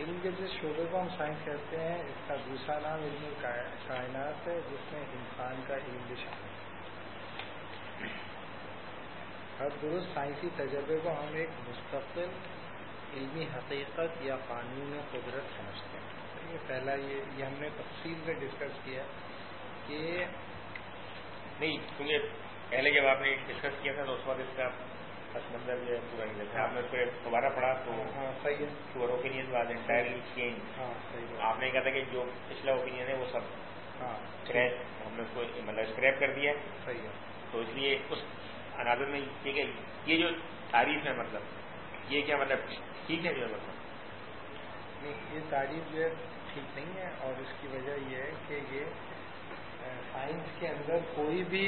علم کے جس شعبے کو ہم سائنس کہتے ہیں اس کا دوسرا نام علم کائنات ہے، جس میں انسان کا علم بھی شامل ہے۔ ہر درست سائنسی تجربے کو ہم ایک مستقل علمی حقیقت یا قانون قدرت سمجھتے ہیں۔ یہ پہلا یہ ہم نے تفصیل سے ڈسکس کیا کہ نہیں، کیونکہ پہلے جب آپ نے ڈسکس کیا تھا تو اس وقت اس کا پس منظر جو ہے پورا نہیں دیکھا، آپ نے اس کو دوبارہ پڑھا تو صحیح ہے، your opinion was entirely change. آپ نے کہا تھا کہ جو پچھلا اوپینین ہے وہ سب ہم نے اس کو مطلب اسکریپ کر دیا، صحیح ہے۔ تو اس لیے اس انداز میں ٹھیک ہے، یہ جو تعریف ہے مطلب یہ کیا مطلب ٹھیک ہے جو مطلب نہیں، یہ تعریف جو ہے ٹھیک نہیں ہے، اور اس کی وجہ یہ ہے کہ یہ سائنس کے اندر کوئی بھی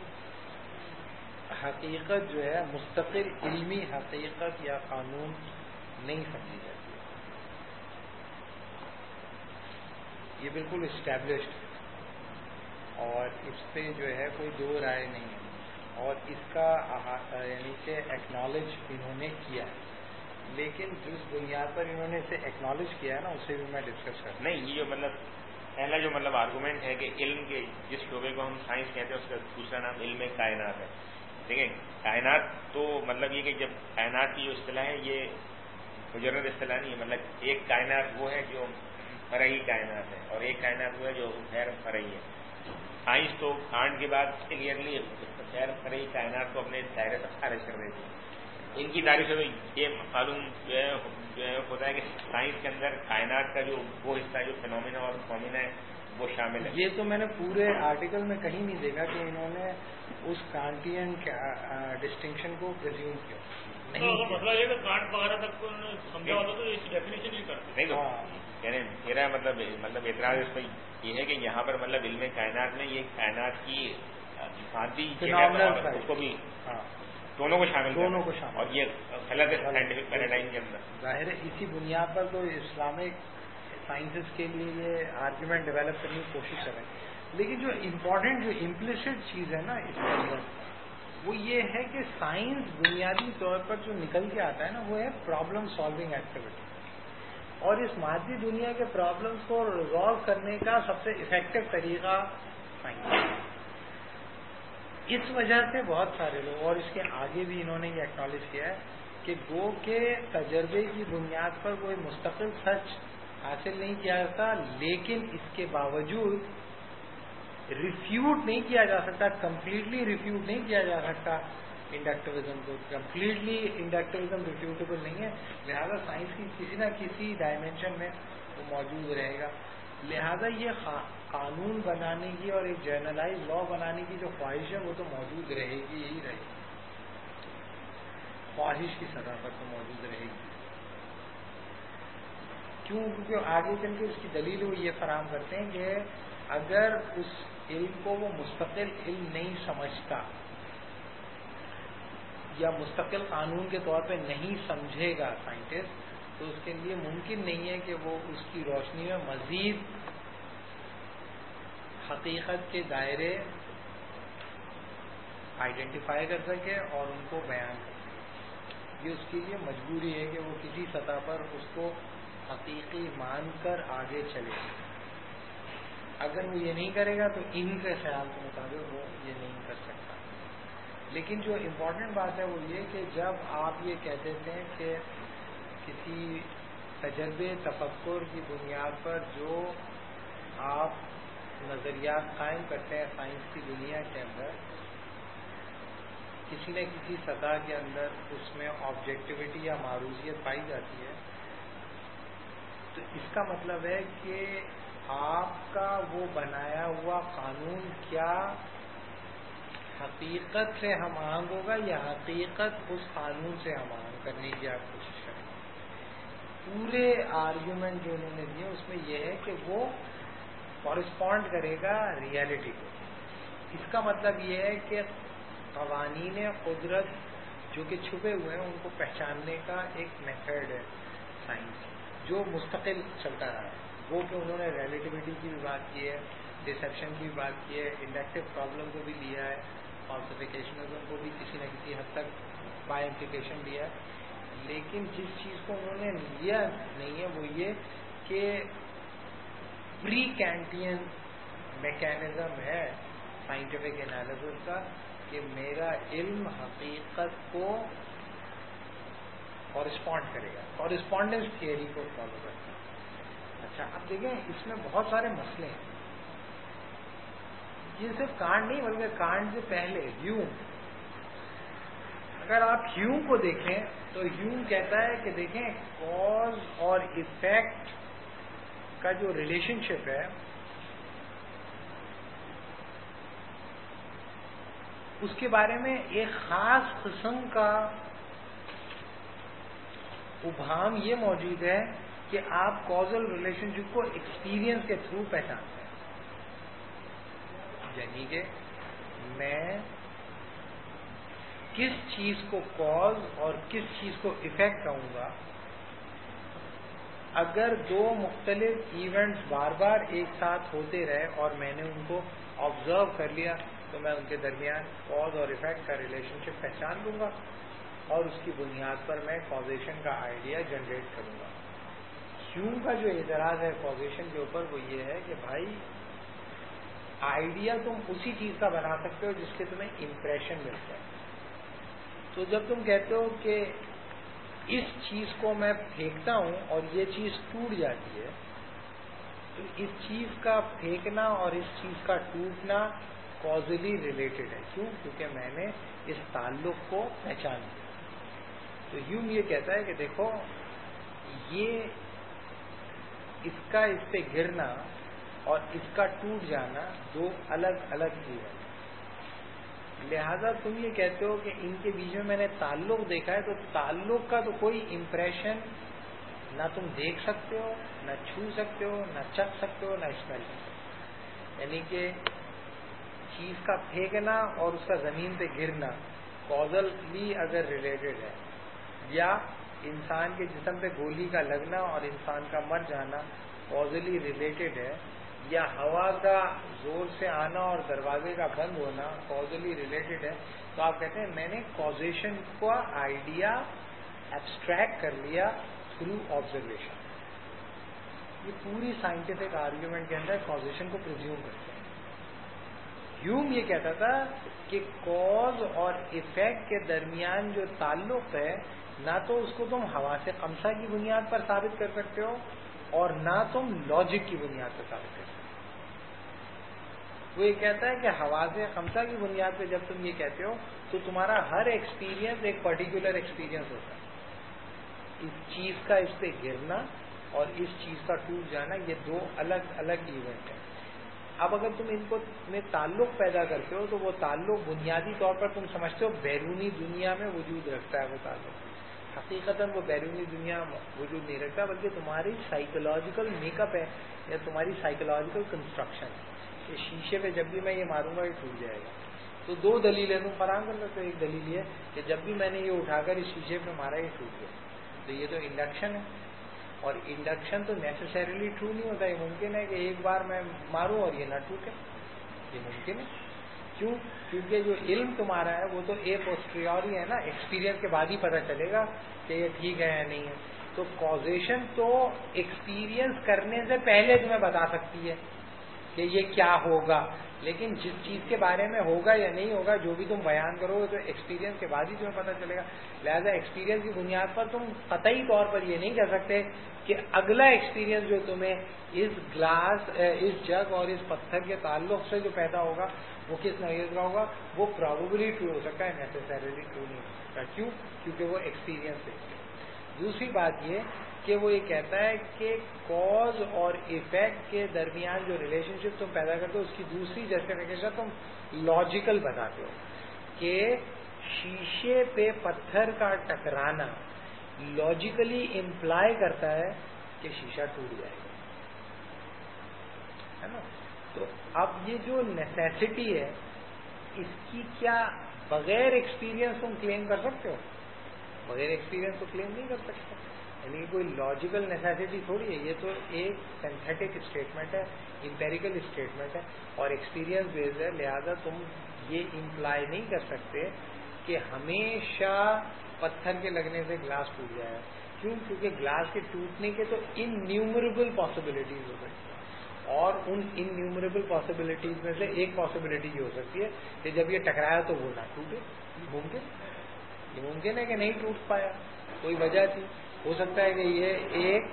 حقیقت جو ہے مستقل علمی حقیقت یا قانون نہیں سمجھی جاتی ہے۔ یہ بالکل اسٹیبلشڈ ہے اور اس پہ جو ہے کوئی دو رائے نہیں ہے، اور اس کا یعنی کہ ایکنالج انہوں نے کیا ہے، لیکن جس بنیاد پر انہوں نے اسے ایکنالج کیا ہے نا اسے بھی میں ڈسکس کرتا ہوں۔ نہیں، یہ جو مطلب پہلا جو مطلب آرگومنٹ ہے کہ علم کے جس شعبے کو ہم سائنس کہتے ہیں اس کا دوسرا نام علم کائنات ہے۔ دیکھیں کائنات تو مطلب یہ کہ جب کائنات کی جو اصطلاح ہے یہ مجرد اصطلاح نہیں ہے، مطلب ایک کائنات وہ ہے جو فرعی کائنات ہے اور ایک کائنات وہ ہے جو غیر فرعی ہے۔ سائنس تو کانٹ کے بعد کلیئرلی غیر فرعی کائنات کو اپنے دائرے سے خارج کر دیتی ہے۔ ان کی تعریف سے یہ معلوم ہوتا ہے کہ سائنس کے اندر کائنات کا جو وہ حصہ جو فینومینا اور فومینا ہے وہ شامل ہے۔ یہ تو میں نے پورے آرٹیکل میں کہیں نہیں دیکھا کہ انہوں نے اس کانٹین ڈسٹنکشن کو پرزیوم کیا، مطلب یہ کہ کانٹ وغیرہ تک سمجھا ہوتا تو اس ڈیفینیشن نہیں کرتے۔ نہیں، میرا مطلب اعتراض اس پہ یہ ہے کہ یہاں پر مطلب علم کائنات میں یہ کائنات کی مادی اس کو بھی دونوں کو شامل اور یہ غلط ہے سائنٹیفک پیراڈائم کے اندر۔ ظاہر ہے اسی بنیاد پر تو اسلامک سائنسز کے لیے یہ آرگیومنٹ ڈیولپ کرنے کی کوشش کریں، لیکن جو امپورٹنٹ جو امپلیسٹ چیز ہے نا اس کے اندر وہ یہ ہے کہ سائنس بنیادی طور پر جو نکل کے آتا ہے نا وہ ہے پرابلم سالونگ ایکٹیویٹی، اور اس مادی دنیا کے پرابلمس کو ریزالو کرنے کا سب سے افیکٹو طریقہ سائنس۔ اس وجہ سے بہت سارے لوگ، اور اس کے آگے بھی انہوں نے یہ ایکنالج کیا ہے کہ گو کے تجربے کی بنیاد پر کوئی مستقل سچ حاصل نہیں کیا جاتا، لیکن اس کے باوجود ریفیوٹ نہیں کیا جا سکتا، کمپلیٹلی ریفیوٹ نہیں کیا جا سکتا انڈکٹیوزم کو، کمپلیٹلی انڈکٹیوزم ریفیوٹیبل نہیں ہے، لہذا سائنس کی کسی نہ کسی ڈائمینشن میں وہ موجود رہے گا۔ لہذا یہ قانون بنانے کی اور ایک جنرلائز لا بنانے کی جو خواہش ہے وہ تو موجود رہے گی ہی رہے گی، خواہش کی سطح پر تو موجود رہے گی۔ کیوں؟ کیونکہ آگے چل کے اس کی دلیل وہ یہ فراہم کرتے ہیں کہ اگر اس علم کو وہ مستقل علم نہیں سمجھتا یا مستقل قانون کے طور پہ نہیں سمجھے گا سائنٹسٹ، تو اس کے لیے ممکن نہیں ہے کہ وہ اس کی روشنی میں مزید حقیقت کے دائرے آئیڈینٹیفائی کر سکے اور ان کو بیان کر سکے۔ یہ اس کے لیے مجبوری ہے کہ وہ کسی سطح پر اس کو حقیقی مان کر آگے چلے۔ اگر وہ یہ نہیں کرے گا تو ان کے خیال کے مطابق وہ یہ نہیں کر سکتا۔ لیکن جو امپورٹنٹ بات ہے وہ یہ کہ جب آپ یہ کہہ دیتے ہیں کہ کسی تجربے تفکر کی بنیاد پر جو آپ نظریات قائم کرتے ہیں سائنس کی دنیا کے اندر، کسی نہ کسی سطح کے اندر اس میں آبجیکٹیوٹی یا معروضیت پائی جاتی ہے، تو اس کا مطلب ہے کہ آپ کا وہ بنایا ہوا قانون کیا حقیقت سے ہم آہنگ ہوگا یا حقیقت اس قانون سے ہم آہنگ کرنے کی آپ کوشش کریں گے۔ پورے آرگیومنٹ جو انہوں نے دیے اس میں یہ ہے کہ وہ کورسپونڈ کرے گا ریالٹی کو۔ اس کا مطلب یہ ہے کہ قوانین قدرت جو کہ چھپے ہوئے ہیں ان کو پہچاننے کا ایک میتھڈ ہے سائنس جو مستقل چلتا رہا ہے۔ وہ کہ انہوں نے ریلیٹیوٹی کی بھی بات کی ہے، ڈسیپشن کی بھی بات کی ہے، انڈکٹیو پرابلم کو بھی لیا ہے، فالسیفیکیشنزم کو بھی کسی نہ کسی حد تک بائی امپلیکیشن لیا ہے۔ لیکن جس چیز کو انہوں نے لیا نہیں ہے وہ یہ کہ پری کینٹین میکینزم ہے سائنٹیفک انالیسس کا کہ میرا علم حقیقت کو کورسپونڈ کرے گا، کورسپونڈنس تھیوری کو فالو کرتا ہے۔ اچھا اب دیکھیں اس میں بہت سارے مسئلے ہیں، یہ صرف کانٹ نہیں بلکہ کانٹ سے پہلے ہیوم، اگر آپ ہیوم کو دیکھیں تو ہیوم کہتا ہے کہ دیکھیں کاز اور ایفیکٹ کا جو ریلیشن شپ ہے اس کے بارے میں ایک خاص قسم کا ابہام یہ موجود ہے کہ آپ کازل ریلیشن شپ کو ایکسپیرئنس کے تھرو پہچانتے ہیں، یعنی کہ میں کس چیز کو کاز اور کس چیز کو ایفیکٹ کہوں گا، اگر دو مختلف ایونٹس بار بار ایک ساتھ ہوتے رہے اور میں نے ان کو آبزرو کر لیا تو میں ان کے درمیان کاز اور ایفیکٹ کا ریلیشن شپ پہچان لوں گا اور اس کی بنیاد پر میں کازیشن کا آئیڈیا جنریٹ کروں گا۔ ہیوم کا جو اعتراض ہے کازیشن کے اوپر وہ یہ ہے کہ بھائی آئیڈیا تم اسی چیز کا بنا سکتے ہو جس کے تمہیں امپریشن ملتا ہے، تو جب تم کہتے ہو کہ اس چیز کو میں پھینکتا ہوں اور یہ چیز ٹوٹ جاتی ہے تو اس چیز کا پھینکنا اور اس چیز کا ٹوٹنا کازلی ریلیٹڈ ہے، کیوں؟ کیونکہ میں نے اس تعلق کو پہچان لیا۔ تو ہیوم یہ کہتا ہے کہ دیکھو یہ اس کا اس پہ گرنا اور اس کا ٹوٹ جانا دو الگ الگ چیزیں ہیں، لہذا تم یہ کہتے ہو کہ ان کے بیچ میں نے تعلق دیکھا ہے، تو تعلق کا تو کوئی امپریشن نہ تم دیکھ سکتے ہو، نہ چھو سکتے ہو، نہ چکھ سکتے ہو، نہ اسمیل سکتے ہو، یعنی کہ چیز کا پھینکنا اور اس کا زمین پہ گرنا کازلی اگر ریلیٹڈ ہے، یا انسان کے جسم پہ گولی کا لگنا اور انسان کا مر جانا کازلی ریلیٹڈ ہے، یا ہوا کا زور سے آنا اور دروازے کا بند ہونا کازلی ریلیٹڈ ہے، تو آپ کہتے ہیں میں نے کازیشن کا آئیڈیا ایبسٹریکٹ کر لیا تھرو آبزرویشن۔ یہ پوری سائنٹیفک آرگیومنٹ کے اندر کازیشن کو پریزیوم کرتے ہیں۔ ہیوم یہ کہتا تھا کہ کاز اور ایفیکٹ کے درمیان جو تعلق ہے نہ تو اس کو تم حواس خمسہ کی بنیاد پر ثابت کر سکتے ہو اور نہ تم لاجک کی بنیاد پر ثابت کر سکتے ہو۔ وہ یہ کہتا ہے کہ حواس خمسہ کی بنیاد پہ جب تم یہ کہتے ہو تو تمہارا ہر ایکسپیرینس ایک پرٹیکولر ایکسپیرینس ہوتا ہے، اس چیز کا اس پہ گرنا اور اس چیز کا ٹوٹ جانا یہ دو الگ الگ ایونٹ ہیں۔ اب اگر تم ان کو میں تعلق پیدا کرتے ہو تو وہ تعلق بنیادی طور پر تم سمجھتے ہو بیرونی دنیا میں وجود رکھتا ہے، وہ تعلق حقیقتاً وہ بیرونی دنیا وجود نہیں رکھتا بلکہ تمہاری سائیکولوجیکل میک اپ ہے یا تمہاری سائیکولوجیکل کنسٹرکشن ہے کہ شیشے پہ جب بھی میں یہ ماروں گا یہ ٹوٹ جائے گا۔ تو دو دلیلیں تم فراہم کر سکتے ہو، ایک دلیل یہ کہ جب بھی میں نے یہ اٹھا کر اس شیشے پہ مارا یہ ٹوٹ گیا، تو یہ تو انڈکشن ہے، اور انڈکشن تو نیسسریلی ٹرو نہیں ہوتا، یہ ممکن ہے کہ ایک بار میں ماروں اور یہ نہ ٹوٹے، یہ ممکن ہے۔ کیوں؟ کیونکہ جو علم تمہارا ہے وہ تو اے پوسٹریوری ہے نا، ایکسپیرینس کے بعد ہی پتہ چلے گا کہ یہ ٹھیک ہے یا نہیں ہے۔ تو کازیشن تو ایکسپیرینس کرنے سے پہلے تمہیں بتا سکتی ہے کہ یہ کیا ہوگا، لیکن جس چیز کے بارے میں ہوگا یا نہیں ہوگا جو بھی تم بیان کرو گے تو ایکسپیرینس کے بعد ہی تمہیں پتہ چلے گا۔ لہذا ایکسپیرینس کی بنیاد پر تم قطعی طور پر یہ نہیں کہہ سکتے کہ اگلا ایکسپیرینس جو تمہیں اس گلاس، اس جگ اور اس پتھر کے تعلق سے جو پیدا ہوگا وہ کس نوعیت کا ہوگا، وہ پرابیبلی ٹرو ہو سکتا ہے، نیسسریلی ٹرو نہیں ہو سکتا۔ کیوں؟ کیونکہ وہ ایکسپیرینس ہے۔ دوسری بات یہ کہ وہ یہ کہتا ہے کہ کاز اور ایفیکٹ کے درمیان جو ریلیشن شپ تم پیدا کرتے ہو اس کی دوسری جسٹیفیکیشن تم لاجیکل بتاتے ہو کہ شیشے پہ پتھر کا ٹکرانا لاجیکلی امپلائی کرتا ہے کہ شیشہ ٹوٹ جائے گا، ہے نا؟ تو اب یہ جو نیسیسٹی ہے اس کی کیا بغیر ایکسپیرینس تم کلیم کر سکتے ہو؟ بغیر ایکسپیرینس تو کلیم نہیں کر سکتے، یعنی کوئی لاجیکل نیسیسٹی تھوڑی ہے، یہ تو ایک سینتھیٹک اسٹیٹمنٹ ہے، امپیریکل اسٹیٹمنٹ ہے اور ایکسپیرینس بیسڈ ہے، لہذا تم یہ امپلائی نہیں کر سکتے کہ ہمیشہ پتھر کے لگنے سے گلاس ٹوٹ جائے گا. کیوں؟ کیونکہ گلاس کے ٹوٹنے کے تو انیومریبل پاسبلٹیز ہو سکتی ہیں، اور ان انیومریبل پاسبلٹیز میں سے ایک پاسبلٹی یہ ہو سکتی ہے کہ جب یہ ٹکرایا تو وہ نہ ٹوٹے. یہ ممکن ہے کہ نہیں ٹوٹ پایا، کوئی وجہ تھی. ہو سکتا ہے کہ یہ ایک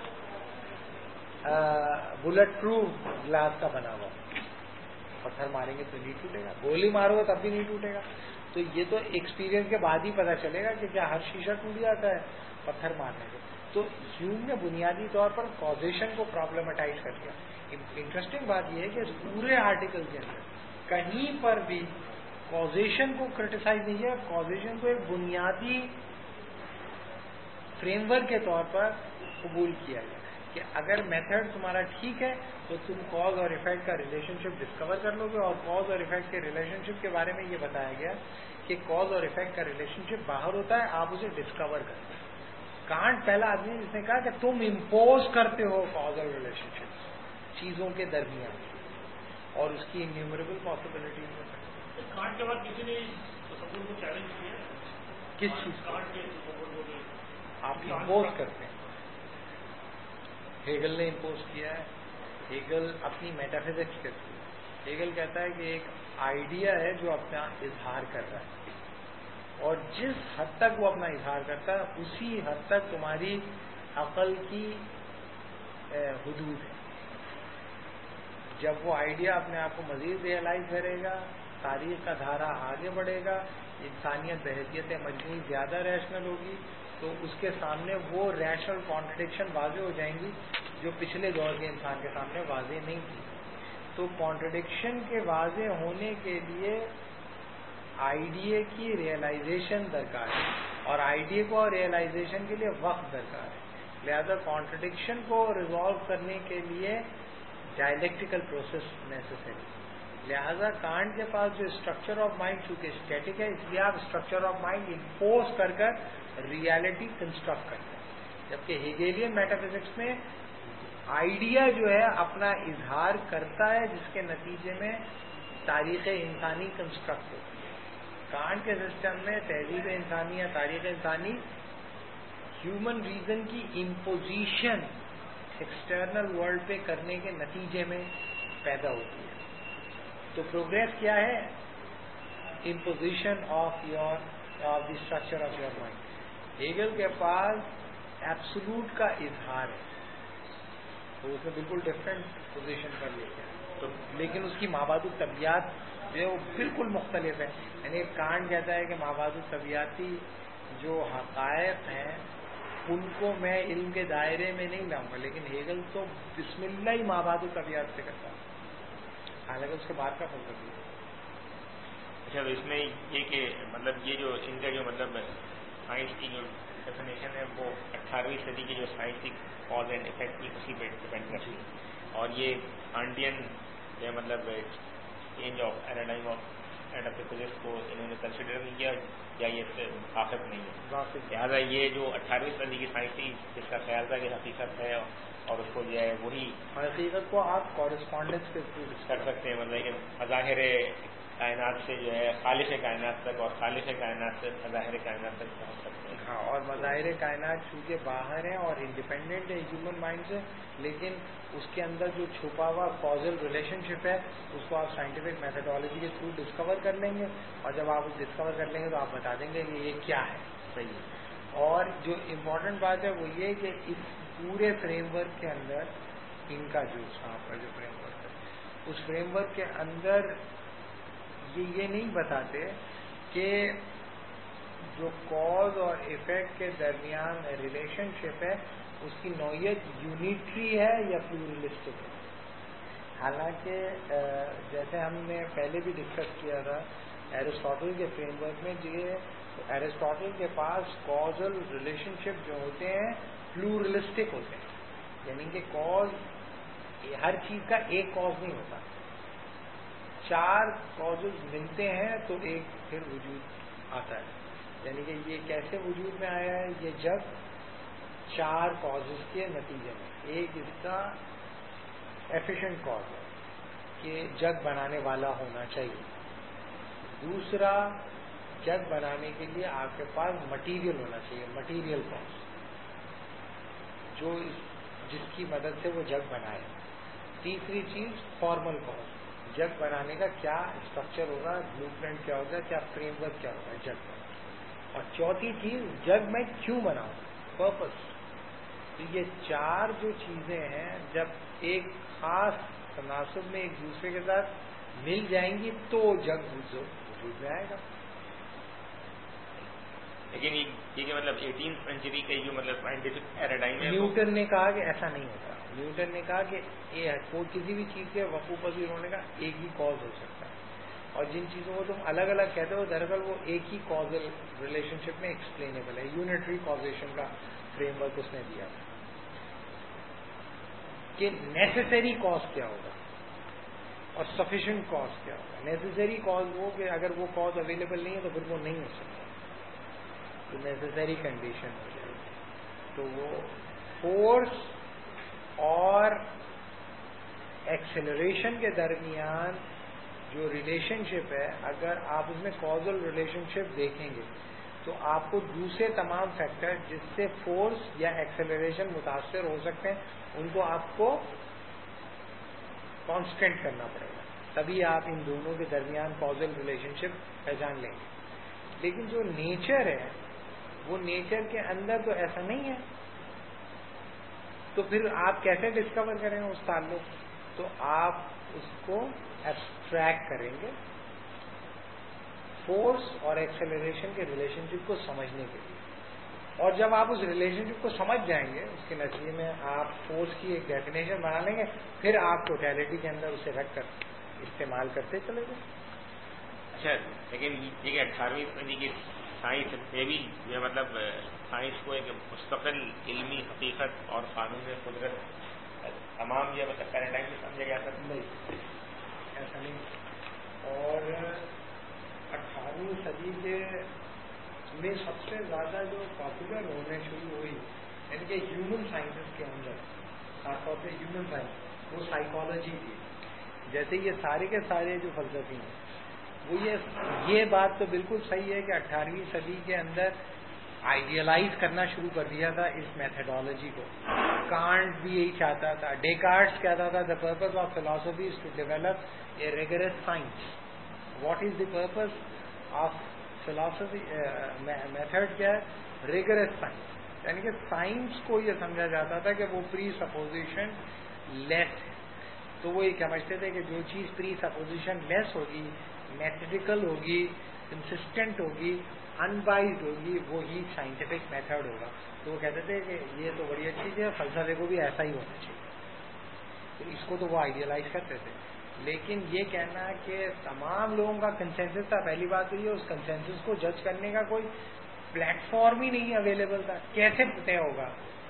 بلٹ پروف گلاس کا بنا ہوا، پتھر ماریں گے تو نہیں ٹوٹے گا، گولی مارو گے تب بھی نہیں ٹوٹے گا. تو یہ تو ایکسپیرینس کے بعد ہی پتا چلے گا کہ کیا ہر شیشہ ٹوٹ جاتا ہے پتھر مارنے سے. تو ہیوم نے بنیادی طور پر کازیشن کو پرابلمٹائز کر دیا. انٹرسٹنگ بات یہ ہے کہ پورے آرٹیکل کے اندر کہیں پر بھی کازیشن کو کرٹیسائز نہیں کیا. کازیشن کو ایک بنیادی فریم ورک کے طور پر قبول کیا گیا کہ اگر میتھڈ تمہارا ٹھیک ہے تو تم کاز اور ایفیکٹ کا ریلیشن شپ ڈسکور کر لو گے. اور کاز اور ایفیکٹ کے ریلیشن شپ کے بارے میں یہ بتایا گیا کہ کاز اور ایفیکٹ کا ریلیشن شپ باہر ہوتا ہے، آپ اسے ڈسکور کرتے ہیں. کانٹ پہلا آدمی جس نے کہا کہ تم امپوز کرتے ہو کاز اور ریلیشن شپ چیزوں کے درمیان، اور اس کی انیومریبل پاسبلٹیز ہو سکتی ہے. کانٹ کے بعد کسی نے تصور کو چیلنج کیا کس چیز کو؟ کانٹ کے تصور کو آپ امپوز کرتے ہیں. ہیگل نے امپوز کیا ہے. ہیگل اپنی میٹافزکس کے تھرو، ہیگل کہتا ہے کہ ایک آئیڈیا ہے جو اپنا اظہار کر رہا ہے، اور جس حد تک وہ اپنا اظہار کرتا ہے اسی حد تک تمہاری عقل کی حدود ہے. جب وہ آئیڈیا اپنے آپ کو مزید ریئلائز کرے گا، تاریخ کا دھارا آگے بڑھے گا، انسانیت بحیثیت مجموعی زیادہ ریشنل ہوگی، تو اس کے سامنے وہ ریشنل کانٹرڈکشن واضح ہو جائیں گی جو پچھلے دور کے انسان کے سامنے واضح نہیں تھی. تو کانٹرڈکشن کے واضح ہونے کے لیے آئیڈیا کی ریئلائزیشن درکار ہے، اور آئیڈیا کو ریئلائزیشن کے لیے وقت درکار ہے. لہذا کانٹرڈکشن کو ریزالو کرنے کے لیے ڈائلیکٹیکل پروسیس نیسیسری. لہذا کانٹ کے پاس جو اسٹرکچر آف مائنڈ چونکہ اسٹیٹک ہے، اس لیے آپ اسٹرکچر آف مائنڈ امپوز کر ریالٹی کنسٹرکٹ کرتے ہیں. جبکہ ہیگیلین میٹافزکس میں آئیڈیا جو ہے اپنا اظہار کرتا ہے، جس کے نتیجے میں تاریخ انسانی کنسٹرکٹ ہوتی ہے. کانٹ کے سسٹم میں تہذیب انسانی یا تاریخ انسانی ہیومن ریزن کی امپوزیشن ایکسٹرنل ورلڈ پہ کرنے کے نتیجے میں پیدا ہوتی ہے. تو پروگریس کیا ہے؟ Imposition of the structure of your mind. Hegel کے پاس ایبسولوٹ کا اظہار ہے، تو اس نے بالکل ڈفرینٹ پوزیشن پر لے گیا. تو لیکن اس کی مابعد الطبیعت جو ہے وہ بالکل مختلف ہے. یعنی کانٹ کہتا ہے کہ مابعد الطبیعتی جو حقائق ہیں ان کو میں علم کے دائرے میں نہیں لاؤں گا، لیکن ہیگل تو بسم اللہ ہی مابعد الطبیعت سے کرتا ہے، حالانکہ اس کے بعد کا فرق ہے. اچھا، تو اس میں یہ کہ مطلب یہ جو ان کا جو مطلب سائنس کی جو ڈیفینیشن ہے وہ 18ویں صدی کی جو سائنس کی کاز اینڈ افیکٹ کی اسی پہ ڈپینڈ کرتی ہے، اور یہ کانٹین جو مطلب change of paradigm of metaphysics کو انہوں نے کنسیڈر نہیں کیا، یا یہ اس سے واقف نہیں ہے. لہٰذا یہ جو 18ویں صدی کی سائنس تھی جس کا خیال تھا کہ حقیقت ہے اور اس کو جو ہے وہی حقیقت کو آپ کورسپونڈنس کے تھرو کر سکتے ہیں، مطلب کہ مظاہر کائنات سے جو ہے خالق کائنات تک، اور خالق کائنات سے مظاہر کائنات تک پہنچ سکتے ہیں. ہاں، اور مظاہر کائنات چونکہ باہر ہیں اور انڈیپینڈنٹ ہے ہیومن مائنڈ سے، لیکن اس کے اندر جو چھپا ہوا کازل ریلیشن شپ ہے اس کو آپ سائنٹیفک میتھڈالوجی کے تھرو ڈسکور کر لیں گے، اور جب آپ ڈسکور کر لیں گے تو آپ بتا دیں گے کہ یہ کیا ہے. صحیح. اور جو امپورٹنٹ بات ہے وہ یہ کہ اس پورے فریم ورک کے اندر ان کا جو آپ کا جو فریم ورک ہے اس فریم ورک کے اندر یہ نہیں بتاتے کہ جو کاز اور ایفیکٹ کے درمیان ریلیشن شپ ہے اس کی نوعیت یونیٹری ہے یا پلورلسٹک ہے. حالانکہ جیسے ہم نے پہلے بھی ڈسکس کیا تھا ایرسٹاٹل کے فریم ورک میں، ایرسٹاٹل کے پاس کازل ریلیشن شپ جو ہوتے ہیں پلورلسٹک ہوتے ہیں، یعنی کہ کاز ہر چیز کا ایک کاز نہیں ہوتا، 4 کازز ملتے ہیں تو ایک پھر وجود آتا ہے. یعنی کہ یہ کیسے وجود میں آیا ہے؟ یہ جب 4 کازز کے نتیجے میں، ایک اس کا ایفیشینٹ کاز ہے کہ جگ بنانے والا ہونا چاہیے، دوسرا جگ بنانے کے لیے آپ کے پاس مٹیریل ہونا چاہیے, مٹیریل کاز, جو جس کی مدد سے وہ جگ بنائے. تیسری چیز فارمل کاز, جگ بنانے کا کیا اسٹرکچر ہوگا, بلو پرنٹ کیا ہوگا, کیا فریم ورک کیا ہوگا جگ کا. اور چوتھی چیز جگ میں کیوں بناؤں, پرپس. تو یہ چار جو چیزیں ہیں جب ایک خاص تناسب میں ایک دوسرے کے ساتھ مل جائیں گی تو جگ وجود میں آئے گا. لیکن یہ کہ مطلب 18th سینچری کے جو مطلب سائنٹیفک پیراڈائم ہے, نیوٹن نے کہا کہ ایسا نہیں ہوتا. نیوٹن نے کہا کہ کوئی کسی بھی چیز کے وقوع پذیر ہونے کا ایک ہی کاز ہو سکتا ہے, اور جن چیزوں کو تم الگ الگ کہتے ہو دراصل وہ ایک ہی کازل ریلیشن شپ میں ایکسپلینیبل ہے. یونٹری کازیشن کا فریم ورک اس نے دیا کہ نیسیسری کاز کیا ہوگا اور سفیشینٹ کاز کیا ہوگا. نیسیسری کاز وہ کہ اگر وہ کاز اویلیبل نہیں ہے تو پھر وہ نہیں ہو سکتا, تو نیسیسری کنڈیشن ہو جائے گی. تو وہ فورس اور ایکسیلریشن کے درمیان جو ریلیشن شپ ہے, اگر آپ اس میں کازل ریلیشن شپ دیکھیں گے تو آپ کو دوسرے تمام فیکٹر جس سے فورس یا ایکسیلریشن متاثر ہو سکتے ہیں ان کو آپ کو کانسٹنٹ کرنا پڑے گا, تبھی آپ ان دونوں کے درمیان کازل ریلیشن شپ پہچان لیں گے. لیکن جو نیچر ہے وہ نیچر کے اندر تو ایسا نہیں ہے, تو پھر آپ کیسے ڈسکور کریں اس تعلق, تو آپ اس کو ایبسٹریکٹ کریں گے فورس اور ایکسیلریشن کے ریلیشن شپ کو سمجھنے کے لیے. اور جب آپ اس ریلیشن شپ کو سمجھ جائیں گے اس کے نتیجے میں آپ فورس کی ایک ڈیفینیشن بنا لیں گے, پھر آپ ٹوٹیلٹی کے اندر اسے رکھ کر استعمال کرتے چلے گئے. اچھا, لیکن یہ 18ویں صدی کی سائنس میں بھی یہ مطلب سائنس کو ایک مستقل علمی حقیقت اور قانون قدرت تمام یہ مطلب پیراڈائم میں سمجھا جا سکتا نہیں, ایسا نہیں. اور 18ویں صدی کے میں سب سے زیادہ جو پاپولر ہونے شروع ہوئی یعنی کہ ہیومن سائنسز کے اندر, خاص طور پہ ہیومن سائنس, وہ سائیکالوجی تھی. جیسے یہ سارے کے سارے جو فلسفی ہیں وہ یہ بات تو بالکل صحیح ہے کہ 18ویں صدی کے اندر آئیڈیلائز کرنا شروع کر دیا تھا اس میتھڈالوجی کو. کانٹ بھی یہی چاہتا تھا, ڈیکارٹس کہتا تھا the purpose of philosophy is to develop a rigorous science. What is the purpose of philosophy method کیا ہے, ریگرس سائنس. یعنی کہ سائنس کو یہ سمجھا جاتا تھا کہ وہ پری سپوزیشن لیس ہے, تو وہ یہ سمجھتے تھے کہ جو چیز پری سپوزیشن لیس ہوگی, میتھڈیکل ہوگی, کنسسٹنٹ ہوگی, انبائزڈ ہوگی, وہی سائنٹیفک میتھڈ ہوگا. تو وہ کہتے تھے کہ یہ تو بڑی اچھی چیز ہے, فلسفے کو بھی ایسا ہی ہونا چاہیے. تو اس کو تو وہ آئیڈیلائز کرتے تھے. لیکن یہ کہنا کہ تمام لوگوں کا کنسنسس تھا, پہلی بات تو یہ اس کنسنسس کو جج کرنے کا کوئی پلیٹ فارم ہی نہیں اویلیبل تھا. کیسے طے ہوگا؟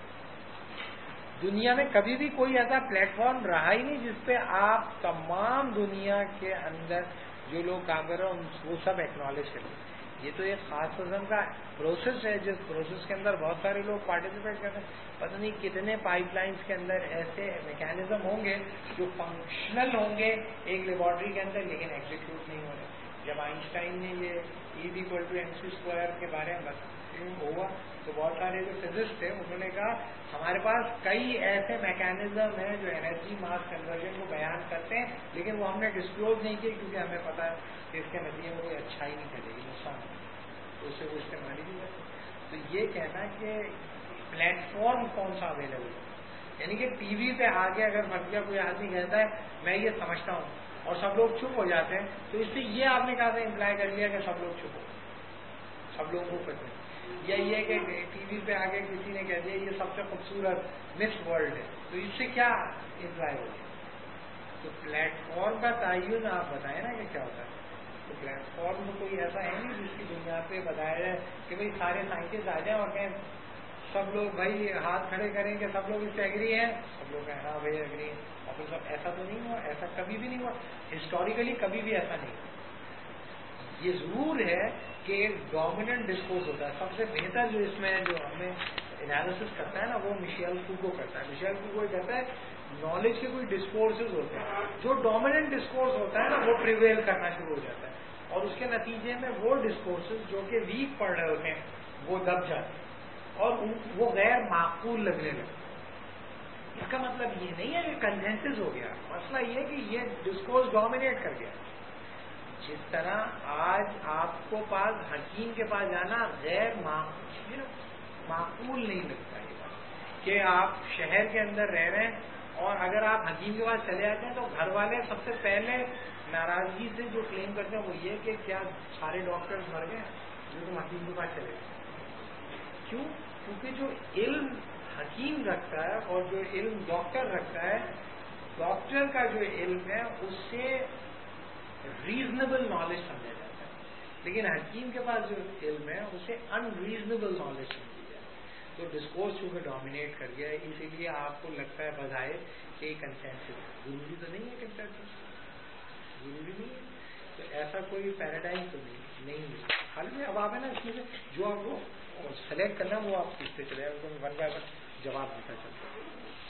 دنیا میں کبھی بھی کوئی ایسا پلیٹ فارم رہا ہی نہیں جس پہ آپ تمام دنیا کے اندر جو لوگ کام کر رہے ہیں وہ سب ایکنالج کریں. یہ تو ایک خاص قسم کا پروسیس ہے جس پروسیس کے اندر بہت سارے لوگ پارٹیسپیٹ کرتے ہیں. پتہ نہیں کتنے پائپ لائنس کے اندر ایسے میکینزم ہوں گے جو فنکشنل ہوں گے ایک لیبارٹری کے اندر, لیکن ایگزیکیوٹ نہیں ہو رہے. جب آئنسٹائن نے یہ E=mc² کے بارے میں ہوا تو بہت سارے جو فزسٹ تھے انہوں نے کہا ہمارے پاس کئی ایسے میکینزم ہیں جو انرجی ماس کنورژن کو بیان کرتے ہیں, لیکن وہ ہم نے ڈسکلوز نہیں کیے کیونکہ ہمیں پتا ہے کہ اس کے نتیجے میں کوئی اچھائی نہیں کرے گی, نقصان تو اسے وہ استعمال ہی نہیں کرتے. تو یہ کہنا کہ پلیٹ فارم کون سا اویلیبل ہے, یعنی کہ ٹی وی پہ آگے اگر مرضیہ کوئی آدمی کہتا ہے میں یہ سمجھتا ہوں اور سب لوگ چپ ہو جاتے ہیں, تو اس سے یہ آپ نے کہا تھا امپلائی کر لیا کہ سب لوگ چپ ہو, سب لوگ وہ کرتے ہیں. یا یہ کہ ٹی وی پہ آگے کسی نے کہہ دیا یہ سب سے خوبصورت مس ورلڈ ہے, تو اس سے کیا امپلائی ہو گیا؟ تو پلیٹ فارم کا تعین آپ بتائیں نا کہ کیا ہوتا ہے. تو پلیٹ فارم تو کوئی ایسا ہے نہیں جس کی بنیاد پہ بتایا جائے کہ بھائی سارے سائنٹسٹ آ جائیں اور کہیں سب لوگ بھائی ہاتھ کھڑے کریں کہ سب لوگ اس سے ایگری ہیں, سب لوگ کہیں ہاں بھائی ایگری ہیں, اور پھر سب ایسا تو نہیں ہوا, ایسا کبھی بھی نہیں ہوا, ہسٹوریکلی کبھی بھی ایسا نہیں ہوا. یہ ضرور ہے کہ ایک ڈومیننٹ ڈسکورس ہوتا ہے. سب سے بہتر جو اس میں جو ہمیں انالیسس کرتا ہے نا وہ مشیل فوکو کرتا ہے. مشیل فوکو کہتا ہے نالج کے کوئی ڈسکورسز ہوتے ہیں, جو ڈومیننٹ ڈسکورس ہوتا ہے نا وہ پریویل کرنا شروع ہو جاتا ہے, اور اس کے نتیجے میں وہ ڈسکورسز جو کہ ویک پڑ رہے ہوتے ہیں وہ دب جاتے ہیں اور وہ غیر معقول لگنے لگتے ہیں. اس کا مطلب یہ نہیں ہے کہ کنسنسس ہو گیا، مسئلہ یہ ہے کہ یہ ڈسکورس ڈومینیٹ کر گیا. جس طرح آج آپ کو پاس حکیم کے پاس جانا غیر معقول نہیں لگتا ہے کہ آپ شہر کے اندر رہ رہے ہیں اور اگر آپ حکیم کے پاس چلے جاتے ہیں تو گھر والے سب سے پہلے ناراضگی سے جو کلیم کرتے ہیں وہ یہ کہ کیا سارے ڈاکٹرز مر گئے جو تم حکیم کے پاس چلے گئے. کیوں؟ کیونکہ جو علم حکیم رکھتا ہے اور جو علم ڈاکٹر رکھتا ہے، ڈاکٹر کا جو علم ہے اس سے ریزنیبل نالج سمجھا جاتا ہے، لیکن حکیم کے پاس جو علم ہے اسے ان ریزنیبل نالج سمجھی جاتی ہے. تو ڈسکورس چونکہ ڈومینیٹ کر گیا ہے اسی لیے آپ کو لگتا ہے بظاہر کہ یہ کنسنسس ضروری تو نہیں ہے، کنسنسس ضروری نہیں ہے. تو ایسا کوئی پیراڈائم تو نہیں ہے. حال اب آپ ہے نا اس میں جو آپ کو سلیکٹ کرنا وہ آپ پوچھتے چلے ون بائی ون جواب دیتا چلتا ہے.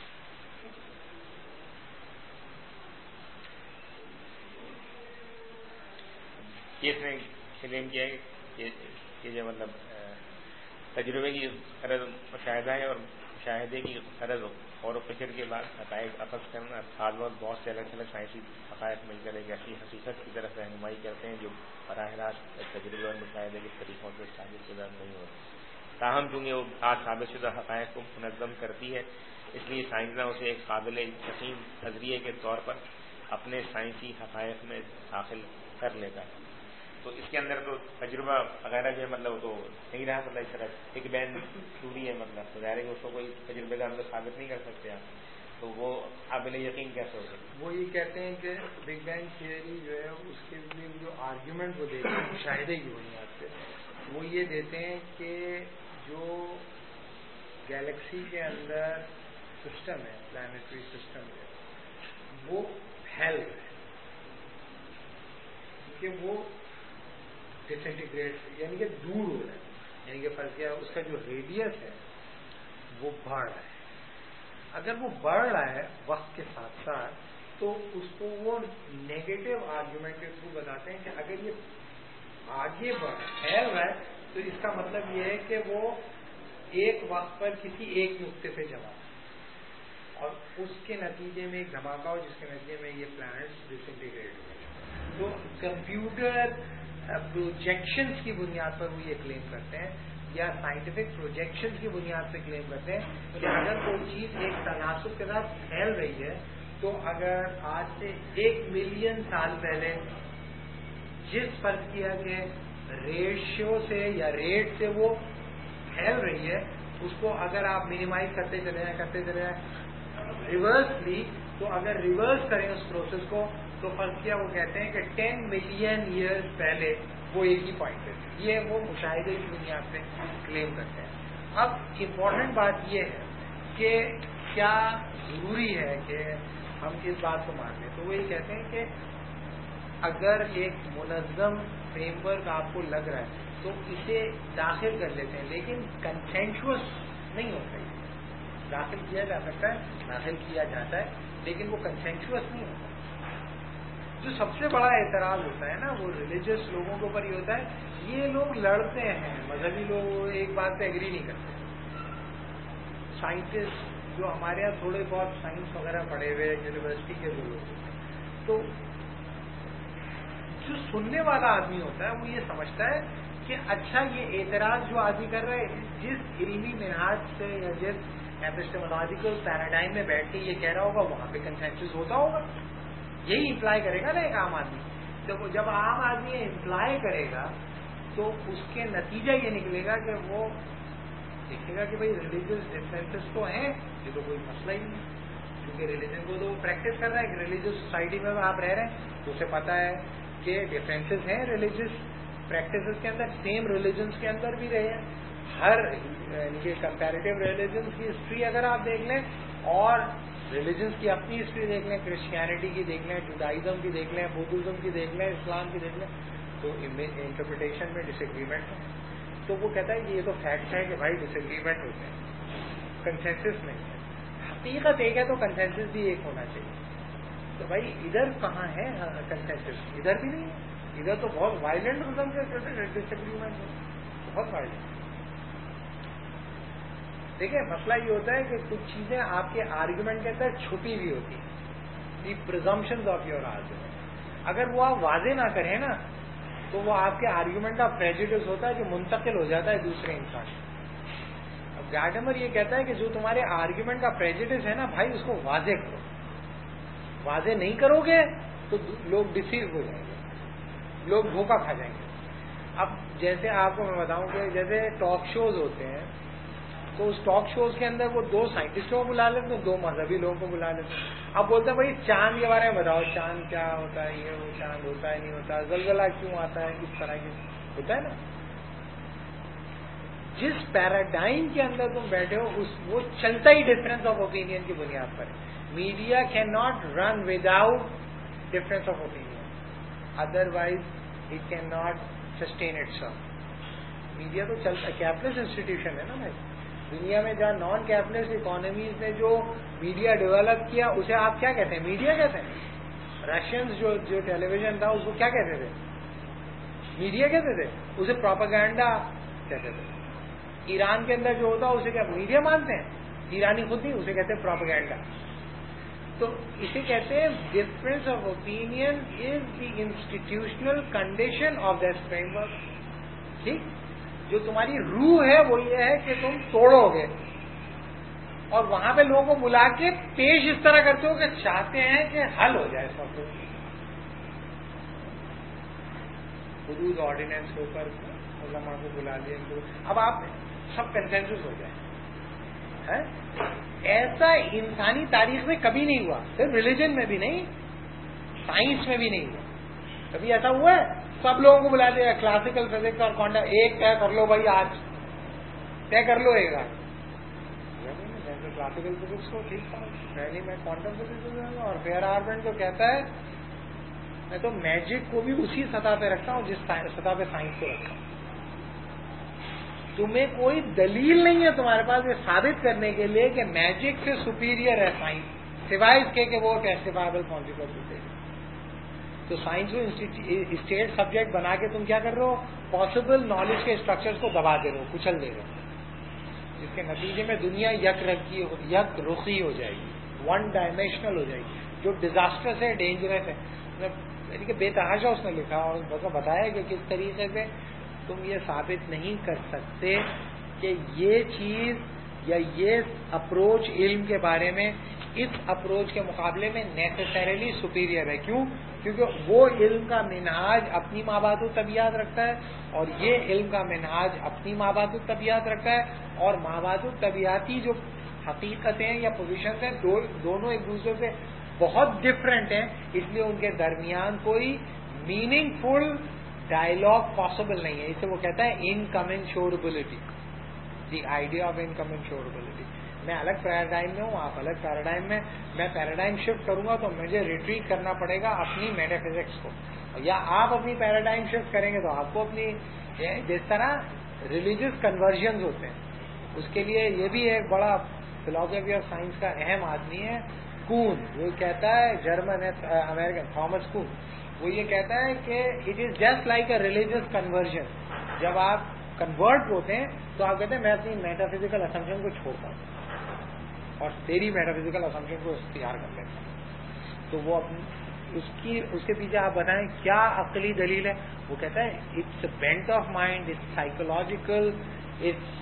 اس نے کلیم کیا ہے کہ جو مطلب تجربے کی غرض مشاہدہ ہے اور مشاہدے کی غرض غور و فکر کے بعد حقائق اخذ کرنا. خاص بہت سے الگ الگ سائنسی حقائق مل کر ایک ایسی حقیقت کی طرف رہنمائی کرتے ہیں جو براہ راست تجربے اور مشاہدے کے طریقوں سے ثابت شدہ نہیں ہوتی. تاہم چونکہ وہ آج ثابت شدہ حقائق کو منظم کرتی ہے اس لیے سائنسداں اسے ایک قابل یقین نظریے کے طور پر اپنے سائنسی حقائق میں داخل کر لیتا ہے. تو اس کے اندر تو تجربہ وغیرہ جو ہے مطلب تو نہیں رہا، مطلب اس طرح بگ بینگ تھیوری ہے، مطلب تو ظاہر ہے کہ اس کو کوئی تجربے کا ہم لوگ ثابت نہیں کر سکتے آپ، تو وہ قابل یقین کیسے ہو سکتا؟ وہ یہ کہتے ہیں کہ بگ بینگ تھیوری جو ہے اس کے لیے جو آرگیومنٹ وہ دیتے ہیں مشاہدے کی بنیاد پہ وہ یہ دیتے ہیں کہ جو گیلیکسی کے اندر سسٹم ہے، پلانیٹری سسٹم ہے، وہ پھیل رہا ہے کیونکہ وہ ڈسنٹیگریٹ یعنی کہ دور ہو رہا ہے، یعنی کہ فرض کیا اس کا جو ریڈیس ہے وہ بڑھ رہا ہے. اگر وہ بڑھ رہا ہے وقت کے ساتھ ساتھ تو اس کو وہ نیگیٹو آرگیومنٹ کے تھرو بتاتے ہیں کہ اگر یہ آگے پھیل رہا ہے تو اس کا مطلب یہ ہے کہ وہ ایک وقت پر کسی ایک نقطے پہ جمع اور اس کے نتیجے میں ایک دھماکہ ہو جس کے نتیجے میں یہ پلانٹس ڈسنٹیگریٹ ہوئے. تو کمپیوٹر پروجیکشنز کی بنیاد پر وہ یہ کلیم کرتے ہیں یا سائنٹیفک پروجیکشنز کی بنیاد سے کلیم کرتے ہیں کہ اگر کوئی چیز ایک تناسب کے ساتھ پھیل رہی ہے تو اگر آج سے 1 ملین سال پہلے جس فرض کیا کہ ریشیو سے یا ریٹ سے وہ پھیل رہی ہے اس کو اگر آپ منیمائز کرتے چلے جائیں ریورسلی، تو اگر ریورس کریں اس پروسیس کو تو فرض کیا وہ کہتے ہیں کہ 10 ملین ایئرز پہلے وہ ایک ہی پوائنٹ پہ تھے. یہ وہ مشاہدے کی بنیاد پہ کلیم کرتے ہیں. اب امپورٹنٹ بات یہ ہے کہ کیا ضروری ہے کہ ہم اس بات کو مان لیں. تو وہ یہ کہتے ہیں کہ اگر ایک منظم فریم ورک آپ کو لگ رہا ہے تو اسے داخل کر لیتے ہیں لیکن کنسینشوس نہیں ہوتا ہے. داخل کیا جا سکتا ہے، داخل کیا جاتا ہے لیکن وہ کنسینشوس نہیں ہوتا. جو سب سے بڑا اعتراض ہوتا ہے نا وہ ریلیجس لوگوں کے اوپر یہ ہوتا ہے یہ لوگ لڑتے ہیں، مذہبی لوگ ایک بات پہ ایگری نہیں کرتے. سائنٹسٹ جو ہمارے یہاں تھوڑے بہت سائنس وغیرہ پڑھے ہوئے یونیورسٹی کے جو لوگ ہوتے ہیں تو جو سننے والا آدمی ہوتا ہے وہ یہ سمجھتا ہے کہ اچھا یہ اعتراض جو آدمی کر رہا ہے جس علمی منہاج سے یا جس ایپسٹیمولوجیکل پیراڈائم میں بیٹھ کے یہ کہہ رہا ہوگا وہاں پہ کنسنسس ہوتا ہوگا. یہی امپلائی کرے گا نا ایک عام آدمی. جب عام آدمی امپلائی کرے گا تو اس کے نتیجہ یہ نکلے گا کہ وہ دیکھے گا کہ بھائی ریلیجیس ڈفرینسز تو ہیں، یہ تو کوئی مسئلہ ہی نہیں کیونکہ ریلیجن کو تو پریکٹس کر رہا ہے. ریلیجیس سوسائٹی میں آپ رہ رہے ہیں تو اسے پتا ہے کہ ڈفرینسز ہیں ریلیجیس پریکٹسز کے اندر. سیم ریلیجنس کے اندر بھی رہے ہیں. ہر یعنی کہ کمپیریٹیو ریلیجنس کی ہسٹری اگر آپ دیکھ لیں اور ریلیجنس کی اپنی ہسٹری دیکھ لیں، کرسچینٹی کی دیکھ لیں، جوڈائزم کی دیکھ لیں، بدھزم کی دیکھ لیں، اسلام کی دیکھ لیں، تو انٹرپریٹیشن میں ڈس ایگریمنٹ ہے. تو وہ کہتا ہے کہ یہ تو فیکٹ ہے کہ بھائی ڈس ایگریمنٹ ہوتے ہیں، کنسنسس نہیں ہے. حقیقت ایک ہے تو کنسنسس بھی ایک ہونا چاہیے. تو بھائی ادھر کہاں ہے کنسنسس؟ ادھر بھی نہیں ہے. ادھر تو بہت وائلنٹ قسم کے ڈس ایگریمنٹ ہو، بہت وائلنٹ. دیکھیں مسئلہ یہ ہوتا ہے کہ کچھ چیزیں آپ کے آرگومنٹ کے اندر چھپی ہوئی ہوتی ہیں، the presumptions of your argument. اگر وہ آپ واضح نہ کریں نا تو وہ آپ کے آرگومنٹ کا پریجوڈس ہوتا ہے جو منتقل ہو جاتا ہے دوسرے انسان. اب گارڈمر یہ کہتا ہے کہ جو تمہارے آرگومنٹ کا پریجوڈس ہے نا بھائی اس کو واضح کرو. واضح نہیں کرو گے تو لوگ ڈسیو ہو جائیں گے، لوگ دھوکہ کھا جائیں گے. اب جیسے آپ کو میں بتاؤں کہ جیسے ٹاک شوز ہوتے ہیں تو اس ٹاک شوز کے اندر وہ 2 سائنٹسٹوں کو بلا لیتے ہیں، 2 مذہبی لوگوں کو بلا لیتے ہیں. اب بولتے ہیں بھائی چاند کے بارے میں بتاؤ، چاند کیا ہوتا ہے، یہ وہ چاند ہوتا ہے نہیں ہوتا، زلزلہ کیوں آتا ہے، اس طرح کے ہوتا ہے نا. جس پیراڈائم کے اندر تم بیٹھے ہو وہ چلتا ہی ڈفرینس آف اوپینین کی بنیاد پر ہے. Media cannot run without difference of opinion, otherwise it cannot sustain itself. Media تو چلتا، کیپٹلسٹ انسٹیٹیوشن ہے نا بھائی. دنیا میں جہاں نان کیپٹلسٹ اکانومیز نے جو میڈیا ڈیولپ کیا اسے آپ کیا کہتے ہیں؟ میڈیا کہتے ہیں. رشینز جو ٹیلی ویژن تھا اس کو کیا کہتے تھے؟ میڈیا کہتے تھے. اسے پروپیگنڈا کہتے تھے. ایران کے اندر جو ہوتا اسے کیا میڈیا مانتے ہیں؟ ایرانی خود نہیں، اسے کہتے ہیں پروپیگنڈا. تو اسے کہتے ہیں difference of opinion is the institutional condition of that framework. ٹھیک، جو تمہاری روح ہے وہ یہ ہے کہ تم توڑو گے اور وہاں پہ لوگوں کو بلا کے پیش اس طرح کرتے ہو کہ چاہتے ہیں کہ حل ہو جائے سب کچھ. حدود آرڈیننس کے اوپر علماء کو بلا لیا، اب آپ سب کنسنسس ہو جائے. ایسا انسانی تاریخ میں کبھی نہیں ہوا، صرف ریلیجن میں بھی نہیں، سائنس میں بھی نہیں ہوا. کبھی ایسا ہوا ہے سب لوگوں کو بلا دیا کلاسیکل فزکس اور کوانٹم ایک طے کر لو بھائی، آج طے کر لو ایک آج. کلاسیکل فزکس کو ٹھیک تھا، پہلے میں کوانٹم فزکس اور فیئر آرگومنٹ جو کہتا ہے میں تو میجک کو بھی اسی سطح پہ رکھتا ہوں جس سطح پہ سائنس کو رکھتا ہوں. تمہیں کوئی دلیل نہیں ہے تمہارے پاس یہ ثابت کرنے کے لیے کہ میجک سے سپیریئر ہے سائنس، سوائے اس کے کہ وہ ٹیسٹیفائبل کانسیکوینسز دے. تو سائنس کو اسٹیٹ سبجیکٹ بنا کے تم کیا کر رہے ہو؟ پاسبل نالج کے اسٹرکچرز کو دبا دے رہے ہو، کچل دے رہے ہو، جس کے نتیجے میں دنیا یک رخی ہو جائے گی، 1 ڈائمینشنل ہو جائے گی، جو ڈیزاسٹرس ہے، ڈینجرس ہے. یعنی کہ بے تحاشا اس نے لکھا اور بتایا کہ کس طریقے سے تم یہ ثابت نہیں کر سکتے کہ یہ چیز یا یہ اپروچ علم کے بارے میں اس اپروچ کے مقابلے میں نیسیسریلی سپیریئر ہے. کیوں؟ کیونکہ وہ علم کا منہاج اپنی مابعد الطبیعت رکھتا ہے اور یہ علم کا منہاج اپنی مابعد الطبیعت رکھتا ہے، اور مابعد الطبیعتی جو حقیقتیں یا پوزیشنز ہیں دونوں ایک دوسرے سے بہت ڈفرینٹ ہیں. اس لیے ان کے درمیان کوئی میننگ فل ڈائلاگ پاسبل نہیں ہے. اسے وہ کہتا ہے انکمنشوربلٹی، دی آئیڈیا آف انکمنشوربلٹی. میں الگ پیراڈائم میں ہوں، آپ الگ پیراڈائم میں پیراڈائم شفٹ کروں گا تو مجھے ریٹریٹ کرنا پڑے گا اپنی میٹا فزکس کو، یا آپ اپنی پیراڈائم شفٹ کریں گے تو آپ کو اپنی، جس طرح ریلیجیس کنورژنز ہوتے ہیں اس کے لیے یہ بھی ایک بڑا فلاسفی آف سائنس کا اہم آدمی ہے کون. وہ کہتا ہے جرمن امریکن تھامس کون، وہ یہ کہتا ہے کہ it is just like a religious conversion. جب آپ کنورٹ ہوتے ہیں تو آپ کہتے ہیں میں اپنی میٹا فزیکل اسمپشن کو چھوڑتا ہوں اور تیری میٹا فزیکل اسمپشن کو اختیار کر لیتا ہوں. تو وہ اس کے پیچھے آپ بتائیں کیا عقلی دلیل ہے؟ وہ کہتا ہے it's bent of mind, it's psychological, it's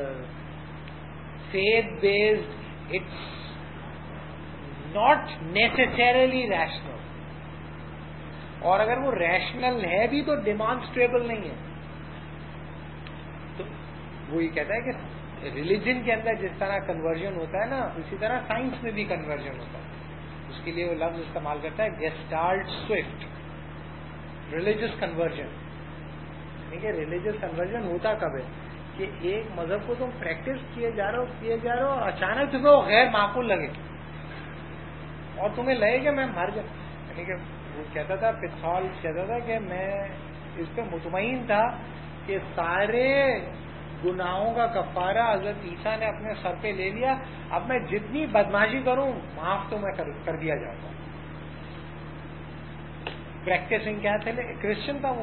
faith based, it's not necessarily rational. اور اگر وہ ریشنل ہے بھی تو ڈیمانسٹریبل نہیں ہے. تو وہ یہ کہتا ہے کہ ریلیجن کے اندر جس طرح کنورژن ہوتا ہے نا اسی طرح سائنس میں بھی کنورژن ہوتا ہے. اس کے لیے وہ لفظ استعمال کرتا ہے گیسٹالٹ سوئفٹ، ریلیجس کنورژن. دیکھیے ریلیجس کنورژن ہوتا کب ہے کہ ایک مذہب کو تم پریکٹس کیے جا رہے ہو اور اچانک تمہیں وہ غیر معقول لگے اور تمہیں لگے کہ میں مر جاؤں. یعنی کہ وہ کہتا تھا پتھال کہتا تھا کہ میں اس پہ مطمئن تھا کہ سارے گناہوں کا کفارہ حضرت عیسیٰ نے اپنے سر پہ لے لیا، اب میں جتنی بدماشی کروں معاف تو میں کر دیا جاتا ہوں. پریکٹسنگ کیا تھے کرسچن تھا وہ.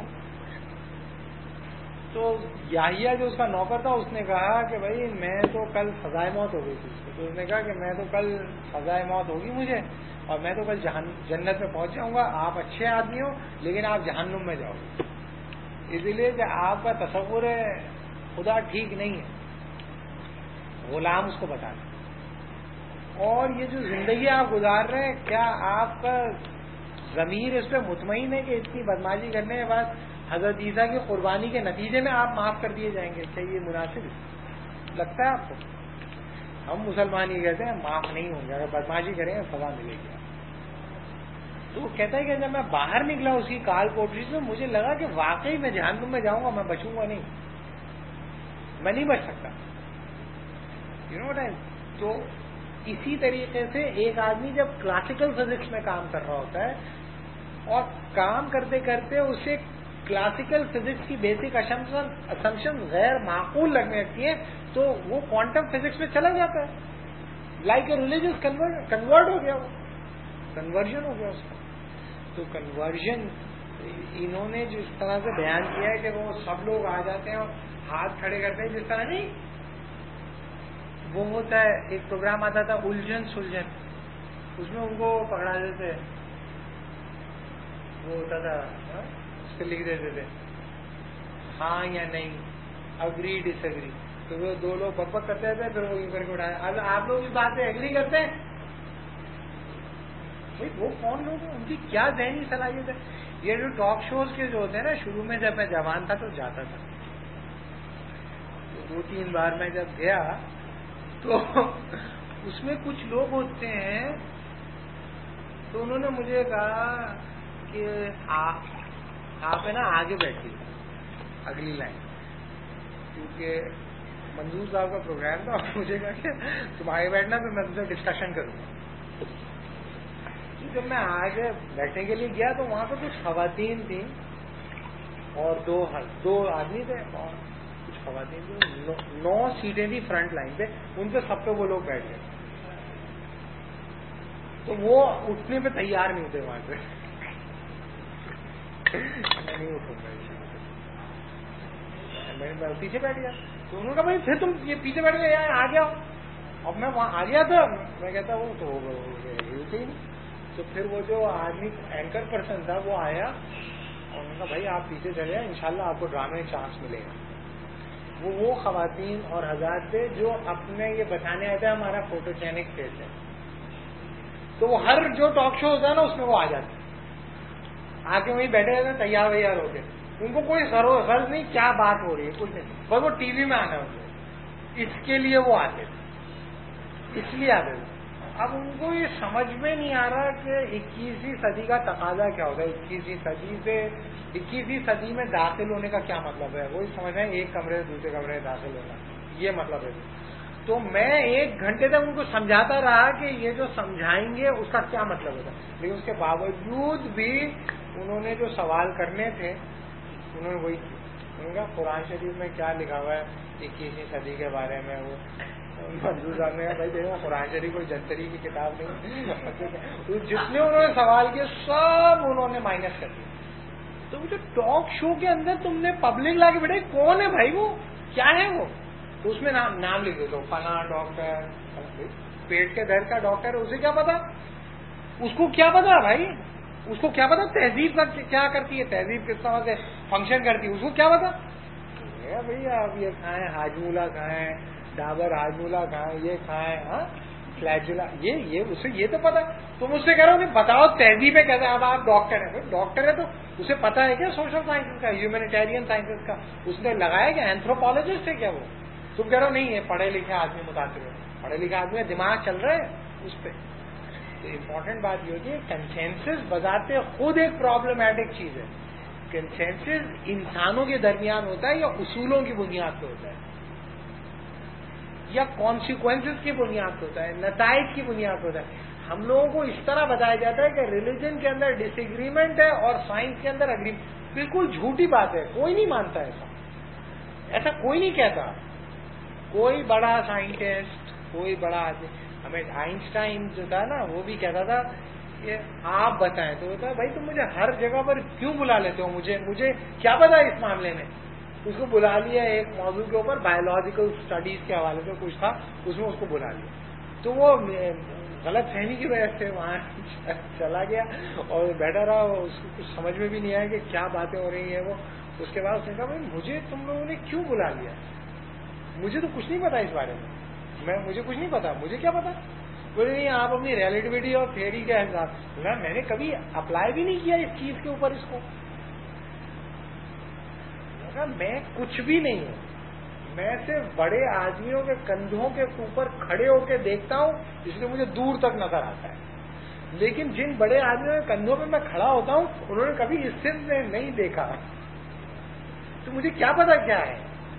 تو یحییٰ جو اس کا نوکر تھا اس نے کہا کہ بھائی میں تو کل سزائے موت ہو گئی تھی اس کو. تو اس نے کہا کہ میں تو کل سزائے موت ہوگی مجھے اور میں تو کل جنت میں پہنچ جاؤں گا. آپ اچھے آدمی ہو لیکن آپ جہنم میں جاؤ گے, اسی لیے کہ آپ کا تصور خدا ٹھیک نہیں ہے. غلام اس کو بتا دیں. اور یہ جو زندگی آپ گزار رہے ہیں کیا آپ کا ضمیر اس پہ مطمئن ہے کہ اتنی بدماشی کرنے کے بعد حضرت عیسیٰ کی قربانی کے نتیجے میں آپ معاف کر دیے جائیں گے؟ کیا یہ مناسب لگتا ہے آپ کو؟ ہم مسلمان ہی کہتے ہیں معاف نہیں ہوں گے, اگر بدماشی کریں گے سزا ملے گی. تو وہ کہتا ہے کہ جب میں باہر نکلا اس کی کال کوٹری سے مجھے لگا کہ واقعی میں جہنم میں جاؤں گا, میں بچوں گا نہیں, میں نہیں بچ سکتا. تو اسی طریقے سے ایک آدمی جب کلاسیکل فزکس میں کام کر رہا ہوتا ہے اور کام کرتے کرتے اسے کلاسیکل فزکس کی بیسک اسمپشن غیر معقول لگنے لگتی ہے تو وہ کوانٹم فزکس میں چلا جاتا ہے. لائک اے ریلیجس کنورٹ ہو گیا, وہ کنورژن ہو گیا اس کا. تو کنورژن انہوں نے جو اس طرح سے بیان کیا ہے کہ وہ سب لوگ آ جاتے ہیں اور ہاتھ کھڑے کرتے ہیں, جس طرح نہیں وہ ہوتا ہے ایک پروگرام آتا تھا الجھن سلجھن, اس میں ان کو پکڑا دیتے, وہ ہوتا تھا اس پہ لکھ دیتے تھے ہاں یا نہیں, اگری ڈس ایگری. تو وہ دو لوگ بک بک کرتے تھے, پھر وہ یوں کر کے اٹھایا. اب آپ لوگ اس بات پہ ایگری کرتے ہیں؟ بھائی وہ کون لوگ ہیں, ان کی کیا ذہنی صلاحیت ہے؟ یہ جو ٹاک شوز کے جو ہوتے ہیں نا, شروع میں جب میں جوان تھا تو جاتا تھا, تو 2-3 بار میں جب گیا تو اس میں کچھ لوگ ہوتے ہیں تو انہوں نے مجھے کہا کہ آپ ہے نا آگے بیٹھیے اگلی لائن, کیونکہ منظور صاحب کا پروگرام تھا, اور مجھے کہا کہ تم آگے بیٹھنا تو میں تم سے ڈسکشن کروں گا. جب میں آگے بیٹھنے کے لیے گیا تو وہاں پہ کچھ خواتین تھیں اور دو آدمی تھے اور کچھ خواتین تھیں. 9 سیٹیں تھیں فرنٹ لائن پہ, ان پہ سب پہ وہ لوگ بیٹھ گئے. تو وہ اٹھنے پہ تیار نہیں ہوتے وہاں سے. میں نہیں اٹھوں گا, میں پیچھے بیٹھ گیا. تو انہوں نے کہا بھائی پھر تم یہ پیچھے بیٹھ گئے آ گیا. اب میں وہاں آ گیا تھا, میں کہتا وہ تو ہی. تو پھر وہ جو آدمی اینکر پرسن تھا وہ آیا اور انہوں نے کہا بھائی آپ پیچھے چلے جائیں, انشاءاللہ آپ کو ڈرامے میں چانس ملے گا. وہ خواتین اور حضرات تھے جو اپنے یہ بتانے آتے ہیں ہمارا فوٹوجینک فیس ہے. تو وہ ہر جو ٹاک شو ہوتا ہے نا اس میں وہ آ جاتے ہیں, آ کے وہیں بیٹھے رہتے ہیں تیار ویار ہو کے. ان کو کوئی غرض نہیں کیا بات ہو رہی ہے, کچھ نہیں, بس وہ ٹی وی میں آنا ہے. اس کے لیے وہ آتے تھے, اس لیے آتے تھے. اب ان کو یہ سمجھ میں نہیں آ رہا کہ 21ویں صدی کا تقاضا کیا ہوتا ہے, 21ویں صدی سے 21ویں صدی میں داخل ہونے کا کیا مطلب ہے. وہی سمجھ رہے ہیں ایک کمرے سے دوسرے کمرے میں داخل ہونا, یہ مطلب ہے. تو میں 1 گھنٹے تک ان کو سمجھاتا رہا کہ یہ جو سمجھائیں گے اس کا کیا مطلب ہوتا ہے, لیکن اس کے باوجود بھی انہوں نے جو سوال کرنے تھے انہوں نے وہی کیا. انہوں نے کہا قرآن شریف میں کیا لکھا ہوا ہے 21ویں صدی کے بارے میں. وہ منظور صاحب نے کہا بھائی دیکھو قرآن شریف کوئی جنتری کی کتاب نہیں. جتنے انہوں نے سوال کیے سب انہوں نے مائنس کر دیا. تو جو ٹاک شو کے اندر تم نے پبلک لا کے بیٹھے کون ہے بھائی, وہ کیا ہے وہ, تو اس میں نام لکھ دو فلاں ڈاکٹر, پیٹ کے درد کا ڈاکٹر, اسے کیا پتا, اس کو کیا پتا بھائی, اس کو کیا پتا تہذیب کا کیا کرتی ہے, تہذیب کس طرح سے فنکشن کرتی ہے, اس کو کیا پتا. بھائی آپ یہ کھائیں ہاجمولا کھائیں, ڈابر ہاجمولا کھائیں, یہ کھائیں, ہاں فلیجلا, یہ اسے یہ تو پتا. تم اس سے کہہ رہے ہو کہ بتاؤ تہذیب ہے کیسے. اب آپ ڈاکٹر ہیں, ڈاکٹر ہے تو اسے پتا ہے کیا سوشل سائنسز کا, ہیومینیٹیرین سائنسز کا, اس نے لگایا کہ اینتھروپالوجسٹ ہے کیا وہ. تم کہہ رہے ہو نہیں ہے پڑھے لکھے آدمی متاثر ہے, پڑھے لکھے آدمی کا دماغ چل رہا ہے اس پہ. تو امپورٹنٹ بات یہ ہوتی ہے کنسینسس بذات خود ایک پرابلمٹک چیز ہے. کنسینسس انسانوں کے درمیان ہوتا ہے یا اصولوں کی بنیاد پہ ہوتا ہے یا کانسیکوینسز کی بنیاد پہ ہوتا ہے, نتائج کی بنیاد پہ ہوتا ہے. ہم لوگوں کو اس طرح بتایا جاتا ہے کہ ریلیجن کے اندر ڈس ایگریمنٹ ہے اور سائنس کے اندر اگریمنٹ. بالکل جھوٹی بات ہے, کوئی نہیں مانتا ایسا کوئی نہیں کہتا. کوئی بڑا سائنٹسٹ, کوئی بڑا آدمی, ہمیں آئنسٹائن جو تھا نا وہ بھی کہتا تھا کہ آپ بتائیں. تو ہوتا ہے بھائی تم مجھے ہر جگہ پر کیوں بلا لیتے ہو؟ مجھے کیا پتا اس معاملے میں. اس کو بلا لیا ایک موضوع کے اوپر، بایولوجیکل اسٹڈیز کے حوالے سے کچھ تھا، اس میں اس کو بلا لیا. تو وہ غلط فہمی کی وجہ سے وہاں چلا گیا اور بیٹھا رہا. اس کو کچھ سمجھ میں بھی نہیں آیا کہ کیا باتیں ہو رہی ہیں. وہ اس کے بعد اس نے کہا بھائی مجھے تم لوگوں نے کیوں بلا لیا؟ مجھے تو کچھ نہیں پتا اس بارے میں مجھے کچھ نہیں پتا. مجھے کیا پتا؟ بولے نہیں آپ اپنی ریلیٹیوٹی اور تھیوری کے حساب میں نے کبھی اپلائی بھی نہیں کیا اس چیز کے اوپر اس کو. میں کچھ بھی نہیں ہوں، میں صرف بڑے آدمیوں کے کندھوں کے اوپر کھڑے ہو کے دیکھتا ہوں، اس لیے مجھے دور تک نظر آتا ہے. لیکن جن بڑے آدمیوں کے کندھوں پہ میں کھڑا ہوتا ہوں انہوں نے کبھی اس سے میں نہیں دیکھا، تو مجھے کیا پتا کیا ہے.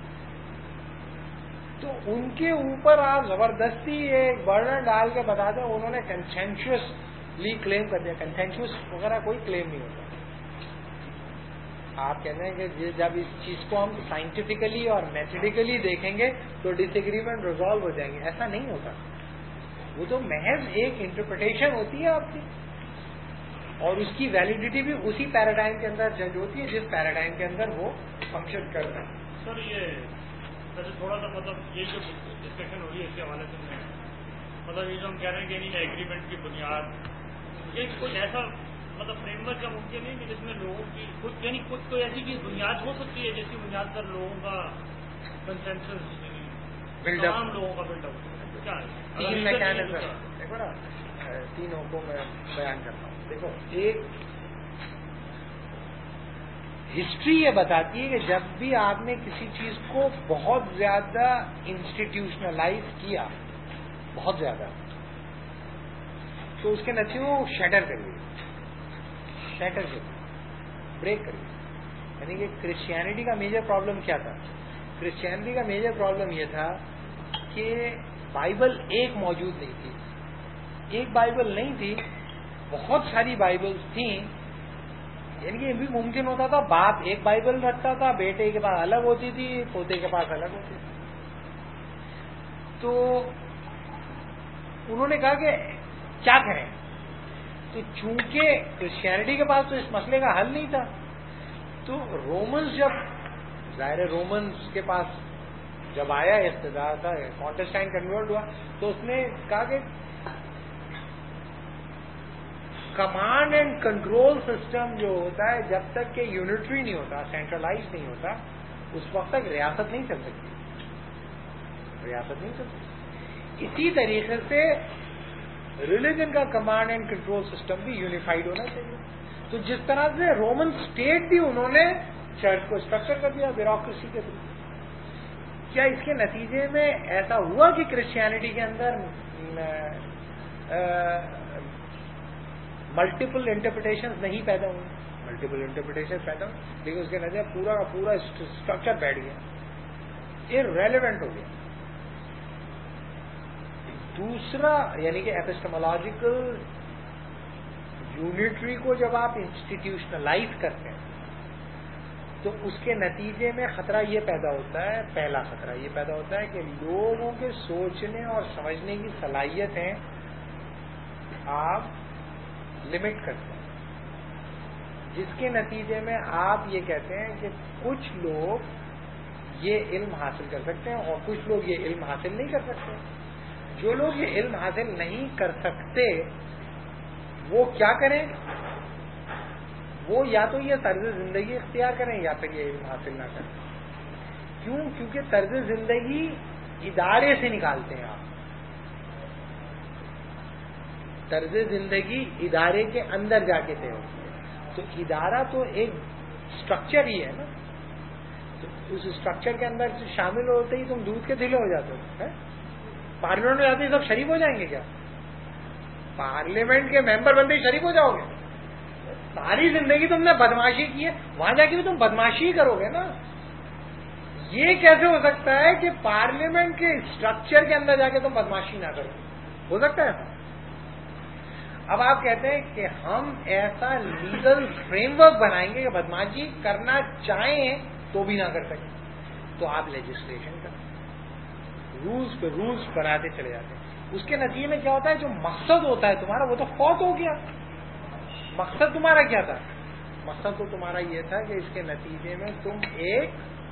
تو ان کے اوپر آپ زبردستی ایک برڈن ڈال کے بتا دیں. انہوں نے کنسینشوسلی کلیم کر دیا. کنسینشوس وغیرہ کوئی کلیم نہیں ہوتا. آپ کہتے ہیں کہ جب اس چیز کو ہم سائنٹیفکلی اور میتھڈیکلی دیکھیں گے تو ڈس ایگریمنٹ ریزالو ہو جائیں گے. ایسا نہیں ہوتا. وہ تو محض ایک انٹرپریٹیشن ہوتی ہے آپ کی، اور اس کی ویلیڈیٹی بھی اسی پیراڈائم کے اندر جج ہوتی ہے جس پیراڈائم کے اندر وہ فنکشن کرتا ہے. سر یہ ویسے تھوڑا سا مطلب یہ جو ڈسکشن ہو رہی ہے اس کے حوالے سے مطلب یہ جو ہم کہہ رہے ہیں کہ نہیں ایگریمنٹ کی بنیاد، یہ کوئی ایسا مطلب فریم ورک کا ممکن نہیں کہ جس میں لوگوں کی کچھ یعنی کچھ کوئی ایسی چیز بنیاد ہو سکتی ہے جس کی بنیاد پر لوگوں کا کنسنسس تمام لوگوں کا بلڈ اپ کیا ہے؟ تین میکینزم دیکھو نا، تینوں کو میں بیان کرتا ہوں. دیکھو، ایک ہسٹری یہ بتاتی ہے کہ جب بھی آپ نے کسی چیز کو بہت زیادہ انسٹیٹیوشنلائز کیا، بہت زیادہ، تو اس کے نتیجے وہ شیٹر کریے، بریک کریے. یعنی کہ کرسچینٹی کا میجر پرابلم کیا تھا؟ کرسچینٹی کا میجر پرابلم یہ تھا کہ بائبل ایک موجود نہیں تھی. ایک بائبل نہیں تھی، بہت ساری بائبلز تھیں. یعنی کہ یہ بھی ممکن ہوتا تھا باپ ایک بائبل رکھتا تھا، بیٹے کے پاس الگ ہوتی تھی، پوتے کے پاس الگ ہوتی تھی. تو انہوں نے کہا کہ کیا کریں؟ تو چونکہ کرسچینٹی کے پاس تو اس مسئلے کا حل نہیں تھا، تو رومنز جب ظاہر رومنز کے پاس جب آیا اقتدار تھا، کانٹسٹائن کنورٹ ہوا، تو اس نے کہا کہ کمانڈ اینڈ کنٹرول سسٹم جو ہوتا ہے جب تک کہ یونٹری نہیں ہوتا، سینٹرلائز نہیں ہوتا، اس وقت تک ریاست نہیں چل سکتی. اسی طریقے سے ریلیجن کا کمانڈ اینڈ کنٹرول سسٹم بھی یونیفائڈ ہونا چاہیے. تو جس طرح سے رومن اسٹیٹ بھی انہوں نے چرچ کو اسٹرکچر کر دیا بیوروکریسی کے تھرو. کیا اس کے نتیجے میں ایسا ہوا کہ کرسچینٹی کے اندر ملٹیپل انٹرپریٹیشن نہیں پیدا ہوئی؟ ملٹیپل انٹرپریٹیشن پیدا ہوئی، لیکن اس کے نتیجے پورا کا پورا اسٹرکچر بیٹھ گیا، ارریلیونٹ ہو گیا. دوسرا یعنی کہ ایپسٹمولوجیکل یونٹری کو جب آپ انسٹیٹیوشنلائز کرتے ہیں تو اس کے نتیجے میں خطرہ یہ پیدا ہوتا ہے، پہلا خطرہ یہ پیدا ہوتا ہے کہ لوگوں کے سوچنے اور سمجھنے کی صلاحیتیں آپ لمٹ کرتے ہیں، جس کے نتیجے میں آپ یہ کہتے ہیں کہ کچھ لوگ یہ علم حاصل کر سکتے ہیں اور کچھ لوگ یہ علم حاصل نہیں کر سکتے. جو لوگ یہ علم حاصل نہیں کر سکتے وہ کیا کریں؟ وہ یا تو یہ طرز زندگی اختیار کریں یا پھر یہ علم حاصل نہ کریں. کیوں؟ کیونکہ طرز زندگی ادارے سے نکالتے ہیں آپ. طرز زندگی ادارے کے اندر جا کے طے ہوتی ہے. تو ادارہ تو ایک اسٹرکچر ہی ہے نا، تو اس اسٹرکچر کے اندر شامل ہوتے ہی تم دودھ کے دھلے ہو جاتے ہو. پارلیمنٹ میں جاتے ہی سب شریف ہو جائیں گے کیا؟ پارلیمنٹ کے ممبر بنتے ہی شریف ہو جاؤ گے؟ ساری زندگی تم نے بدماشی کی ہے، وہاں جا کے بھی تم بدماشی کرو گے نا. یہ کیسے ہو سکتا ہے کہ پارلیمنٹ کے اسٹرکچر کے اندر جا کے تم بدماشی نہ کرو؟ ہو سکتا ہے. اب آپ کہتے ہیں کہ ہم ایسا لیگل فریم ورک بنائیں گے کہ بدماشی کرنا چاہیں تو بھی نہ کر سکیں. تو آپ لیجسلیشن کریں، رولز پہ رولز بناتے چلے جاتے ہیں. اس کے نتیجے میں کیا ہوتا ہے؟ جو مقصد ہوتا ہے تمہارا وہ تو فوت ہو گیا. مقصد تمہارا کیا تھا؟ مقصد تو تمہارا یہ تھا کہ اس کے نتیجے میں تم ایک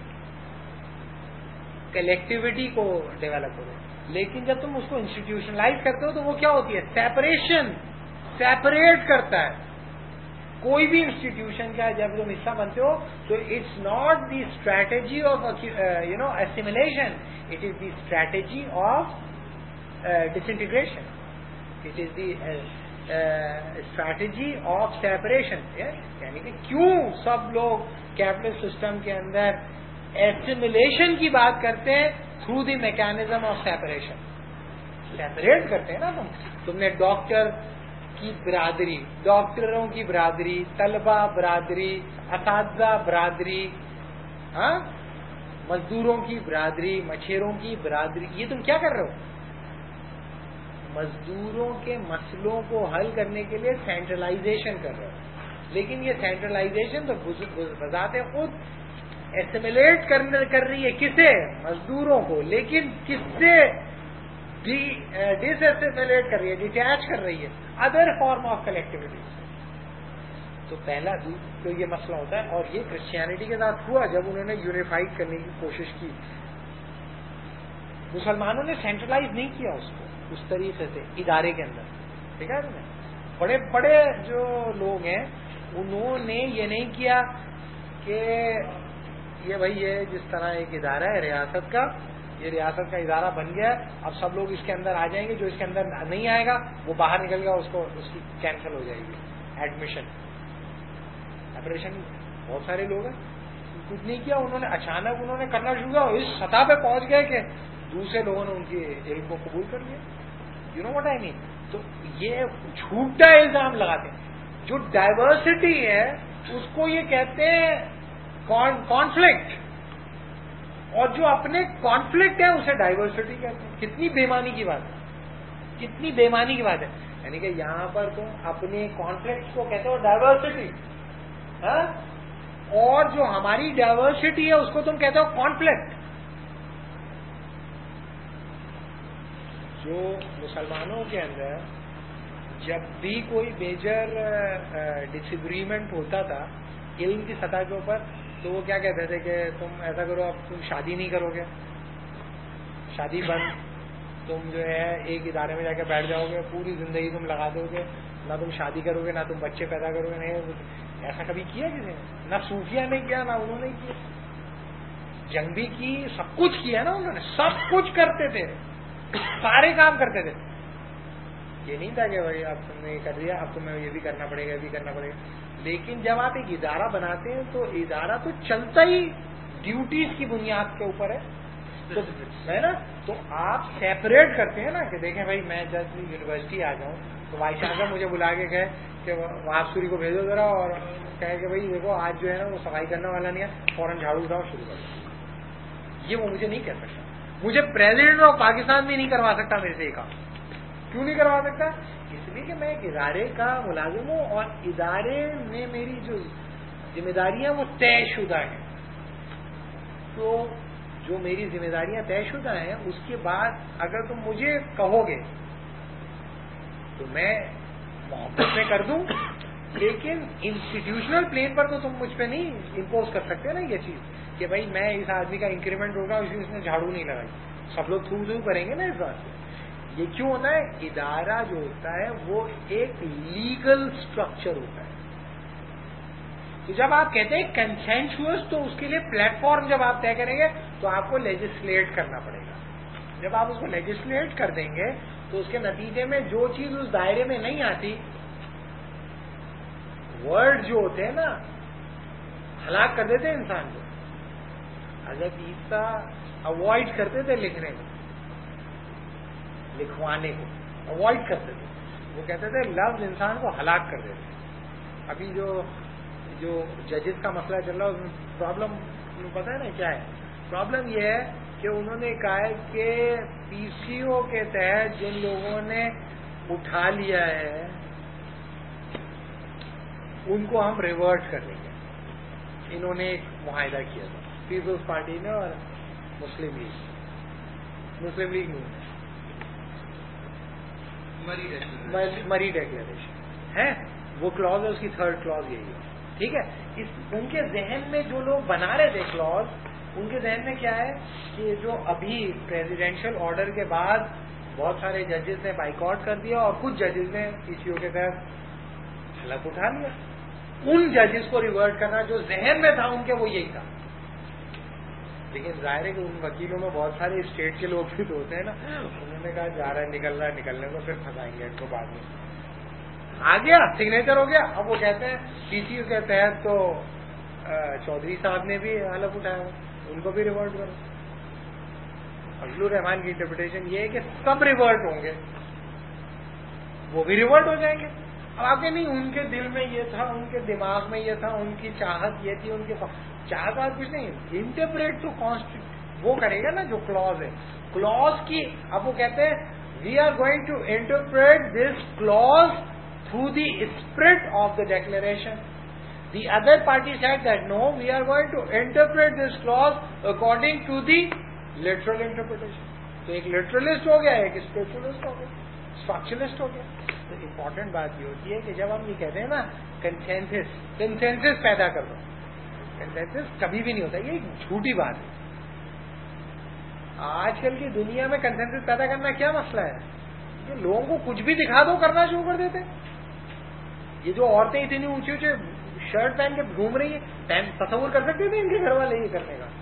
کلیکٹیوٹی کو ڈیولپ کرو. لیکن جب تم اس کو انسٹیٹیوشنلائز کرتے ہو تو وہ کیا ہوتی ہے؟ سیپریشن، سیپریٹ کرتا ہے. کوئی بھی انسٹیٹیوشن کا جب تم حصہ بنتے ہو تو it's not the strategy of assimilation, it is the strategy of disintegration, it is the strategy of separation. یعنی کہ کیوں سب لوگ کیپٹلسٹ سسٹم کے اندر ایسیمیلیشن کی بات کرتے ہیں؟ Through the mechanism of separation. Separate کرتے ہیں نا تم نے ڈاکٹر کی برادری، ڈاکٹروں کی برادری، طلبہ برادری، اساتذہ برادری، ہاں، مزدوروں کی برادری، مچھیروں کی برادری. یہ تم کیا کر رہے ہو؟ مزدوروں کے مسئلوں کو حل کرنے کے لیے سینٹرلائزیشن کر رہے ہو. لیکن یہ سینٹرلائزیشن تو بذات خود ایسیمیلیٹ کر رہی ہے. کسے؟ مزدوروں کو. لیکن کس سے ڈس ایسیمیلیٹ کر رہی ہے؟ ڈیٹیچ کر رہی ہے ادر فارم آف کلیکٹیوٹی. تو پہلا تو یہ مسئلہ ہوتا ہے. اور یہ کرسچینٹی کے ساتھ ہوا جب انہوں نے یونیفائڈ کرنے کی کوشش کی. مسلمانوں نے سینٹرلائز نہیں کیا اس کو اس طریقے سے ادارے کے اندر. ٹھیک ہے، بڑے بڑے جو لوگ ہیں انہوں نے یہ نہیں کیا کہ یہ بھائی یہ جس طرح ایک ادارہ ہے ریاست کا، یہ ریاست کا ادارہ بن گیا، اب سب لوگ اس کے اندر آ جائیں گے، جو اس کے اندر نہیں آئے گا وہ باہر نکل گا، اس کی کینسل ہو جائے گی ایڈمیشن. آپریشن بہت سارے لوگ ہیں، کچھ نہیں کیا انہوں نے. اچانک انہوں نے کرنا شروع کیا، اس سطح پہ پہنچ گئے کہ دوسرے لوگوں نے ان کے علم کو قبول کر لیا. You know what I mean. تو یہ جھوٹا الزام لگاتے ہیں. جو ڈائیورسٹی ہے اس کو یہ کہتے ہیں کانفلکٹ، اور جو اپنے کانفلکٹ ہے اسے ڈائیورسٹی کہتے ہیں. کتنی بےمانی کی بات ہے، کتنی بےمانی کی بات ہے. یعنی کہ یہاں پر تم اپنے کانفلکٹ کو کہتے ہو ڈائیورسٹی، اور جو ہماری ڈائیورسٹی ہے اس کو تم کہتے ہو کانفلکٹ. جو مسلمانوں کے اندر جب بھی کوئی میجر ڈس ہوتا تھا علم کی سطح کے اوپر تو وہ کیا کہتے تھے کہ تم ایسا کرو، اب تم شادی نہیں کرو گے، شادی بند، تم جو ہے ایک ادارے میں جا کے بیٹھ جاؤ گے، پوری زندگی تم لگا دو گے، نہ تم شادی کرو گے، نہ تم بچے پیدا کرو گے. نہیں، ایسا کبھی کیا کسی نے؟ نہ صوفیہ نے کیا، نہ انہوں نے کیا. جنگ بھی کی، سب کچھ کیا نا انہوں نے، سب کچھ کرتے تھے، سارے کام کرتے تھے. یہ نہیں تھا کہ بھائی اب تم نے یہ کر دیا، اب تمہیں یہ بھی کرنا پڑے گا، یہ بھی کرنا پڑے گا. لیکن جب آپ ایک ادارہ بناتے ہیں تو ادارہ تو چلتا ہی ڈیوٹیز کی بنیاد کے اوپر ہے نا. تو آپ سیپریٹ کرتے ہیں نا کہ دیکھیں بھائی میں جب یونیورسٹی آ جاؤں تو وائس چانسلر مجھے بلا کے کہے کہ وہاب سوری کو بھیجو ذرا، اور کہے کہ بھائی دیکھو آج جو ہے نا وہ صفائی کرنے والا نہیں ہے، فوراً جھاڑو اٹھاؤ شروع کرو. یہ وہ مجھے نہیں کہہ سکتا. مجھے پریزیڈنٹ آف پاکستان بھی نہیں کروا سکتا میرے سے یہ کام. کیوں نہیں کروا سکتا؟ اس لیے کہ میں ایک ادارے کا ملازم ہوں، اور ادارے میں میری جو ذمہ داریاں وہ طے شدہ ہیں. تو جو میری ذمہ داریاں طے شدہ ہیں اس کے بعد اگر تم مجھے کہو گے تو میں محبت میں کر دوں، لیکن انسٹیٹیوشنل پلین پر تو تم مجھ پہ نہیں امپوز کر سکتے نا یہ چیز کہ بھائی میں اس آدمی کا انکریمنٹ ہوگا اس نے جھاڑو نہیں لگائی. سب لوگ تھرو کریں گے نا اس بات سے. یہ کیوں ہوتا ہے؟ ادارہ جو ہوتا ہے وہ ایک لیگل اسٹرکچر ہوتا ہے. تو جب آپ کہتے ہیں کنسینشوس تو اس کے لیے پلیٹ فارم جب آپ طے کریں گے تو آپ کو لیجسلیٹ کرنا پڑے گا. جب آپ اس کو لیجسلیٹ کر دیں گے تو اس کے نتیجے میں جو چیز اس دائرے میں نہیں آتی، ورڈ جو ہوتے ہیں نا ہلاک کر دیتے ہیں انسان کو. حضرت عیسیٰ اوائڈ کرتے تھے لکھنے کو، لکھوانے کو اوائڈ کرتے تھے. وہ کہتے تھے لفظ انسان کو ہلاک کر دیتے. ابھی جو ججز کا مسئلہ چل رہا ہے اس میں پرابلم پتا ہے نا کیا ہے؟ پرابلم یہ ہے کہ انہوں نے کہا ہے کہ پی سی او کے تحت جن لوگوں نے اٹھا لیا ہے ان کو ہم ریورٹ کر دیں گے. انہوں نے ایک معاہدہ کیا تھا پیپلز پارٹی نے اور مسلم لیگ نے مری ڈیکلیریشن ہے. وہ کلوز ہے اس کی تھرڈ کلوز یہی ہے. ٹھیک ہے. ان کے ذہن میں جو لوگ بنا رہے تھے کلوز, ان کے ذہن میں کیا ہے کہ جو ابھی پریزیڈینشل آرڈر کے بعد بہت سارے ججز نے بائیکاٹ کر دیا اور کچھ ججز نے پی سی او کے تحت حلف اٹھا لیا, ان ججز کو ریورٹ کرنا جو ذہن میں تھا ان کے وہ یہی تھا. لیکن ظاہر ہے کہ ان وکیلوں میں بہت سارے اسٹیٹ کے لوگ بھی تو ہوتے ہیں نا, انہوں نے کہا جا رہا ہے نکل رہا ہے, نکلنے کو پھر پھنسائیں گے ان کو بعد میں. آ گیا سگنیچر ہو گیا. اب وہ کہتے ہیں پی سی او کے تحت تو چودھری صاحب نے بھی حلف اٹھایا, ان کو بھی ریورٹ کرو. فضل الرحمان کی انٹرپریٹیشن یہ ہے کہ سب ریورٹ ہوں گے, وہ بھی ریورٹ ہو جائیں گے. اب آپ کے نہیں, ان کے دل میں یہ تھا, ان کے دماغ میں یہ تھا, ان کی چاہت یہ تھی, ان کے چاہت آج کچھ نہیں, انٹرپریٹ ٹو کانسٹیٹیوشن وہ کرے گا نا جو کلوز ہے. کلوز کی اب وہ کہتے ہیں we are going to interpret this clause through the spirit of the declaration. The other party said that no, we are going to interpret this clause according to the literal interpretation. تو ایک لٹرلسٹ ہو گیا, ایک اسپرچلسٹ ہو گیا, structuralist ہو گیا. تو important بات یہ ہوتی ہے کہ جب ہم یہ کہتے ہیں نا کنسینسس پیدا کر دو, کنسینسس کبھی بھی نہیں ہوتا, یہ ایک جھوٹی بات ہے. آج کل کی دنیا میں کنسینسس پیدا کرنا کیا مسئلہ ہے کہ لوگوں کو کچھ بھی دکھا دو کرنا شروع کر دیتے. یہ جو عورتیں اتنی اونچی اونچی شرٹ پہن کے گھوم رہی ہیں, تصور کر سکتے تھے ان کے گھر والے یہ کرنے کا؟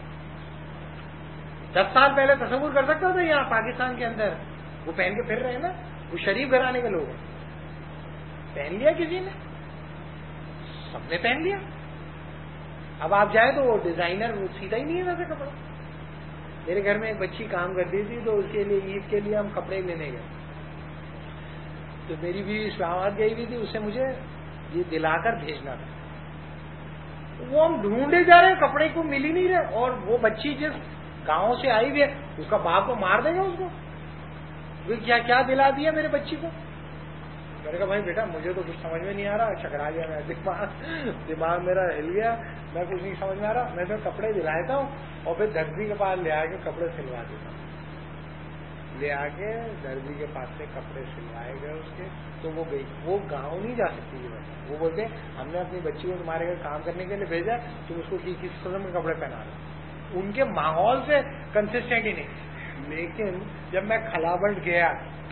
10 سال پہلے تصور کر سکتا تھا یہاں پاکستان کے اندر وہ پہن کے پھر رہے ہیں نا, وہ شریف گھرانے کے لوگ ہیں. پہن لیا کسی نے, سب نے پہن لیا. اب آپ جائیں تو وہ ڈیزائنر وہ سیدھا ہی نہیں ہے ویسے کپڑا. میرے گھر میں ایک بچی کام کرتی تھی تو اس کے لیے عید کے لیے ہم کپڑے لینے گئے, تو میری بھی اسلام آباد گئی ہوئی تھی, اسے مجھے یہ دلا کر بھیجنا تھا. وہ ہم ڈھونڈے جا رہے ہیں, کپڑے کو مل ہی نہیں رہے. اور وہ بچی جس گاؤں سے آئی ہوئی ہے اس کا باپ کو مار دے گا اس کو, کیا دلا دیا میرے بچی کو. میں نے کہا بھائی بیٹا مجھے تو کچھ سمجھ میں نہیں آ رہا, چکرا گیا میں, دماغ میرا ہل گیا, میں کچھ نہیں سمجھ میں آ رہا. میں تو کپڑے دلاتا ہوں اور پھر درزی کے پاس لے آ کے کپڑے سلوا دیتا ہوں. لے آ کے درزی کے پاس سے کپڑے سلوائے گئے اس کے. تو وہ گئی, وہ گاؤں نہیں جا سکتی یہ بچہ. وہ بولتے ہم نے اپنی بچی کو تمہارے گھر کام کرنے کے لیے بھیجا, تم اس کو کس قسم کے کپڑے پہنا رہے. ان کے ماحول سے کنسسٹنٹ ہی نہیں. لیکن جب میں کھلابٹ گیا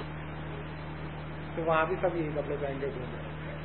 تو وہاں بھی سب یہی کپڑے پہن کے گھوم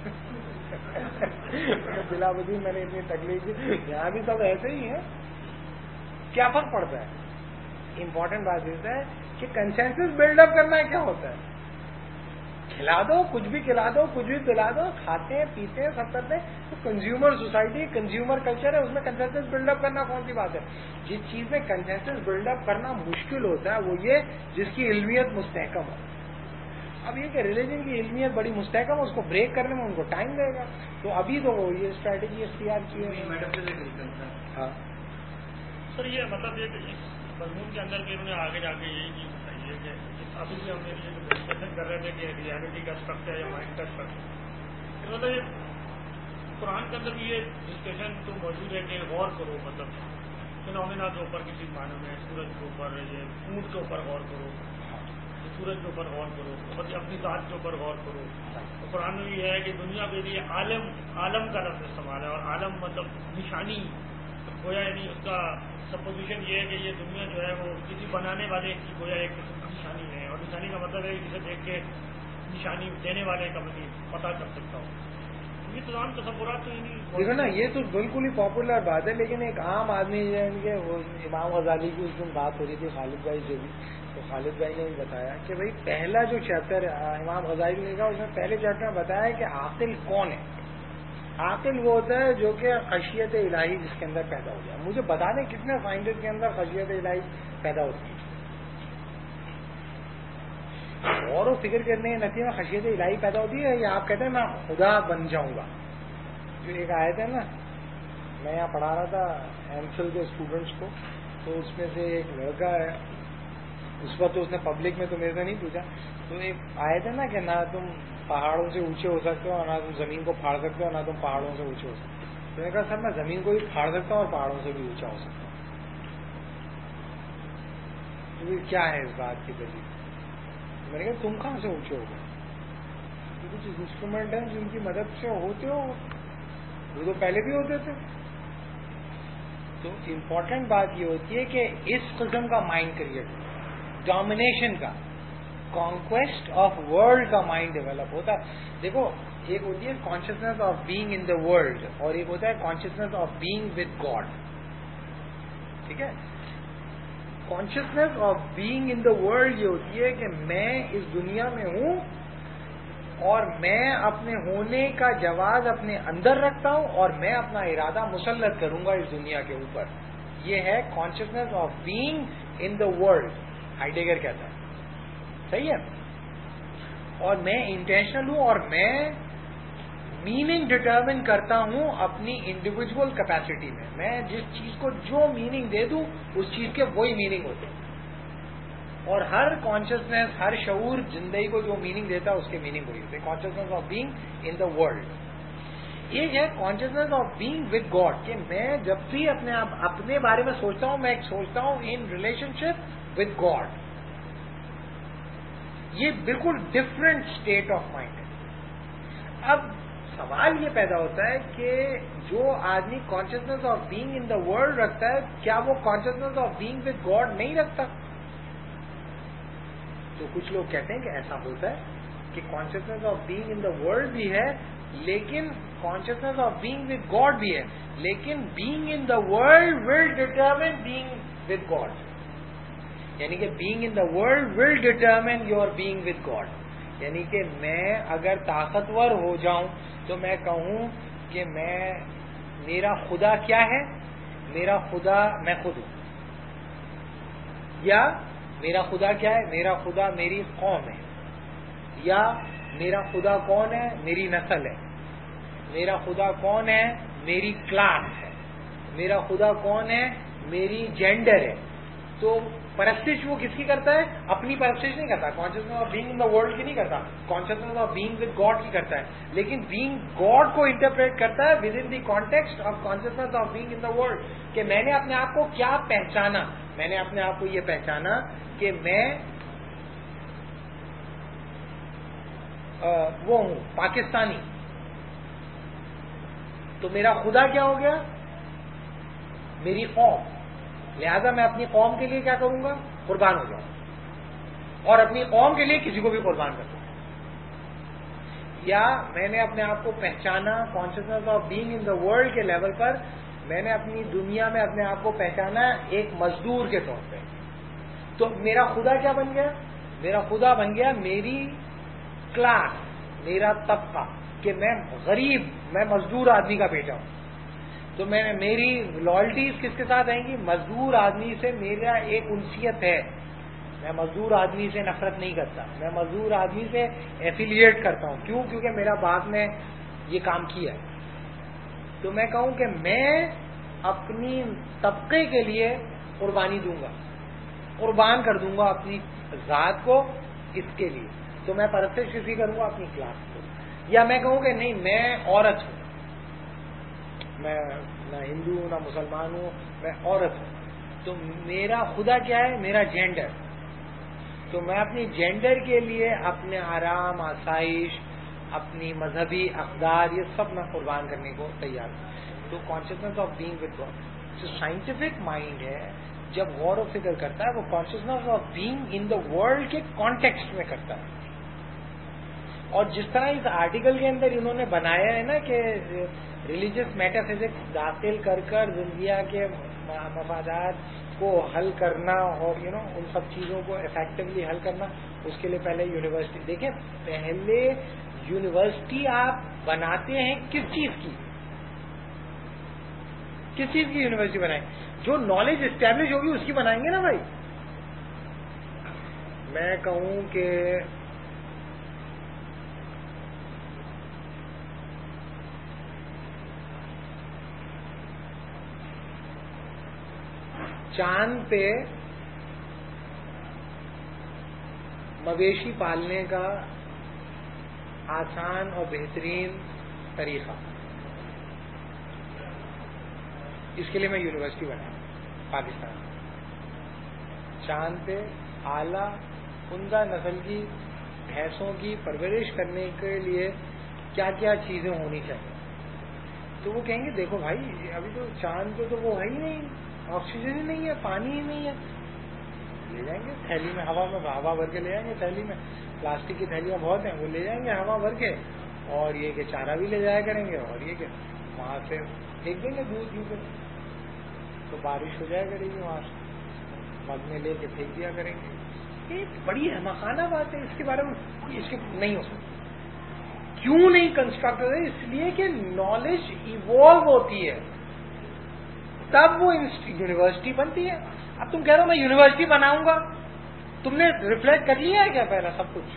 رہے. بلا وجود میں نے اتنی تکلیف دی, یہاں بھی سب ایسے ہی ہیں. کیا فرق پڑتا ہے؟ امپورٹنٹ بات یہ ہے کہ کنسنسس بلڈ اپ کرنا کیا ہوتا ہے. کھلا دو, کچھ بھی کھلا دو, کچھ بھی پلا دو, کھاتے ہیں پیتے ہیں سب کرتے ہیں. تو کنزیومر سوسائٹی, کنزیومر کلچر ہے, اس میں کنسنسس بلڈ اپ کرنا کون سی بات ہے. جس چیز میں کنسنسس بلڈ اپ کرنا مشکل ہوتا ہے وہ یہ جس کی علمیت مستحکم ہو. اب یہ کہ ریلیجن کی علمیت بڑی مستحکم ہے, اس کو بریک کرنے میں ان کو ٹائم لگے گا. تو ابھی تو وہ یہ اسٹریٹجی اختیار کی ہے. ہاں سر, یہ مطلب یہ مضمون کے اندر بھی انہوں نے آگے جا کے یہی چیز بتائی ہے کہ ابھی بھی ہم یہ ڈسکشن کر رہے تھے کہ ریالٹی کا اسٹرکچر یا مائنڈ کا اسٹرکچر, مطلب قرآن کے اندر بھی یہ ڈسکشن تو موجود ہے کہ غور کرو, مطلب فنومینا کے اوپر کسی معنی میں, سورج کے اوپر, یہ اونٹ کے اوپر غور کرو, سورج کے اوپر غور کرو, مطلب اپنی ذات کے اوپر غور کرو. قرآن میں یہ ہے کہ دنیا کے لیے عالم کا لفظ استعمال ہے, اور عالم مطلب نشانی گویا, یعنی اس کا سپوزیشن یہ ہے کہ یہ دنیا جو ہے وہ کسی بنانے والے کی گویا ایک قسم کی نشانی ہے. اور نشانی کا مطلب ہے جسے دیکھ کے نشانی دینے والے کا پتہ کر سکتا ہوں. یہ تمام تصورات تو دیکھو نا, یہ تو بالکل ہی پاپولر بات ہے, لیکن ایک عام آدمی کے وہ امام غزالی کی اس دن بات ہو رہی تھی خالد بھائی سے بھی, تو خالد بھائی نے بھی بتایا کہ بھائی پہلا جو چیپٹر امام غزالی نے کہا اس میں پہلے چیپٹر میں بتایا کہ عاقل کون ہے. عاقل وہ ہوتا ہے جو کہ خشیت الہی جس کے اندر پیدا ہو جائے. مجھے بتا دیں کتنے سائنٹسٹ کے اندر خشیت الہی پیدا ہوتی ہے. غور و فکر کرنے کے نتیجے میں خشیت الہی پیدا ہوتی ہے, یا آپ کہتے ہیں میں خدا بن جاؤں گا. جو ایک آیت ہے نا, میں یہاں پڑھا رہا تھا ایم فل کے اسٹوڈنٹس کو, تو اس میں سے ایک لڑکا ہے, اس وقت تو اس نے پبلک میں تو میرے سے نہیں پوچھا, تو ایک آیت ہے نا کہ نہ تم پہاڑوں سے اونچے ہو سکتے ہو, نہ تم زمین کو پھاڑ سکتے ہو, نہ تم پہاڑوں سے اونچے ہو سکتے ہو. تو میں نے کہا سر میں زمین کو بھی پھاڑ سکتا ہوں اور پہاڑوں سے بھی اونچا ہو سکتا ہوں. تو کیا ہے اس بات کی دلیل؟ میں نے کہا تم کہاں سے اونچے ہو گئے, کچھ انسٹرومنٹ ہیں جن کی مدد سے ہوتے ہو، وہ تو پہلے بھی ہوتے تھے. تو امپورٹنٹ بات یہ ہوتی ہے کہ اس قسم کا مائنڈ کریٹ ہو، ڈومینیشن کا، کانکویسٹ آف ورلڈ کا مائنڈ ڈیولپ ہوتا ہے. دیکھو ایک ہوتی ہے consciousness of being in the world اور ایک ہوتا ہے consciousness of being with God. ٹھیک ہے، consciousness of being in the world یہ ہوتی ہے کہ میں اس دنیا میں ہوں اور میں اپنے ہونے کا جواز اپنے اندر رکھتا ہوں اور میں اپنا ارادہ مسلط کروں گا اس دنیا کے اوپر. یہ ہے consciousness of being in the world, Heidegger کہتا ہے. صحیح ہے. اور میں انٹینشنل ہوں اور میں میننگ ڈٹرمن کرتا ہوں اپنی انڈیویجول کیپیسٹی میں. میں جس چیز کو جو میننگ دے دوں اس چیز کے وہی میننگ ہوتے ہیں. اور ہر کانشیسنیس، ہر شعور زندگی کو جو میننگ دیتا ہے اس کے میننگ وہی ہوتے ہیں. Consciousness of being in the world. ایک ہے consciousness of being with God, کہ میں جب بھی اپنے بارے میں سوچتا ہوں میں سوچتا ہوں in relationship with God. یہ بالکل ڈفرینٹ اسٹیٹ آف مائنڈ ہے. اب سوال یہ پیدا ہوتا ہے کہ جو آدمی consciousness of being in the world رکھتا ہے کیا وہ consciousness of being with God نہیں رکھتا؟ تو کچھ لوگ کہتے ہیں کہ ایسا ہوتا ہے کہ consciousness of being in the world بھی ہے لیکن consciousness of being with God بھی ہے، لیکن being in the world will determine being with God. یعنی کہ being in the world will determine your being with God. یعنی کہ میں اگر طاقتور ہو جاؤں تو میں کہوں کہ میرا خدا کیا ہے؟ میرا خدا میں خود ہوں. یا میرا خدا کیا ہے؟ میرا خدا میری قوم ہے. یا میرا خدا کون ہے؟ میری نسل ہے. میرا خدا کون ہے؟ میری کلاس ہے. میرا خدا کون ہے؟ میری جینڈر ہے. تو پرستش وہ کس کی کرتا ہے؟ اپنی پرستش نہیں کرتا. Consciousness of being in the world کی نہیں کرتا، consciousness of being with God کی کرتا ہے. لیکن بینگ گاڈ کو انٹرپریٹ کرتا ہے within the context of consciousness of being in the world. کہ میں نے اپنے آپ کو کیا پہچانا؟ میں نے اپنے آپ کو یہ پہچانا کہ میں وہ ہوں پاکستانی. تو میرا خدا کیا ہو گیا؟ میری قوم. لہذا میں اپنی قوم کے لیے کیا کروں گا؟ قربان ہو جاؤں، اور اپنی قوم کے لیے کسی کو بھی قربان کر دوں. یا میں نے اپنے آپ کو پہچانا consciousness of being in the world کے لیول پر، میں نے اپنی دنیا میں اپنے آپ کو پہچانا ایک مزدور کے طور پہ. تو میرا خدا کیا بن گیا؟ میرا خدا بن گیا میری کلاس، میرا طبقہ، کہ میں غریب، میں مزدور آدمی کا بیٹا ہوں. تو میری لائلٹیز کس کے ساتھ آئیں گی؟ مزدور آدمی سے میرا ایک انسیت ہے. میں مزدور آدمی سے نفرت نہیں کرتا، میں مزدور آدمی سے ایفیلیٹ کرتا ہوں. کیوں؟ کیونکہ میرا باپ نے یہ کام کیا ہے. تو میں کہوں کہ میں اپنی طبقے کے لیے قربانی دوں گا، قربان کر دوں گا اپنی ذات کو اس کے لیے. تو میں پرستش کسی کروں گا؟ اپنی کلاس کو. یا میں کہوں کہ نہیں میں عورت ہوں، میں نہ ہندو ہوں نہ مسلمان ہوں، میں عورت ہوں. تو میرا خدا کیا ہے؟ میرا جینڈر. تو میں اپنی جینڈر کے لیے اپنے آرام، آسائش، اپنی مذہبی اقدار، یہ سب میں قربان کرنے کو تیار ہوں. تو consciousness of being with God جو سائنٹیفک مائنڈ ہے جب غور و فکر کرتا ہے وہ consciousness of being in the world کے کانٹیکسٹ میں کرتا ہے. اور جس طرح اس آرٹیکل کے اندر انہوں نے بنایا ہے نا کہ ریلیجس میٹا فزکس داخل کر زندگیہ کے مفادات کو حل کرنا اور ان سب چیزوں کو افیکٹولی حل کرنا، اس کے لیے پہلے یونیورسٹی. دیکھیں پہلے یونیورسٹی آپ بناتے ہیں کس چیز کی؟ کس چیز کی یونیورسٹی بنائیں؟ جو نالج اسٹیبلش ہوگی اس کی بنائیں گے نا بھائی. میں کہوں کہ چاند پہ مویشی پالنے کا آسان اور بہترین طریقہ، اس کے لیے میں یونیورسٹی بنایا پاکستان میں. چاند پہ اعلیٰ عمدہ نسل کی بھینسوں کی پرورش کرنے کے لیے کیا کیا چیزیں ہونی چاہیے. تو وہ کہیں گے دیکھو بھائی ابھی تو چاند پہ تو وہ ہے ہی نہیں, آکسیجن ہی نہیں ہے, پانی ہی نہیں ہے. لے جائیں گے تھیلی میں, ہوا بھر کے لے جائیں گے تھیلی میں. پلاسٹک کی تھیلیاں بہت ہیں, وہ لے جائیں گے ہوا بھر کے, اور یہ کہ چارہ بھی لے جایا کریں گے, اور یہ کہ وہاں سے پھینک دیں گے دودھ یوں کر, تو بارش ہو جائے کرے گی وہاں سے, مگ میں لے کے پھینک دیا کریں گے. یہ بڑی احمقانہ بات ہے, اس کے بارے میں اس کے نہیں ہو سکتی. کیوں نہیں کنسٹرکٹ ہوتے؟ اس لیے کہ نالج ایوالو ہوتی ہے, تب وہ یونیورسٹی بنتی ہے. اب تم کہہ رہے ہو میں یونیورسٹی بناؤں گا, تم نے ریفلیکٹ کر لیا ہے کیا پہلا سب کچھ؟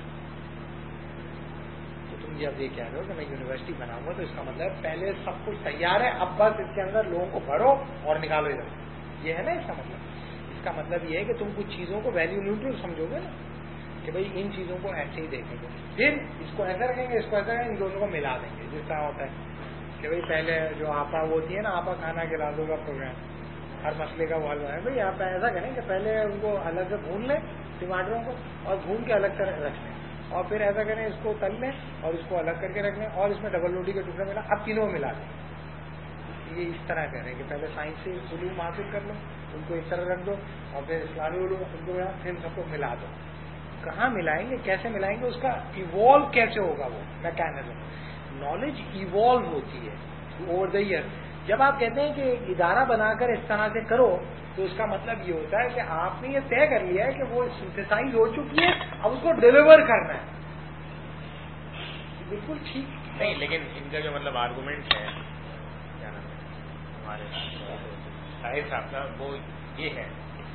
تو تم جب یہ کہہ رہے ہو کہ میں یونیورسٹی بناؤں گا تو اس کا مطلب پہلے سب کچھ تیار ہے, اب بس اس کے اندر لوگوں کو بھرو اور نکالو ادھر. یہ ہے نا اس کا مطلب. اس کا مطلب یہ ہے کہ تم کچھ چیزوں کو ویلیو نیوٹرل سمجھو گے نا, کہ بھائی ان چیزوں کو ایسے ہی دیکھیں گے, پھر اس کو ایسا رکھیں گے, اس کو ایسا رکھیں گے, ان دونوں کو ملا دیں گے. جس طرح ہوتا ہے کہ بھائی پہلے جو آپا وہ ہوتی ہے نا, آپا کھانا کھلا دو کا پروگرام, ہر مسئلے کا وہ حل ہے. بھائی آپ ایسا کریں کہ پہلے ان کو الگ سے بھون لیں ٹماٹروں کو, اور بھون کے الگ سے رکھ لیں, اور پھر ایسا کریں اس کو تل لیں اور اس کو الگ کر کے رکھ لیں, اور اس میں ڈبل روٹی کے ٹکڑے ملا, اب تینوں ملا دیں. یہ اس طرح کہہ رہے ہیں کہ پہلے سائنسی علوم حاصل کر لو, ان کو اس طرح رکھ دو, اور پھر اسلامی علوم ان کو پھر سب کو ملا دو. کہاں ملائیں گے, کیسے ملائیں گے, اس کا ایوالو کیسے ہوگا وہ میکینزم. نالج ایوالو ہوتی ہے اوور دا ایئر. جب آپ کہتے ہیں کہ ایک ادارہ بنا کر اس طرح سے کرو, تو اس کا مطلب یہ ہوتا ہے کہ آپ نے یہ طے کر لیا ہے کہ وہ سنتھسائز ہو چکی ہے, اب اس کو ڈیلیور کرنا ہے. بالکل ٹھیک نہیں, لیکن ان کا جو مطلب آرگومنٹ ہے کیا نام ہے ہمارے طاہر صاحب کا, وہ یہ ہے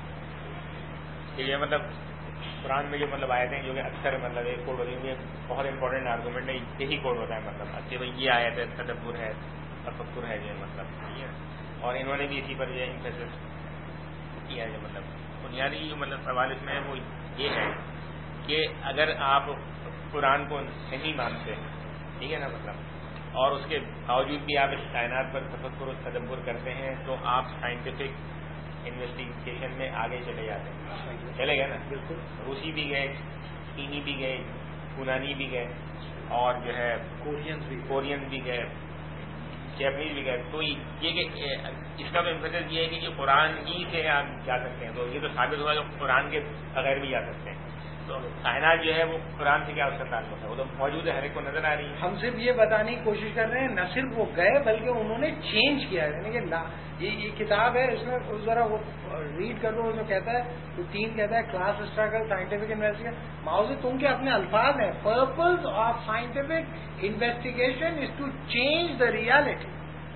کہ یہ مطلب قرآن میں جو مطلب آیتیں ہیں جو کہ اکثر مطلب ایک کوڈ ہوتی ہے, بہت امپورٹنٹ آرگومنٹ ہے, یہی کوڈ ہوتا ہے مطلب اچھے بھائی یہ آیت ہے, تدبر ہے, تفکر ہے جو مطلب ٹھیک ہے. اور انہوں نے بھی اسی پر جو امفیسس کیا ہے. جو مطلب بنیادی جو مطلب سوال اس میں ہے وہ یہ ہے کہ اگر آپ قرآن کو نہیں مانتے, ٹھیک ہے نا مطلب, اور اس کے باوجود بھی آپ اس کائنات پر تفکر و تدبر کرتے ہیں, تو آپ سائنٹیفک انویسٹیگیشن میں آگے چلے جاتے ہیں. چلے گئے نا, بالکل. روسی بھی گئے, چینی بھی گئے, یونانی بھی گئے, اور جو ہے کورین بھی گئے, جیپنیز بھی گئے. تو یہ کہ اس کا تو امپیکٹ یہ ہے کہ جو قرآن ہی سے آپ جا سکتے ہیں, تو یہ تو ثابت ہوا کہ قرآن کے بغیر بھی جا سکتے ہیں. تو کائنات جو ہے وہ قرآن سے کیا اس کا تعلق ہے, وہ تو موجود ہے, ہر ایک کو نظر آ رہی ہے. ہم صرف یہ بتانے کی کوشش کر رہے ہیں نہ صرف وہ گئے بلکہ انہوں نے چینج کیا ہے. یعنی کہ یہ کتاب ہے, اس میں ذرا وہ ریڈ کر لو جو کہتا ہے, تو 3 کہتا ہے class struggle, scientific investigation. Mao سے تم کے اپنے الفاظ ہیں, purpose of scientific investigation is to change the reality.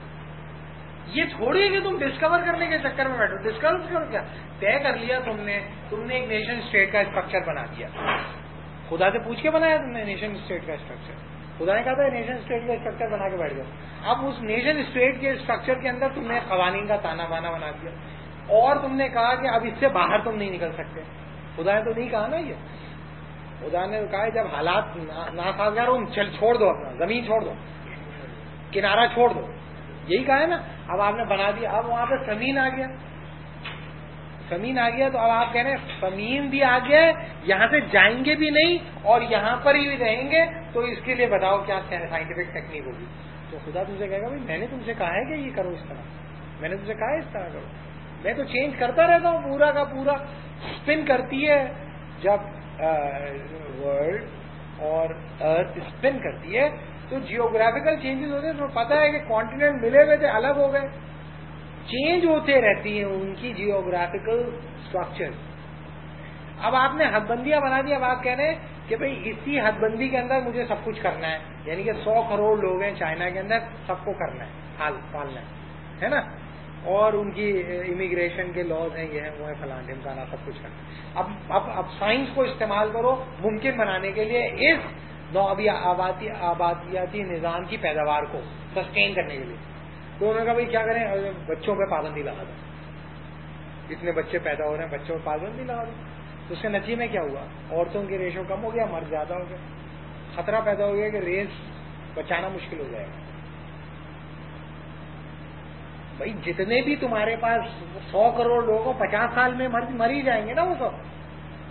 یہ تھوڑی ہے کہ تم ڈسکور کرنے کے چکر میں بیٹھو. ڈسکور کیا طے کر لیا تم نے ایک نیشن اسٹیٹ کا اسٹرکچر بنا دیا. خدا سے پوچھ کے بنایا تم نے نیشن اسٹیٹ کا اسٹرکچر. خدا نے کہا تھا نیشن اسٹیٹ کا اسٹرکچر بنا کے بیٹھ گیا. اب اس نیشن اسٹیٹ کے اسٹرکچر کے اندر تم نے قوانین کا تانا بانا بنا دیا, اور تم نے کہا کہ اب اس سے باہر تم نہیں نکل سکتے. خدا نے تو نہیں کہا نا, یہ خدا نے کہا جب حالات ناسازگار ہو چل چھوڑ دو, اپنا زمین چھوڑ دو, کنارہ چھوڑ دو, یہی کہا ہے نا. اب آپ نے بنا دیا, اب وہاں پہ زمین آ گیا, زمین آ گیا, تو اب آپ کہہ رہے ہیں زمین بھی آ گیا, یہاں سے جائیں گے بھی نہیں اور یہاں پر ہی رہیں گے, تو اس کے لیے بتاؤ کیا سائنٹیفک ٹیکنیک ہوگی. تو خدا تم سے کہے گا بھائی میں نے تم سے کہا ہے کہ یہ کرو اس طرح, میں نے تم سے کہا ہے اس طرح کرو. میں تو چینج کرتا رہتا ہوں, پورا کا پورا اسپن کرتی ہے. جب ورلڈ اور ارتھ اسپن کرتی ہے تو جیوگرافیکل چینجز ہوتے ہیں. تو پتا ہے کہ کانٹیننٹ ملے ہوئے تھے, الگ ہو گئے, چینج ہوتے رہتی ہیں ان کی جیوگرافیکل اسٹرکچر. اب آپ نے حد بندیاں بنا دی. اب آپ کہہ رہے ہیں کہ بھئی اسی حد بندی کے اندر مجھے سب کچھ کرنا ہے, یعنی کہ 100 کروڑ لوگ ہیں چائنا کے اندر, سب کو کرنا ہے, پالنا ہے نا, اور ان کی امیگریشن کے لاز ہیں, یہ ہیں وہ ہیں, فلاں ڈھمکانا, سب کچھ کرنا ہے. اب سائنس کو استعمال کرو ممکن بنانے کے لیے اس آبادیاتی نظام کی پیداوار کو سسٹین کرنے کے لیے. تو انہوں نے کہا بھائی کیا کریں, بچوں پہ پابندی لگا دو, اتنے بچے پیدا ہو رہے ہیں, بچوں پہ پابندی لگا دو. تو اس کے نتیجے میں کیا ہوا, عورتوں کی ریشو کم ہو گیا, مرد زیادہ ہو گیا, خطرہ پیدا ہو گیا کہ ریس بچانا مشکل ہو جائے گا. بھائی جتنے بھی تمہارے پاس 100 کروڑ لوگوں 50 سال میں مر ہی جائیں گے نا وہ سب.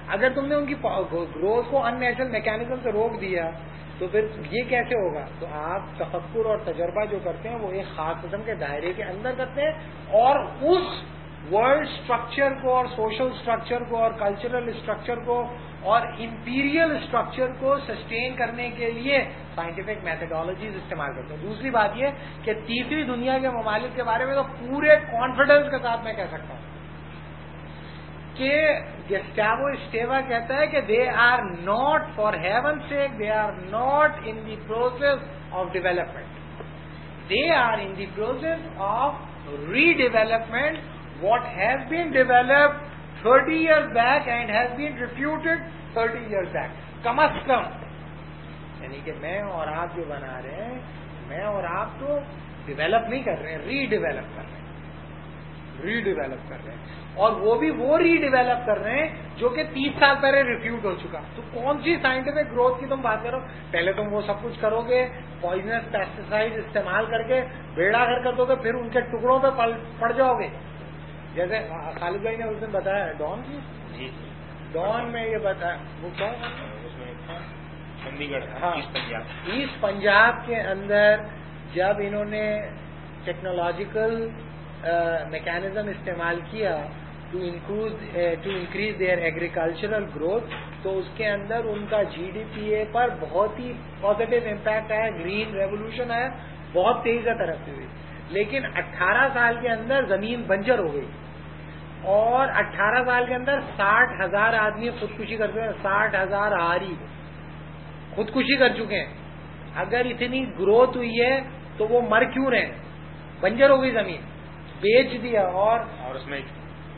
اگر تم نے ان کی گروتھ کو ان نیچرل میکینزم سے روک دیا تو پھر یہ کیسے ہوگا؟ تو آپ تفکر اور تجربہ جو کرتے ہیں وہ ایک خاص قسم کے دائرے کے اندر کرتے ہیں اور اس ورلڈ اسٹرکچر کو اور سوشل اسٹرکچر کو اور کلچرل اسٹرکچر کو اور امپیریل اسٹرکچر کو سسٹین کرنے کے لیے سائنٹیفک میتھڈالوجیز استعمال کرتے ہیں. دوسری بات یہ کہ تیسری دنیا کے ممالک کے بارے میں تو پورے کانفیڈنس کے ساتھ میں کہہ سکتا ہوں کہ گسٹاوو اسٹیوا کہتا ہے کہ they are not for heaven sake they are not in the process of development, they are in the process of redevelopment. What has been developed 30 years back and has been refuted 30 years back. کم از کم یعنی کہ میں اور آپ جو بنا رہے ہیں, میں اور آپ تو ڈیولپ نہیں کر رہے ہیں, ری ڈیولپ کر رہے ہیں, ری ڈیولپ کر رہے ہیں. اور وہ بھی وہ ری ڈیولپ کر رہے ہیں جو کہ 30 سال پہلے ریفیوٹ ہو چکا. تو کون سی سائنٹیفک گروتھ کی تم بات کرو؟ پہلے تم وہ سب کچھ کرو گے, پوائزنس پیسٹیسائڈ استعمال کر کے بیڑا گھر کر دو گے, پھر ان کے ٹکڑوں پہ پڑ جاؤ گے. جیسے خالد بھائی نے اس دن بتایا ڈان کی, ڈان میں یہ بتایا وہ کیا چندی گڑھ, ہاں ایسٹ پنجاب کے اندر جب انہوں نے ٹیکنالوجیکل میکینزم استعمال کیا to increase their agricultural growth, تو اس کے اندر ان کا جی ڈی پی اے پر بہت ہی پازیٹو امپیکٹ آیا, گرین ریولوشن آیا, بہت تیزی سے ترقی ہوئی. لیکن 18 سال کے اندر زمین بنجر ہو گئی اور 18 سال کے اندر 60,000 آدمی خودکشی کر چکے ہیں, 60,000 آری خودکشی کر چکے ہیں. اگر اتنی گروتھ ہوئی ہے تو وہ مر کیوں رہے؟ بنجر ہو گئی زمین, بیچ دیا. اور اس میں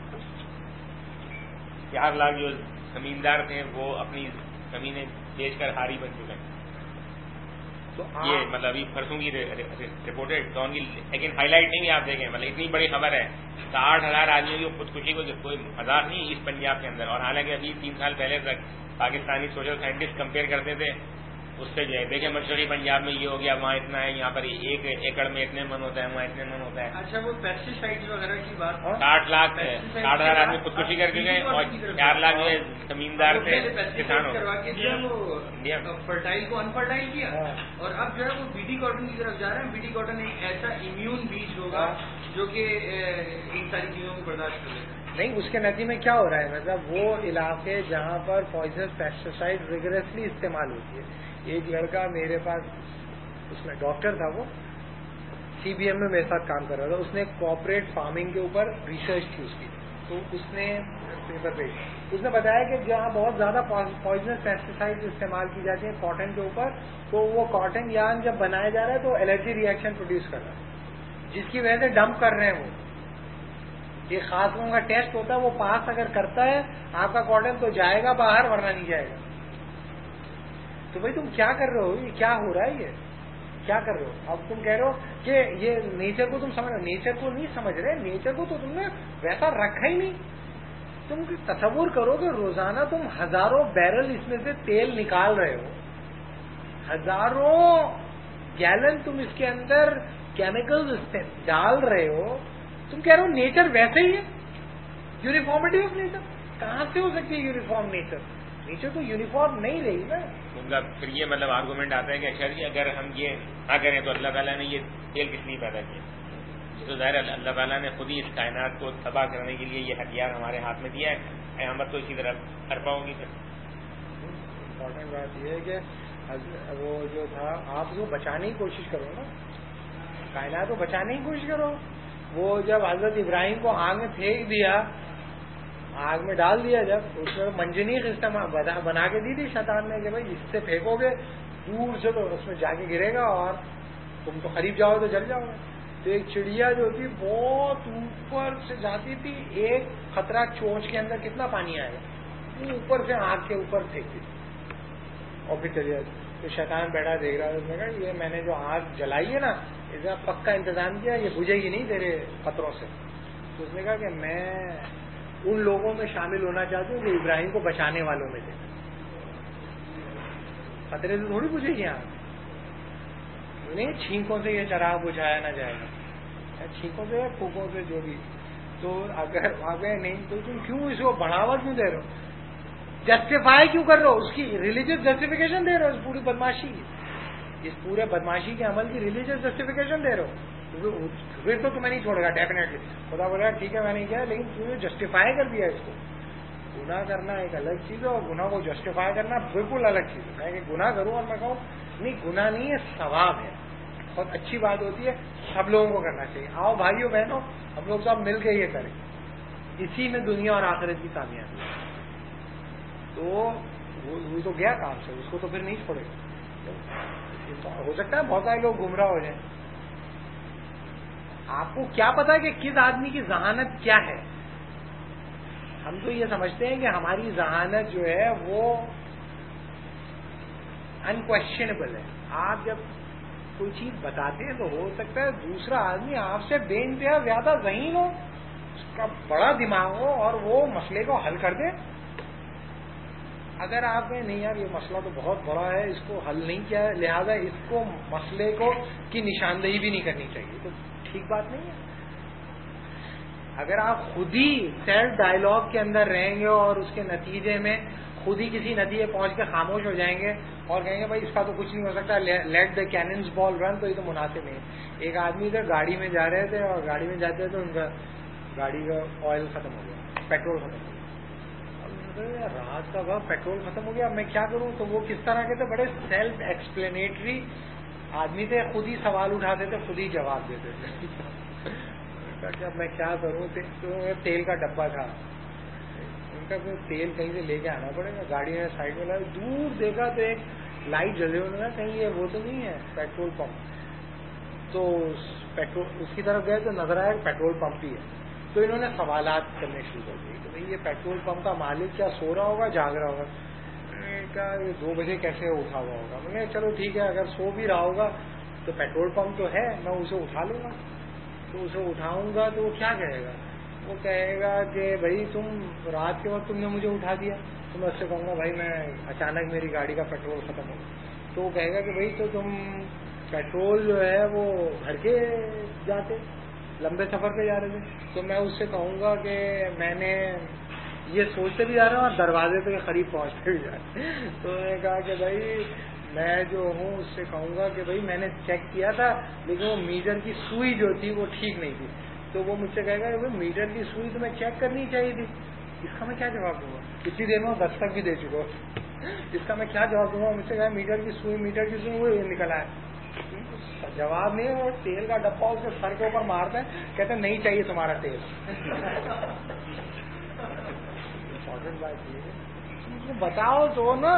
4 لاکھ جو زمیندار تھے وہ اپنی زمینیں بیچ کر ہاری بن چکے ہیں. تو یہ مطلب ابھی پرسوں کی رپورٹ ہے ڈان کی, لیکن ہائی لائٹ نہیں بھی آپ دیکھیں, مطلب اتنی بڑی خبر ہے 60,000 آدمیوں کی خودکشی کو کوئی مذاق نہیں ایسٹ پنجاب کے اندر. اور حالانکہ ابھی 3 سال پہلے تک پاکستانی سوشل سائنٹسٹ کمپیئر کرتے تھے اس سے جو ہے دیکھیں مشرقی پنجاب میں یہ ہو گیا, وہاں اتنا ہے, یہاں پر 1 ایکڑ میں اتنے من ہوتا ہے, وہاں اتنے من ہوتا ہے. اچھا وہ پیسٹیسائڈ وغیرہ کی بات, 60,000 آدمی خودکشی کر کے گئے اور 4 لاکھ جو ہے زمیندار تھے, کسان ہو گئے, فرٹائل کو انفرٹائل کیا, اور اب جو ہے وہ بی ٹی کاٹن کی طرف جا رہے ہیں. بی ٹی کاٹن ایک ایسا امیون بیج ہوگا جو کہ ان ساری چیزوں کو برداشت کر لیتا ہے. نہیں, اس کے نتیجے میں کیا ہو رہا ہے, مطلب وہ علاقے جہاں پر پوائزنس پیسٹیسائڈ ریگریسلی استعمال ہوتی ہے. ایک لڑکا میرے پاس, اس میں ڈاکٹر تھا, وہ سی بی ایم میں میرے ساتھ کام کر رہا تھا. اس نے کوآپریٹ فارمنگ کے اوپر ریسرچ کی اس کی, تو اس نے پیپر پہ اس نے بتایا کہ جہاں بہت زیادہ پوائزنس پیسٹیسائڈ استعمال کی جاتی ہیں کاٹن کے اوپر, تو وہ کاٹن یارن جب بنایا جا رہا ہے تو الرجی ریئیکشن پروڈیوس کر رہا ہے, جس کی وجہ سے ڈمپ کر رہے ہیں. وہ ایک خاص قسم کا ٹیسٹ ہوتا ہے, وہ پاس اگر کرتا ہے آپ کا کاٹن تو جائے گا باہر, ورنہ نہیں جائے گا. تو بھائی تم کیا کر رہے ہو, یہ کیا ہو رہا ہے, یہ کیا کر رہے ہو؟ اب تم کہہ رہے ہو کہ یہ نیچر کو تم سمجھ رہے, نیچر کو نہیں سمجھ رہے, نیچر کو تو تم نے ویسا رکھا ہی نہیں. تم تصور کرو کہ روزانہ تم ہزاروں بیرل اس میں سے تیل نکال رہے ہو, ہزاروں گیلن تم اس کے اندر کیمیکل ڈال رہے ہو. تم کہہ رہے ہو نیچر ویسے ہی ہے, یونیفارمٹی آف نیچر کہاں سے ہو سکتی ہے یونیفارم نیچر؟ نیچر تو یونیفارم نہیں رہی نا. ان کا پھر یہ مطلب آرگومنٹ آتا ہے کہ اچھا جی اگر ہم یہ نہ کریں تو اللہ تعالیٰ نے یہ تیل کس لیے پیدا کیا؟ تو ظاہر اللہ تعالیٰ نے خود ہی اس کائنات کو تباہ کرنے کے لیے یہ ہتھیار ہمارے ہاتھ میں دیا ہے. قیامت تو اسی طرح کر پاؤں گی. پھر امپورٹنٹ بات یہ ہے کہ وہ جو تھا آپ اس کو بچانے کی کوشش کرو نا, کائنات کو بچانے کی کوشش کرو. وہ جب حضرت ابراہیم کو آگ میں پھینک دیا, آگ میں ڈال دیا, جب اس میں منجنیق استعمال بنا کے دی تھی شیطان نے کہ بھائی اس سے پھینکو گے دور سے تو اس میں جا کے گرے گا اور تم تو قریب جاؤ تو جل جاؤ گے. تو ایک چڑیا جو تھی بہت اوپر سے جاتی تھی, ایک خطرہ چونچ کے اندر کتنا پانی آئے گا, وہ اوپر سے آگ کے اوپر پھینکتی تھی اور پھر چلی جاتی. تو شیطان بیٹھا دیکھ رہا, اس نے کہا یہ میں نے جو آگ جلائی ہے نا اس کا پکا انتظام کیا, یہ بجھے گی نہیں تیرے خطروں سے. تو اس نے کہا کہ میں ان لوگوں میں شامل ہونا چاہتی ہوں جو ابراہیم کو بچانے والوں میں تھے. خطرے سے تھوڑی بجھے گی آگ, نہیں چھینکوں سے یہ چراغ بجھایا نہ جائے گا, چھینکوں سے پھوکوں سے جو بھی. تو اگر آگے نہیں تو تم کیوں اس کو بڑھاوا کیوں دے رہے ہو؟ جسٹیفائی کیوں کر رہے ہو؟ اس کی ریلیجیس جسٹیفیکیشن دے رہے ہو اس پوری بدماشی کی، اس پورے بدماشی کے عمل کی ریلیجیس جسٹیفیکیشن دے رہے ہو، کیونکہ پھر تو تمہیں نہیں چھوڑے گا ڈیفینیٹلی. خدا بولے گا ٹھیک ہے میں نہیں کیا، لیکن تم نے جسٹیفائی کر دیا اس کو. گناہ کرنا ایک الگ چیز ہے اور گناہ کو جسٹیفائی کرنا بالکل الگ چیز ہے. میں کہ گناہ کروں اور میں کہوں نہیں گناہ نہیں ہے ثواب ہے، بہت اچھی بات ہوتی ہے، سب لوگوں کو کرنا چاہیے. آؤ بھائیوں بہنوں ہم لوگ سب مل کے یہ کریں، اسی میں دنیا اور آخرت کی کامیابی ہے. تو وہ تو گیا کام سے، اس کو تو پھر نہیں چھوڑے گا. ہو سکتا ہے بہت سارے لوگ گمراہ ہو جائیں. آپ کو کیا پتا کہ کس آدمی کی ذہانت کیا ہے؟ ہم تو یہ سمجھتے ہیں کہ ہماری ذہانت جو ہے وہ انکویسچنیبل ہے. آپ جب کوئی چیز بتاتے ہیں تو ہو سکتا ہے دوسرا آدمی آپ سے بے انتہا زیادہ ذہین ہو، اس کا بڑا دماغ ہو اور وہ مسئلے کو حل کر دے. اگر آپ کہیں نہیں یار یہ مسئلہ تو بہت بڑا ہے، اس کو حل نہیں کیا ہے، لہذا اس کو مسئلے کو کی نشاندہی بھی نہیں کرنی چاہیے، تو ٹھیک بات نہیں ہے. اگر آپ خود ہی سیلف ڈائلاگ کے اندر رہیں گے اور اس کے نتیجے میں خود ہی کسی نتیجے پہنچ کے خاموش ہو جائیں گے اور کہیں گے بھائی اس کا تو کچھ نہیں ہو سکتا، لیٹ دا کیننز بال رن، تو یہ تو مناسب نہیں ہے. ایک آدمی تھے گاڑی میں جا رہے تھے اور گاڑی میں جاتے تھے ان کا گاڑی کا آئل ختم ہو گیا، پیٹرول ختم ہو گیا. رات کا وقت پیٹرول ختم ہو گیا، اب میں کیا کروں؟ تو وہ کس طرح کے تھے، بڑے سیلف ایکسپلینیٹری آدمی تھے، خود ہی سوال اٹھاتے تھے خود ہی جواب دیتے تھے. کہ اب میں کیا کروں؟ تو تیل کا ڈبہ تھا، ان کا تیل کہیں سے لے کے آنا پڑے گا. گاڑی میں سائڈ میں لگا، دور دیکھا تو ایک لائٹ جلے ہوئے نا، کہیں یہ وہ تو نہیں ہے پیٹرول پمپ. تو اس کی طرف گئے تو نظر آیا پیٹرول پمپ ہی ہے. تو انہوں نے سوالات کرنے شروع کر دیے کہ بھئی یہ پیٹرول پمپ کا مالک کیا سو رہا ہوگا جاگ رہا ہوگا؟ میں نے کہا یہ 2 بجے کیسے اٹھا ہوا ہوگا؟ میں نے چلو ٹھیک ہے اگر سو بھی رہا ہوگا تو پیٹرول پمپ تو ہے، میں اسے اٹھا لوں گا. تو اسے اٹھاؤں گا تو وہ کیا کہے گا؟ وہ کہے گا کہ بھائی تم رات کے وقت تم نے مجھے اٹھا دیا. تو میں اس سے کہوں گا بھائی میں اچانک میری گاڑی کا پیٹرول ختم ہو گیا. تو وہ کہے گا کہ بھائی تو تم پیٹرول جو ہے وہ بھر کے جاتے، لمبے سفر پہ جا رہے تھے. تو میں اس سے کہوں گا کہ میں نے یہ سوچتے بھی جا رہا ہوں اور دروازے پہ قریب پہنچتے بھی جا رہے ہیں. تو میں نے کہا کہ بھائی میں جو ہوں اس سے کہوں گا کہ بھائی میں نے چیک کیا تھا لیکن وہ میٹر کی سوئی جو تھی وہ ٹھیک نہیں تھی. تو وہ مجھ سے کہے گا کہ بھائی میٹر کی سوئی تمہیں چیک کرنی چاہیے تھی. اس کا میں کیا جواب دوں گا؟ اتنی دیر میں دستک بھی دے چکا ہوں. اس کا میں کیا جواب دوں گا؟ مجھ سے کہا میٹر کی سوئی وہ نکلا ہے، جواب نہیں. اور تیل کا ڈبہ اس کے سر کے اوپر مارتے ہیں، کہتے ہیں نہیں چاہیے تمہارا تیل. امپورٹنٹ بات یہ ہے بتاؤ تو نا،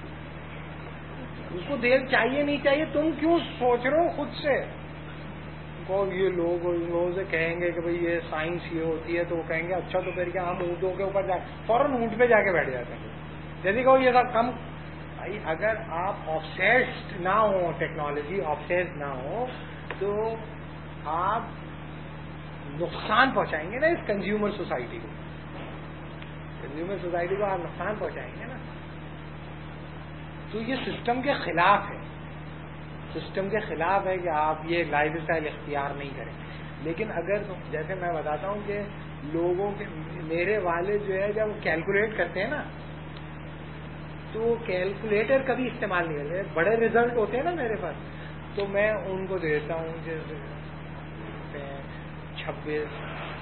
اس کو تیل چاہیے نہیں چاہیے تم کیوں سوچ رہے ہو خود سے؟ یہ لوگوں سے کہیں گے کہ بھئی یہ سائنس یہ ہوتی ہے تو وہ کہیں گے اچھا تو پھر کیا ہم اونٹوں کے اوپر فوراً اونٹ پہ جا کے بیٹھ جاتے ہیں. جیسے کہ یہ سب کم بھائی اگر آپ آبسیسڈ نہ ہو، ٹیکنالوجی آبسیسڈ نہ ہو تو آپ نقصان پہنچائیں گے نا اس کنزیومر سوسائٹی کو. کنزیومر سوسائٹی کو آپ نقصان پہنچائیں گے نا. تو یہ سسٹم کے خلاف ہے، سسٹم کے خلاف ہے کہ آپ یہ لائف اسٹائل اختیار نہیں کریں. لیکن اگر جیسے میں بتاتا ہوں کہ لوگوں کے میرے والد جو ہے جب کیلکولیٹ کرتے ہیں نا تو کیلکولیٹر کبھی استعمال نہیں کرتے. بڑے ریزلٹ ہوتے ہیں نا میرے پاس تو میں ان کو دیتا ہوں جیسے 26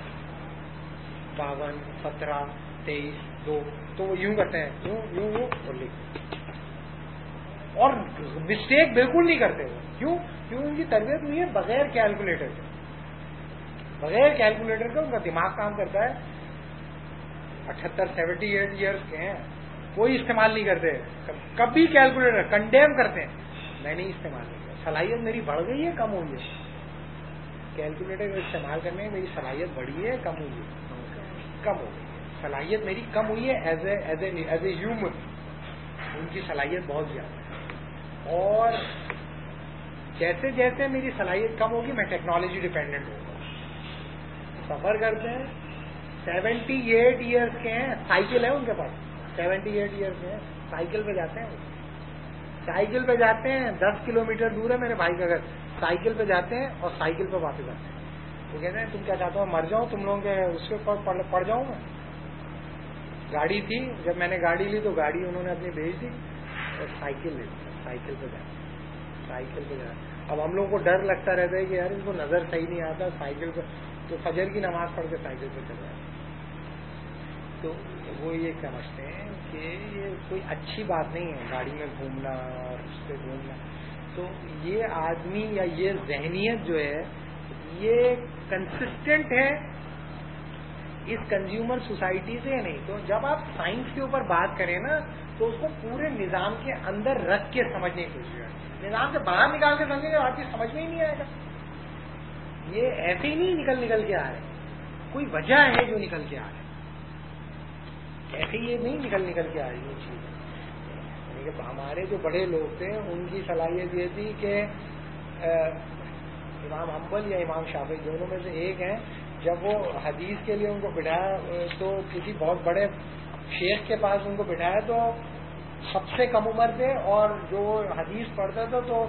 52 17 23 2 تو وہ یوں کرتے ہیں یوں اور لکھ، اور مسٹیک بالکل نہیں کرتے وہ. کیوں ان کی تربیت ہوئی ہے بغیر کیلکولیٹر کے. بغیر کیلکولیٹر کے ان کا دماغ کام کرتا ہے. 78 78 ایئرس کے ہیں، کوئی استعمال نہیں کرتے. کبھی کیلکولیٹر کنڈیم کرتے ہیں، میں نہیں استعمال کرتا. صلاحیت میری بڑھ گئی ہے کم ہوئی ہے؟ کیلکولیٹر استعمال کرنے میں میری صلاحیت بڑھی ہے کم ہوئی ہے؟ کم ہو گئی ہے. صلاحیت میری کم ہوئی ہے ایز اے ہیومن. ان کی صلاحیت بہت زیادہ ہے. اور جیسے جیسے میری صلاحیت کم ہوگی میں ٹیکنالوجی ڈیپینڈنٹ ہوں گا. سفر کرتے ہیں 78 ایئرس کے ہیں، سائیکل ہے ان کے پاس. 78 ایئرس کے ہیں، سائیکل پہ جاتے ہیں. سائیکل پہ جاتے ہیں 10 کلومیٹر دور ہے میرے بھائی کا گھر. سائیکل پہ جاتے ہیں اور سائیکل پہ واپس آتے ہیں. وہ کہتے ہیں تم کیا چاہتے ہو مر جاؤں تم لوگوں کے اس کے پڑ جاؤں میں؟ گاڑی تھی، جب میں نے گاڑی لی تو گاڑی انہوں نے اپنی بھیج دی اور سائیکل لے لی، سائیکل پہ جا. اب ہم لوگوں کو ڈر لگتا رہتا ہے کہ یار ان کو نظر صحیح نہیں آتا سائیکل پہ، تو فجر کی نماز پڑھ کے سائیکل پہ چل رہا ہے. تو وہ یہ سمجھتے ہیں کہ یہ کوئی اچھی بات نہیں ہے گاڑی میں گھومنا اور اس پہ گھومنا. تو یہ آدمی یا یہ ذہنیت جو ہے یہ کنسسٹنٹ ہے اس کنزیومر سوسائٹی سے یا نہیں. تو جب آپ سائنس کے اوپر بات کریں نا تو اس کو پورے نظام کے اندر رکھ کے سمجھنے کی کوشش کریں. نظام سے باہر نکال کے سمجھیں گے آپ کی سمجھ میں ہی نہیں آئے گا. یہ ایسے ہی نہیں نکل کے آ رہے، کوئی وجہ ہے جو نکل کے آ رہے، ایسے یہ نہیں نکل کے آ رہی یہ چیز. یعنی کہ ہمارے جو بڑے لوگ تھے ان کی صلاحیت یہ تھی کہ امام حنبل یا امام شافعی دونوں میں سے ایک ہیں، جب وہ حدیث کے لیے ان کو بٹھایا تو کسی بہت بڑے شیخ کے پاس ان کو بٹھایا تو سب سے کم عمر تھے اور جو حدیث پڑھتا تھا تو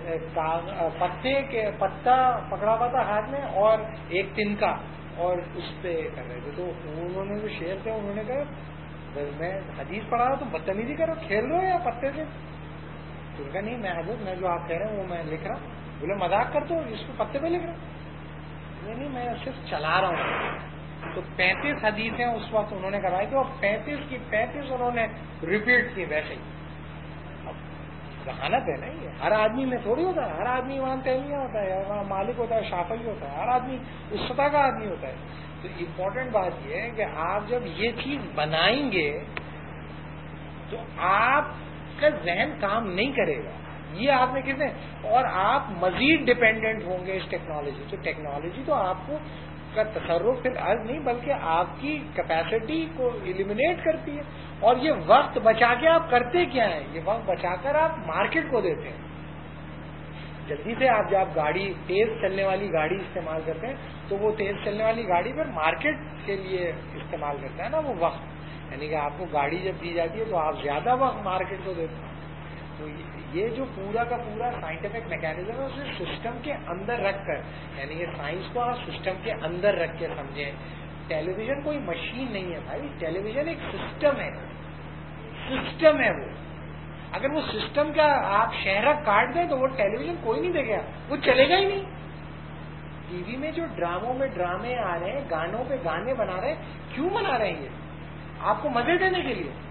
پتا پکڑا ہوا تھا ہاتھ میں اور ایک تنکا اور اس پہ کر رہے تھے. تو انہوں نے جو شیخ تھے انہوں نے کہا میں حدیث پڑھا رہا تم بدتمیزی کرو، کھیل رہے ہو یا پتے سے؟ تو کہا نہیں میں حضرت میں جو آپ کہہ رہے ہیں وہ میں لکھ رہا ہوں. بولے مذاق کرتے ہو اس کو پتے پہ لکھ رہا ہوں؟ نہیں میں صرف چلا رہا ہوں. تو 35 حدیثیں اس وقت انہوں نے کروائی تھی اور 35 کی 35 انہوں نے ریپیٹ کی ویسے ہی. ذہانت ہے نا یہ ہر آدمی میں تھوڑی ہوتا ہے، ہر آدمی امام تیمیہ ہوتا ہے، امام مالک ہوتا ہے، شافعی ہوتا ہے، ہر آدمی اس سطح کا آدمی ہوتا ہے. تو امپورٹنٹ بات یہ ہے کہ آپ جب یہ چیز بنائیں گے تو آپ کا ذہن کام نہیں کرے گا. یہ آپ نے کتنے اور آپ مزید ڈپینڈنٹ ہوں گے اس ٹیکنالوجی. تو ٹیکنالوجی تو آپ کو کا تصرف پھر عرض نہیں بلکہ آپ کی کیپیسٹی کو ایلیمینیٹ کرتی ہے. اور یہ وقت بچا کے آپ کرتے کیا ہیں؟ یہ وقت بچا کر آپ مارکیٹ کو دیتے ہیں. جلدی سے آپ جب گاڑی تیز چلنے والی گاڑی استعمال کرتے ہیں تو وہ تیز چلنے والی گاڑی پھر مارکیٹ کے لیے استعمال کرتا ہے نا وہ وقت. یعنی کہ آپ کو گاڑی جب دی جاتی ہے تو آپ زیادہ وقت مارکیٹ کو دیتے ہیں. تو یہ جو پورا کا پورا سائنٹیفک میکینزم ہے اسے سسٹم کے اندر رکھ کر، یعنی یہ سائنس کو آپ سسٹم کے اندر رکھ کے سمجھیں. ٹیلی ویژن کوئی مشین نہیں ہے بھائی، ٹیلی ویژن ایک سسٹم ہے. سسٹم ہے وہ. اگر وہ سسٹم کا آپ شہرک کاٹ دیں تو وہ ٹیلی ویژن کوئی نہیں دیکھے گا، وہ چلے گا ہی نہیں. ٹی وی میں جو ڈراموں میں ڈرامے آ رہے ہیں، گانوں پہ گانے بنا رہے ہیں، کیوں بنا رہے ہیں؟ یہ آپ کو مزے دینے کے لیے،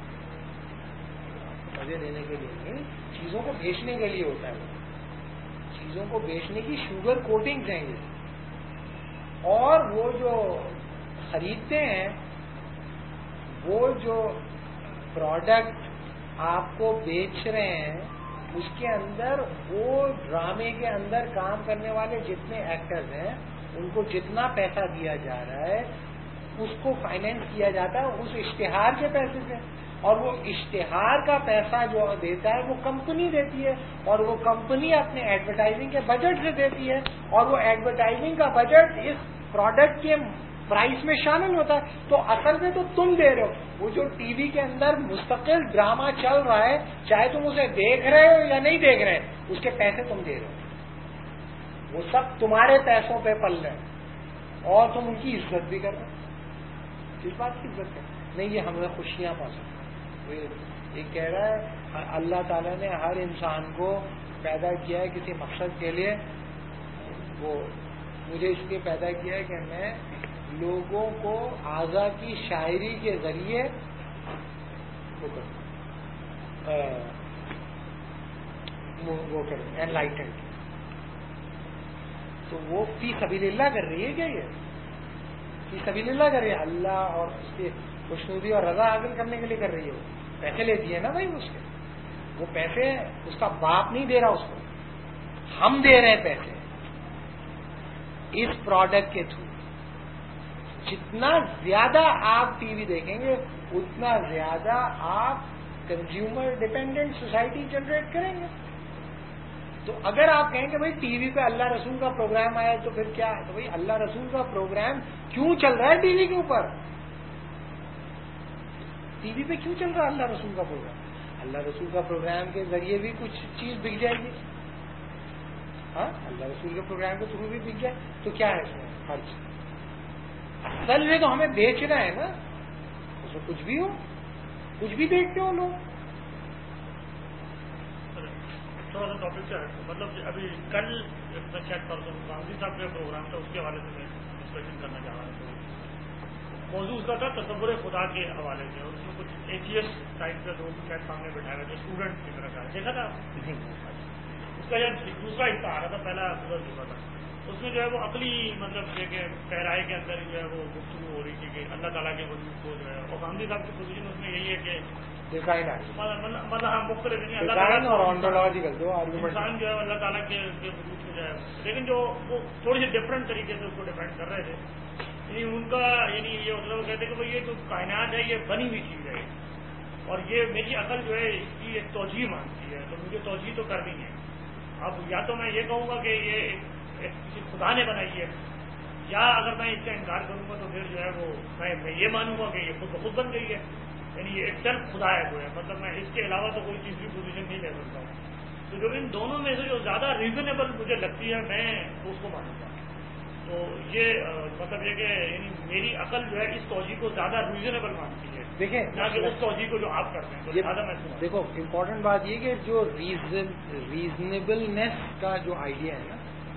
مزے دینے کے لیے نہیں، چیزوں کو بیچنے کے لیے ہوتا ہے. وہ چیزوں کو بیچنے کی شوگر کوٹنگز ہیں یہ. اور وہ جو خریدتے ہیں وہ جو پروڈکٹ آپ کو بیچ رہے ہیں اس کے اندر وہ ڈرامے کے اندر کام کرنے والے جتنے ایکٹرز ہیں ان کو جتنا پیسہ دیا جا رہا ہے اس کو فائنینس کیا جاتا ہے اس اشتہار کے پیسے سے. اور وہ اشتہار کا پیسہ جو دیتا ہے وہ کمپنی دیتی ہے اور وہ کمپنی اپنے ایڈورٹائزنگ کے بجٹ سے دیتی ہے اور وہ ایڈورٹائزنگ کا بجٹ اس پروڈکٹ کے پرائس میں شامل ہوتا ہے. تو اصل میں تو تم دے رہے ہو. وہ جو ٹی وی کے اندر مستقل ڈرامہ چل رہا ہے چاہے تم اسے دیکھ رہے ہو یا نہیں دیکھ رہے اس کے پیسے تم دے رہے ہو. وہ سب تمہارے پیسوں پہ پل رہے ہیں اور تم ان کی عزت بھی کر رہے ہو. کس بات کی عزت ہے؟ نہیں یہ ہمیں خوشیاں پسند. یہ کہہ رہا ہے اللہ تعالیٰ نے ہر انسان کو پیدا کیا ہے کسی مقصد کے لیے. وہ مجھے اس لیے پیدا کیا ہے کہ میں لوگوں کو اعضا کی شاعری کے ذریعے وہ کروں انلائٹنڈ. تو وہ فی سبیل اللہ کر رہی ہے. کیا یہ فی سبیل اللہ کر رہی ہے؟ اللہ اور اس کی خوشنودی اور رضا حاصل کرنے کے لیے کر رہی ہے. وہ پیسے لیتی ہے نا بھائی اس کے. وہ پیسے اس کا باپ نہیں دے رہا اس کو، ہم دے رہے ہیں پیسے اس پروڈکٹ کے تھرو. جتنا زیادہ آپ ٹی وی دیکھیں گے اتنا زیادہ آپ کنزیومر ڈیپینڈنٹ سوسائٹی جنریٹ کریں گے. تو اگر آپ کہیں کہ بھائی ٹی وی پہ اللہ رسول کا پروگرام آیا تو پھر کیا ہے؟ تو بھائی اللہ رسول کا پروگرام کیوں چل رہا ہے ٹی وی کے اوپر؟ ٹی وی پہ کیوں چل رہا ہے اللہ رسول کا پروگرام؟ اللہ رسول کا پروگرام کے ذریعے بھی کچھ چیز بک جائے گی. ہاں اللہ رسول کے پروگرام کے تھرو بھی بک جائے تو کیا ہے اس میں خرچ؟ اصل میں تو ہمیں بیچنا ہے نا. اس میں کچھ بھی ہو، کچھ بھی دیکھتے ہو لوگ. تھوڑا سا ٹاپک سے مطلب ابھی کل میں چیک کرتا ہوں گاندھی صاحب کا پروگرام تھا، اس کے حوالے سے میں ڈسکشن کرنا چاہ رہا ہوں. موضوع اس کا تھا تصور خدا کے حوالے سے، اور اس میں کچھ ایتھیسٹ ٹائپ کے لوگ شاید سامنے بٹھائے ہوئے تھے، اسٹوڈنٹ کی طرح کا دیکھا تھا. اس کا جب دوسرا حصہ آ رہا تھا، پہلا گزر چکا تھا، اس میں جو ہے وہ عقلی مطلب کہ پیرائے کے اندر جو ہے وہ گفتگو ہو رہی تھی کہ اللہ تعالیٰ کے وجود کو جو ہے، اور گاندھی صاحب کی پوزیشن اس میں یہی ہے کہ مطلب ہم مختلف نہیں، اللہ تعالیٰ انسان جو ہے اللہ تعالیٰ کے وجود کو جو ہے، لیکن جو وہ تھوڑی سی ڈفرنٹ طریقے سے اس کو ڈیفینڈ کر رہے تھے. یعنی ان کا یعنی یہ مطلب کہتے ہیں کہ بھائی یہ جو کائنات ہے یہ بنی ہوئی چیز ہے، اور یہ میری عقل جو ہے اس کی ایک توجیہ مانگتی ہے، تو مجھے توجیہ تو کرنی ہے. اب یا تو میں یہ کہوں گا کہ یہ کسی خدا نے بنائی ہے، یا اگر میں اس کا انکار کروں گا تو پھر جو ہے وہ میں یہ مانوں گا کہ یہ خود بخود بن گئی ہے، یعنی یہ ایک سیلف خدا ہے جو ہے. مطلب میں اس کے علاوہ تو کوئی تیسری پوزیشن نہیں لے سکتا ہوں. تو جو ان دونوں میں سے جو زیادہ ریزنیبل مجھے لگتی ہے میں اس کو مانوں گا. تو یہ مطلب یہ کہ یعنی میری عقل جو ہے اس توجیہ کو زیادہ ریزنیبل مانتی ہے، دیکھیں نہ کہ اس توجیہ کو جو آپ کرتے ہیں. تو زیادہ میں دیکھو امپورٹنٹ بات یہ کہ جو ریزنیبلنیس کا جو آئیڈیا ہے نا،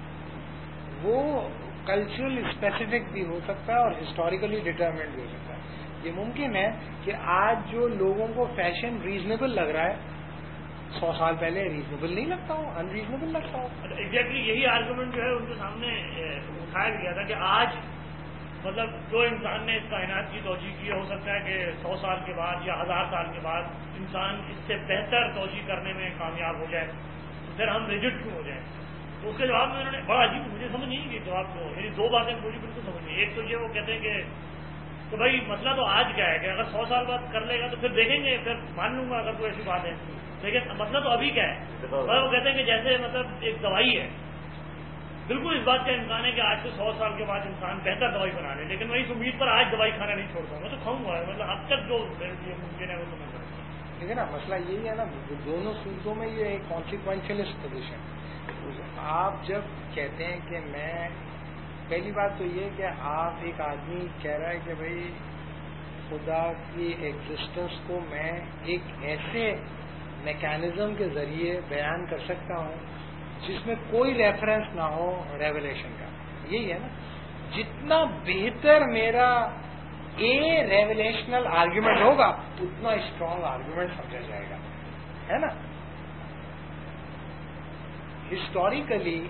وہ کلچرل اسپیسیفک بھی ہو سکتا ہے اور ہسٹوریکلی ڈٹرمنٹ بھی ہو سکتا ہے. یہ ممکن ہے کہ آج جو لوگوں کو فیشن ریزنیبل لگ رہا ہے 100 سال پہلے ریزنیبل نہیں لگتا ہو، ان ریزنیبل لگتا ہو. ایگزیکٹلی یہی آرگومنٹ جو ہے ان کے سامنے اٹھایا گیا تھا کہ آج مطلب جو انسان نے اس کائنات کی توجیہ کی، ہو سکتا ہے کہ 100 سال کے بعد یا 1000 سال کے بعد انسان اس سے بہتر توجیہ کرنے میں کامیاب ہو جائے، تو پھر ہم ریجٹ کیوں ہو جائیں. تو اس کے جواب میں انہوں نے بڑا عجیب، مجھے سمجھ نہیں کہ جواب کو یعنی دو باتیں مجھے بالکل سمجھ نہیں. ایک تو یہ وہ کہتے ہیں کہ تو بھائی مسئلہ تو آج کیا ہے کہ اگر 100 سال بعد کر لے گا تو پھر دیکھیں گے، پھر مان لوں گا اگر کوئی ایسی بات ہے، لیکن مسئلہ تو ابھی کیا ہے. وہ کہتے ہیں کہ جیسے مطلب ایک دوائی ہے، بالکل اس بات کا امکان ہے کہ آج سے 100 سال کے بعد انسان بہتر دوائی بنا لے، لیکن میں اس امید پر آج دوائی کھانا نہیں چھوڑتا ہوں، میں تو کھاؤں گا. مطلب اب تک جو ممکن ہے وہ سمجھ رہا ہے. ٹھیک ہے نا، مسئلہ یہی ہے نا دونوں صورتوں میں یہ ایک کانسیکوینشلسٹ پوزیشن. آپ جب کہتے ہیں کہ میں پہلی بات تو یہ کہ آپ ایک آدمی کہہ رہا ہے کہ بھائی خدا کی ایگزسٹنس کو میں ایک ایسے میکینزم کے ذریعے بیان کر سکتا ہوں جس میں کوئی ریفرنس نہ ہو ریولیشن کا. یہی ہے نا، جتنا بہتر میرا ریولیشنل آرگیومنٹ ہوگا اتنا اسٹرانگ آرگیومنٹ سمجھا جائے گا، ہے نا. ہسٹوریکلی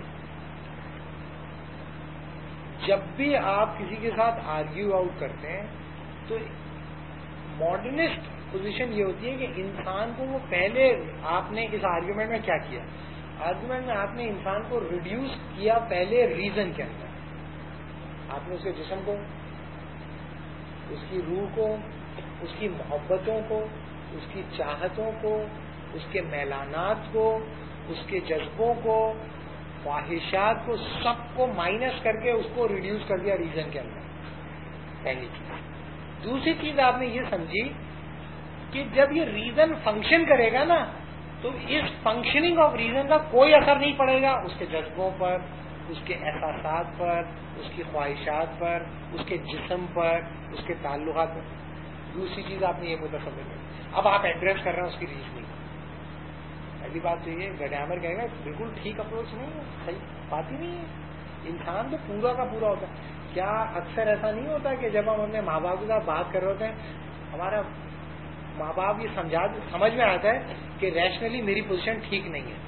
جب بھی آپ کسی کے ساتھ آرگیو آؤٹ کرتے ہیں تو ماڈرنسٹ پوزیشن یہ ہوتی ہے کہ انسان کو وہ پہلے آپ نے اس آرگیومنٹ میں کیا کیا، آرگیومنٹ میں آپ نے انسان کو ریڈیوس کیا پہلے ریزن کے اندر. آپ نے اس کے جسم کو، اس کی روح کو، اس کی محبتوں کو، اس کی چاہتوں کو، اس کے میلانات کو، اس کے جذبوں کو، خواہشات کو، سب کو مائنس کر کے اس کو ریڈیوس کر دیا ریزن کے اندر. پہلی چیز. دوسری چیز آپ نے یہ سمجھی کہ جب یہ ریزن فنکشن کرے گا نا تو اس فنکشننگ آف ریزن کا کوئی اثر نہیں پڑے گا اس کے جذبوں پر، اس کے احساسات پر، اس کی خواہشات پر، اس کے جسم پر، اس کے تعلقات پر. دوسری چیز آپ نے یہ متصور کر. اب آپ ایڈریس کر رہے ہیں اس کی ریزننگ. پہلی بات تو یہ گڈیامر کہے گا بالکل ٹھیک اپروچ نہیں ہے، صحیح بات ہی نہیں ہے. انسان تو پورا کا پورا ہوتا ہے. کیا اکثر ایسا نہیں ہوتا کہ جب ہم اپنے ماں باپ کے ساتھ بات کر رہے ہوتے ہیں ہمارا ماں باپ یہ سمجھ میں آتا ہے کہ ریشنلی میری پوزیشن ٹھیک نہیں ہے،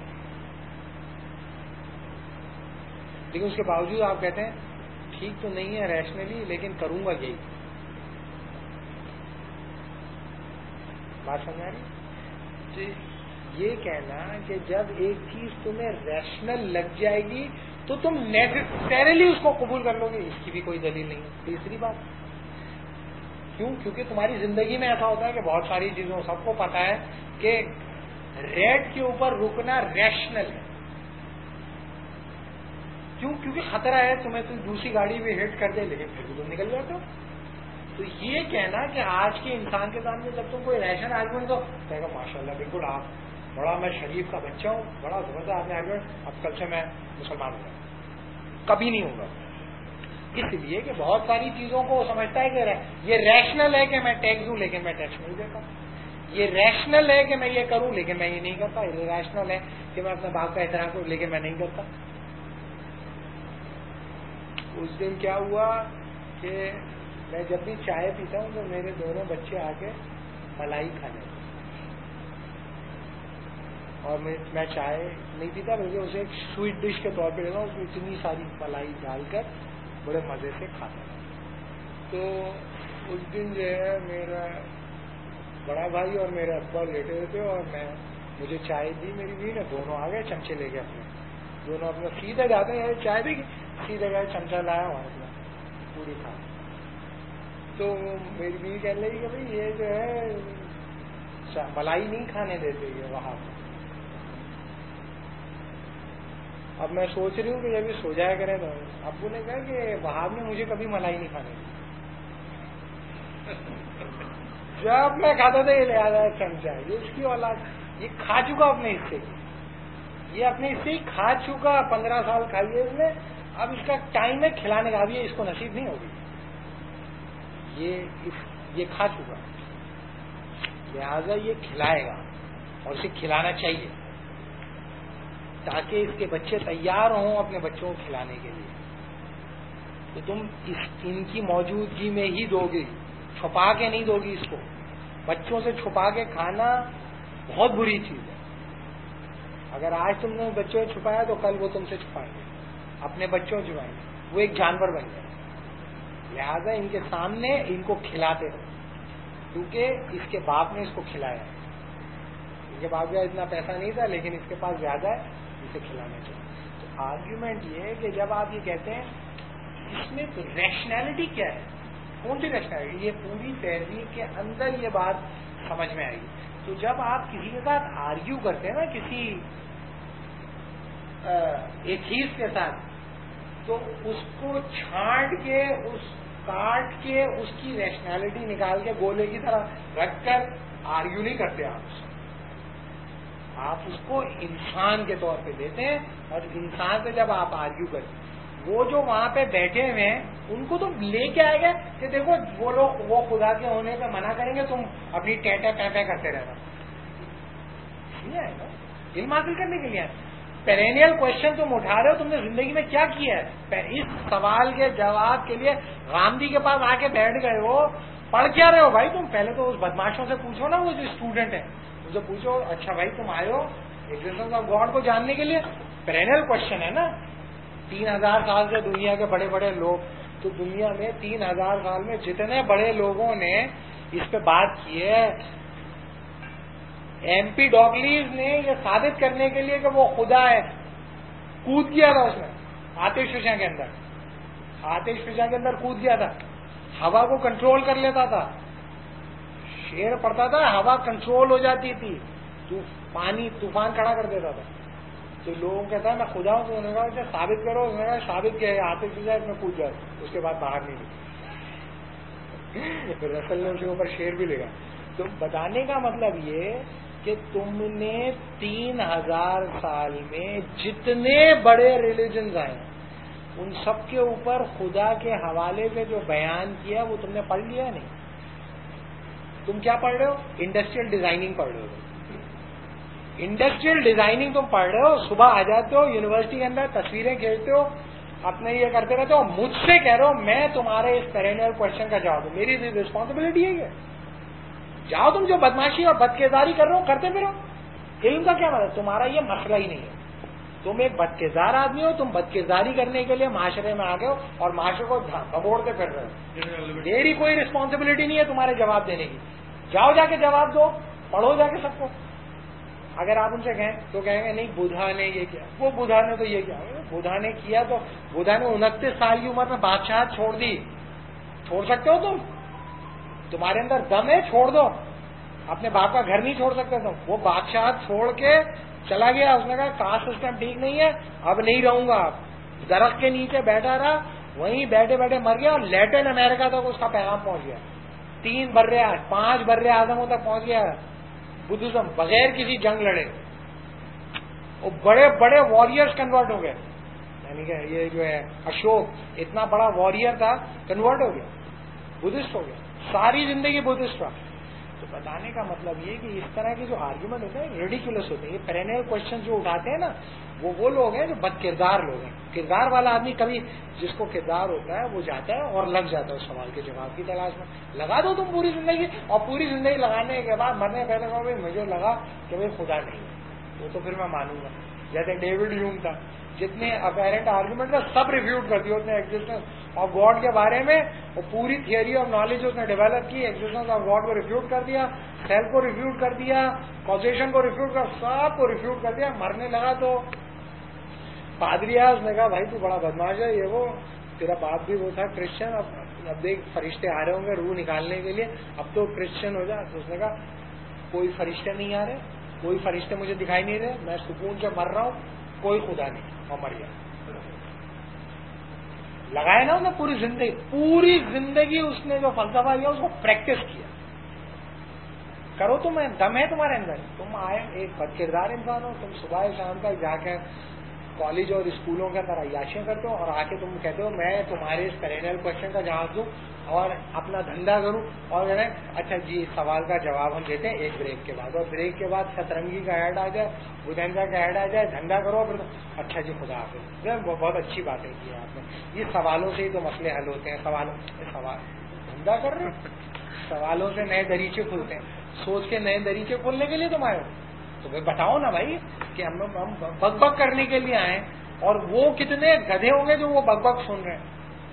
لیکن اس کے باوجود آپ کہتے ہیں ٹھیک تو نہیں ہے ریشنلی لیکن کروں گا یہی. بات سمجھ آ رہی؟ یہ کہنا کہ جب ایک چیز تمہیں ریشنل لگ جائے گی تو تم نیسیسریلی اس کو قبول کر لو گے، اس کی بھی کوئی دلیل نہیں ہے. تیسری بات کیوں؟ کیونکہ تمہاری زندگی میں ایسا ہوتا ہے کہ بہت ساری چیزوں سب کو پتا ہے کہ ریڈ کے اوپر رکنا ریشنل ہے. کیوں؟ کیونکہ خطرہ ہے تمہیں تو دوسری گاڑی بھی ہٹ کر دے لیکن پھر بھی تم نکل جاتے ہو. تو یہ کہنا کہ آج کے انسان کے سامنے جب تم کوئی ریشن آرگومنٹ دو کہے گا ماشاء اللہ بالکل آپ بڑا، میں شریف کا بچہ ہوں، بڑا زبردست آپ نے آرگومنٹ، اب کل سے میں مسلمان ہوں گا. کبھی نہیں ہوگا. اس لیے کہ بہت ساری چیزوں کو وہ سمجھتا ہے کہ یہ ریشنل ہے کہ میں ٹیکس دوں لیکن میں ٹیکس نہیں دیتا، یہ ریشنل ہے کہ میں یہ کروں لیکن میں یہ نہیں کرتا، یہ ریشنل ہے کہ میں اپنے باپ کا احترام کروں لیکن میں نہیں کرتا۔ اس دن کیا ہوا کہ میں جب بھی چائے پیتا ہوں تو میرے دونوں بچے آ کے ملائی کھانے لگے، اور میں چائے نہیں پیتا بلکہ اسے ایک سویٹ ڈش کے طور پہ لیتا ہوں، اس میں اتنی ساری ملائی ڈال کر بڑے مزے سے کھاتا ہوں۔ تو اس دن جو ہے میرا بڑا بھائی اور میرے ابا لیٹے ہوئے تھے اور مجھے چائے دی میری بیوی نے، دونوں آ گئے چمچے لے کے اپنے، دونوں اپنا سیدھے جاتے ہیں چائے بھی سیدھے گئے چمچہ لایا اور اپنا پوری کھا۔ تو میری بیوی کہنے لگی کہ بھائی یہ جو ہے ملائی نہیں کھانے دیتے یہ وہاں۔ اب میں سوچ رہی ہوں کہ جب یہ سو جایا کرے تو ابو نے کہا کہ وہاب نے مجھے کبھی ملائی نہیں کھانے دی، جب میں کھاتا تھا یہ لے آیا چمچہ، یہ اس کی اولاد یہ کھا چکا اپنے حصے کی، یہ اپنے حصے ہی کھا چکا، 15 سال کھائی ہے اس نے، اب اس کا ٹائم ہے کھلانے کا، اب یہ اس کو نصیب نہیں ہوگی، یہ کھا چکا، لہذا یہ کھلائے گا اور اسے کھلانا چاہیے تاکہ اس کے بچے تیار ہوں اپنے بچوں کو کھلانے کے لیے۔ تو تم ان کی موجودگی میں ہی دو گی، چھپا کے نہیں دو گی اس کو۔ بچوں سے چھپا کے کھانا بہت بری چیز ہے، اگر آج تم نے بچوں سے چھپایا تو کل وہ تم سے چھپائیں گے، اپنے بچوں سے چھپائیں گے، وہ ایک جانور بن جائے۔ لہذا ان کے سامنے ان کو کھلاتے رہو، کیونکہ اس کے باپ نے اس کو کھلایا ہے، ان کے باپ کا اتنا پیسہ نہیں تھا لیکن اس کے پاس زیادہ ہے، اسے کھلانا چاہیے۔ تو آرگیومنٹ یہ ہے کہ جب آپ یہ کہتے ہیں اس میں ریشنلٹی کیا ہے، کون سی ریشنلٹی، یہ پوری تہذیب کے اندر یہ بات سمجھ میں آئے گی۔ تو جب آپ کسی کے ساتھ آرگیو کرتے ہیں نا، کسی ایتھیسٹ کے ساتھ، تو اس کو چھانٹ کے کاٹ کے اس کی ریشنلٹی نکال کے گولے کی طرح رکھ کر آرگیو نہیں کرتے آپ اس کو انسان کے طور پہ لیتے ہیں، اور انسان سے جب آپ آرگیو کرتے ہیں، وہ جو وہاں پہ بیٹھے ہوئے ہیں ان کو تو لے کے آئے گا کہ دیکھو وہ لوگ وہ خدا کے ہونے پہ منع کریں گے، تم اپنی ٹیٹے پے کرتے رہنا، نہیں آئے گا، علم حاصل کرنے کے لیے آئے۔ پیرینیل کوشچن تم اٹھا رہے ہو، تم نے زندگی میں کیا کیا ہے؟ اس سوال کے جواب کے لیے غامدی کے پاس آ کے بیٹھ گئے ہو، پڑھ کیا رہے ہو بھائی تم؟ پہلے تو اس بدماشوں سے پوچھو نا، وہ جو اسٹوڈنٹ ہے ان سے پوچھو، اچھا بھائی تم آئے ہو ایگزسٹنس آف گاڈ کو جاننے کے لیے؟ پیرینیل کوشچن ہے نا۔ 3000 سال سے دنیا کے بڑے بڑے لوگ، تو دنیا میں 3000 سال میں جتنے بڑے لوگوں نے اس پہ بات کی ہے، ایم پی ڈاگلیز نے یہ ثابت کرنے کے لیے کہ وہ خدا ہے، کود گیا تھا اس میں آتش فشاں کے اندر کود گیا تھا، ہوا کو کنٹرول کر لیتا تھا، شیر پڑتا تھا ہوا کنٹرول ہو جاتی تھی، تو پانی طوفان کھڑا کر دیتا تھا۔ تو لوگوں کہتا ہے میں خدا ہوں، تو انہوں نے کہا اسے ثابت کرو، انہوں نے کہا ثابت کیا ہے، آتش فشاں اس میں کود جائے، اس کے بعد باہر نہیں نکلی۔ رسل نے اس کے اوپر شیر بھی لگا۔ تو بتانے کا مطلب یہ کہ تم نے 3000 سال میں جتنے بڑے ریلیجنز آئے ان سب کے اوپر خدا کے حوالے سے جو بیان کیا وہ تم نے پڑھ لیا نہیں؟ تم کیا پڑھ رہے ہو؟ انڈسٹریل ڈیزائننگ پڑھ رہے ہو۔ انڈسٹریل ڈیزائننگ تم پڑھ رہے ہو، صبح آ جاتے ہو یونیورسٹی کے اندر، تصویریں کھینچتے ہو، اپنے یہ کرتے رہتے ہو، مجھ سے کہہ رہے ہو میں تمہارے اس پیرینیل کوشچن کا جواب دوں، میری ریسپانسبلٹی ہے کہ جاؤ تم جو بدماشی اور بدکرداری کر رہے ہو کرتے پھرو۔ علم کا کیا مطلب؟ تمہارا یہ مسئلہ ہی نہیں ہے، تم ایک بدکردار آدمی ہو، تم بدکرداری کرنے کے لیے معاشرے میں آ گئے ہو اور معاشرے کو بھگوڑتے پھر رہے ہو، میری کوئی ریسپانسبلٹی نہیں ہے تمہارے جواب دینے کی، جاؤ جا کے جواب دو، پڑھو جا کے سب کو۔ اگر آپ ان سے کہیں تو کہیں گے نہیں بدھا نے یہ کیا، وہ بدھا نے تو یہ کیا، بدھا نے کیا تو بدھا نے 29 سال کی عمر میں بادشاہت چھوڑ دی، چھوڑ سکتے ہو تم؟ تمہارے اندر دم ہے، چھوڑ دو، اپنے باپ کا گھر نہیں چھوڑ سکتے تم۔ وہ بادشاہت چھوڑ کے چلا گیا، اس نے کہا کاسٹ سسٹم ٹھیک نہیں ہے، اب نہیں رہوں گا، درخت کے نیچے بیٹھا رہا، وہیں بیٹھے بیٹھے مر گیا، اور لیٹن امریکہ تک اس کا پیغام پہنچ گیا، 5 بر اعظموں تک پہنچ گیا بدھزم، بغیر کسی جنگ لڑے، وہ بڑے بڑے واریئرز کنورٹ ہو گئے۔ یعنی کہ یہ جو ہے اشوک اتنا بڑا وارئر تھا, کنورٹ ہو گیا, بدھسٹ ہو گیا, ساری زندگی بدھسٹ رہا. تو بتانے کا مطلب یہ کہ اس طرح کے جو آرگیومنٹ ہوتے ہیں ریڈیکولس ہوتے ہیں. یہ پیرینیل کوشچن جو اٹھاتے ہیں نا, وہ لوگ ہیں جو بد کردار لوگ ہیں. کردار والا آدمی کبھی جس کو کردار ہوتا ہے وہ جاتا ہے اور لگ جاتا ہے اس سوال کے جواب کی تلاش میں. لگا دو تم پوری زندگی, اور پوری زندگی لگانے کے بعد مرنے پہلے کہو بھائی مجھے لگا کہ بھائی خدا نہیں ہے, وہ تو پھر میں مانوں گا. جیسے ڈیوڈ ہیوم تھا, جتنے اپیرنٹ آرگومنٹ تھا سب ریفیوٹ کر دیا اس نے ایگزسٹنس آف گاڈ کے بارے میں. وہ پوری تھیوری آف نالج اس نے ڈیولپ کی, ایگزسٹنس آف گاڈ کو ریفیوٹ کر دیا, سیل کو ریفیوٹ کر دیا, کازیشن کو ریفیوٹ کر, سب کو ریفیوٹ کر دیا. مرنے لگا تو پادریاز نے کہا بھائی تو بڑا بدماش ہے, یہ وہ تیرا باپ بھی وہ تھا کرسچن, اب دیکھ فرشتے آ رہے ہوں گے روح نکالنے کے لیے, اب تو کرسچن ہو جا. تو اس نے کہا کوئی فرشتے نہیں آ رہے, کوئی فرشتے مجھے دکھائی نہیں رہے, میں سکون سے مر رہا ہوں, کوئی خدا نہیں, اور مر گیا. لگایا نا انہیں پوری زندگی اس نے جو فلسفہ کیا اس کو پریکٹس کیا. کرو تمہیں دم ہے تمہارے اندر, تم آئے ایک بد کردار انسان ہو, تم صبح شام تک جا کے کالج اور اسکولوں کے اندر عیاشیاں کرتے ہو, اور آ کے تم کہتے ہو میں تمہارے اس پیرینل کوشچن کا جواب دوں اور اپنا دھندا کروں, اور کہتے ہیں اچھا جی سوال کا جواب ہم دیتے ہیں ایک بریک کے بعد, اور بریک کے بعد سترنگی کا ایڈ آ جائے, بدینجا کا ایڈ آ جائے, دھندا کرو, پھر اچھا جی خدا حافظ. بہت اچھی باتیں کی آپ نے, یہ سوالوں سے ہی تو مسئلے حل ہوتے ہیں. سوال دھندا کر رہے ہو, سوالوں سے نئے دریچے کھلتے ہیں, سوچ کے نئے دریچے کھولنے کے لیے تم آئے ہو. تو بھائی بتاؤ نا بھائی کہ ہم بک بک کرنے کے لیے آئے, اور وہ کتنے گدھے ہوں گے جو وہ بک بک سن رہے ہیں.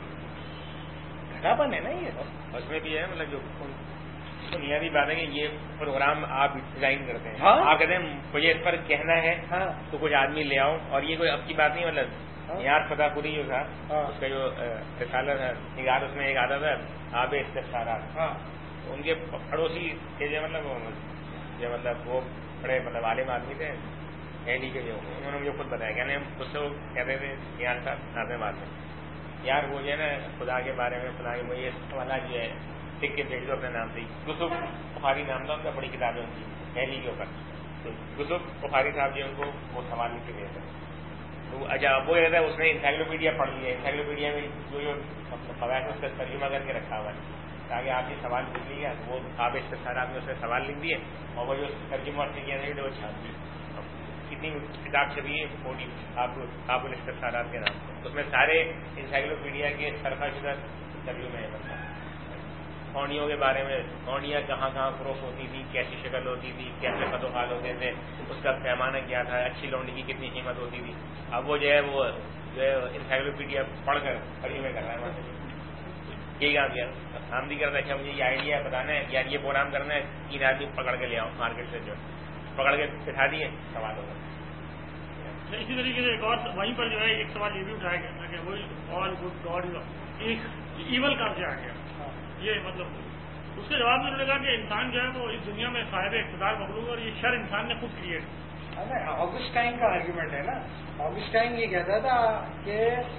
گدھا پن ہے نا یہ تو. اس میں بھی ہے مطلب جو بنیادی بات ہے کہ یہ پروگرام آپ ڈیزائن کرتے ہیں, آپ کہتے ہیں مجھے اس پر کہنا ہے تو کچھ آدمی لے آؤ, اور یہ کوئی اب کی بات نہیں. مطلب یار فتح پوری جو تھا اس کا جو رسالہ تھا نگار, اس میں ایک آتا تھا آب استفسارات, ان کے پڑوسی تھے جو مطلب وہ بڑے مطلب عالم آدمی تھے دہلی کے, جو انہوں نے مجھے خود بتایا کہ اس سے وہ کہتے تھے یار صاحب ناظم آدمی یار وہ جو ہے نا خدا کے بارے میں خدا کے مجھے یہ والا جو ہے لکھ کے بھیج دو اپنے نام سے. یوسف بخاری نام تھا ان کا, بڑی کتابیں ان کی دہلی کے اوپر. تو یوسف بخاری صاحب جو ان کو وہ سوال لکھ کے بھیجتے ہیں. تو اچھا وہ کہتا ہے اس نے انسائکلوپیڈیا پڑھ لیا, انسائکلوپیڈیا میں جو فوائد اس کا ترجمہ کر کے رکھا ہوا ہے تاکہ آپ یہ سوال لکھ لیجیے. وہ آپ استفسارات میں اس نے سوال لکھ دیے, اور وہ جو ترجمہ اس نے کیا تھا وہ چھاپ دی. کتنی کتاب چھپی ہے آپ استفسارات کے نام سے, اس میں سارے انسائکلوپیڈیا کے سرفا شدہ ترجمے ہیں. مطلب کونیوں کے بارے میں, کونیاں کہاں کہاں فروخت ہوتی تھی, کیسی شکل ہوتی تھی, کیسے خط و خال ہوتے تھے, اس کا پیمانہ کیا تھا, اچھی لونڈی کی کتنی قیمت ہوتی تھی. اب وہ جو ہے انسائکلوپیڈیا پڑھ کر ترجمے کر رہا ہے. یہی کام کیا آمدی کرتا ہے, اچھا مجھے یہ آئیڈیا بتانا ہے یار, یہ پروگرام کرنا ہے, 3 آدمی پکڑ کے لے آؤ مارکیٹ سے, جو پکڑ کے بٹھا دیے سوال ہوگا. اسی طریقے سے ایک اور وہیں پر جو ہے ایک سوال یہ بھی اٹھایا گیا کہ وہی آل گڈ گاڈ ایک ایول کہاں سے آ گیا. یہ مطلب اس کے جواب میں انہوں نے کہا کہ انسان جو ہے وہ اس دنیا میں صاحب اقتدار مخلوق ہے, اور یہ شر انسان نے خود کریٹ کیا. آگسٹائن کا آرگیومنٹ ہے نا. آگسٹائن یہ کہتا تھا کہ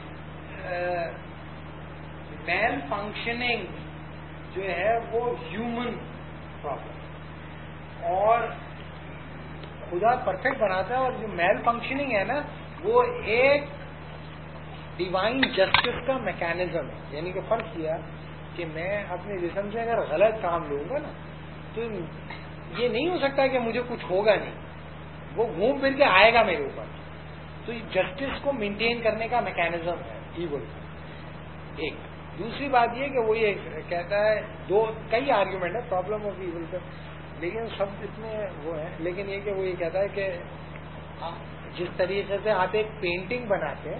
میل فنکشننگ جو ہے وہ ہیومن پرابلم, اور خدا پرفیکٹ بناتا ہے, اور جو میل فنکشننگ ہے نا وہ ایک ڈیوائن جسٹس کا میکینزم ہے. یعنی کہ فرض کیا کہ میں اپنے جسم سے اگر غلط کام لوں گا نا تو یہ نہیں ہو سکتا کہ مجھے کچھ ہوگا نہیں, وہ گھوم پھر کے آئے گا میرے اوپر. تو یہ جسٹس کو مینٹین کرنے کا میکینزم ہے ایول. ایک دوسری بات یہ کہ وہ یہ کہتا ہے, کئی آرگیومنٹ ہے پرابلم آف ایول پہ, لیکن سب اتنے وہ ہیں, لیکن یہ کہ وہ یہ کہتا ہے کہ جس طریقے سے آپ ایک پینٹنگ بناتے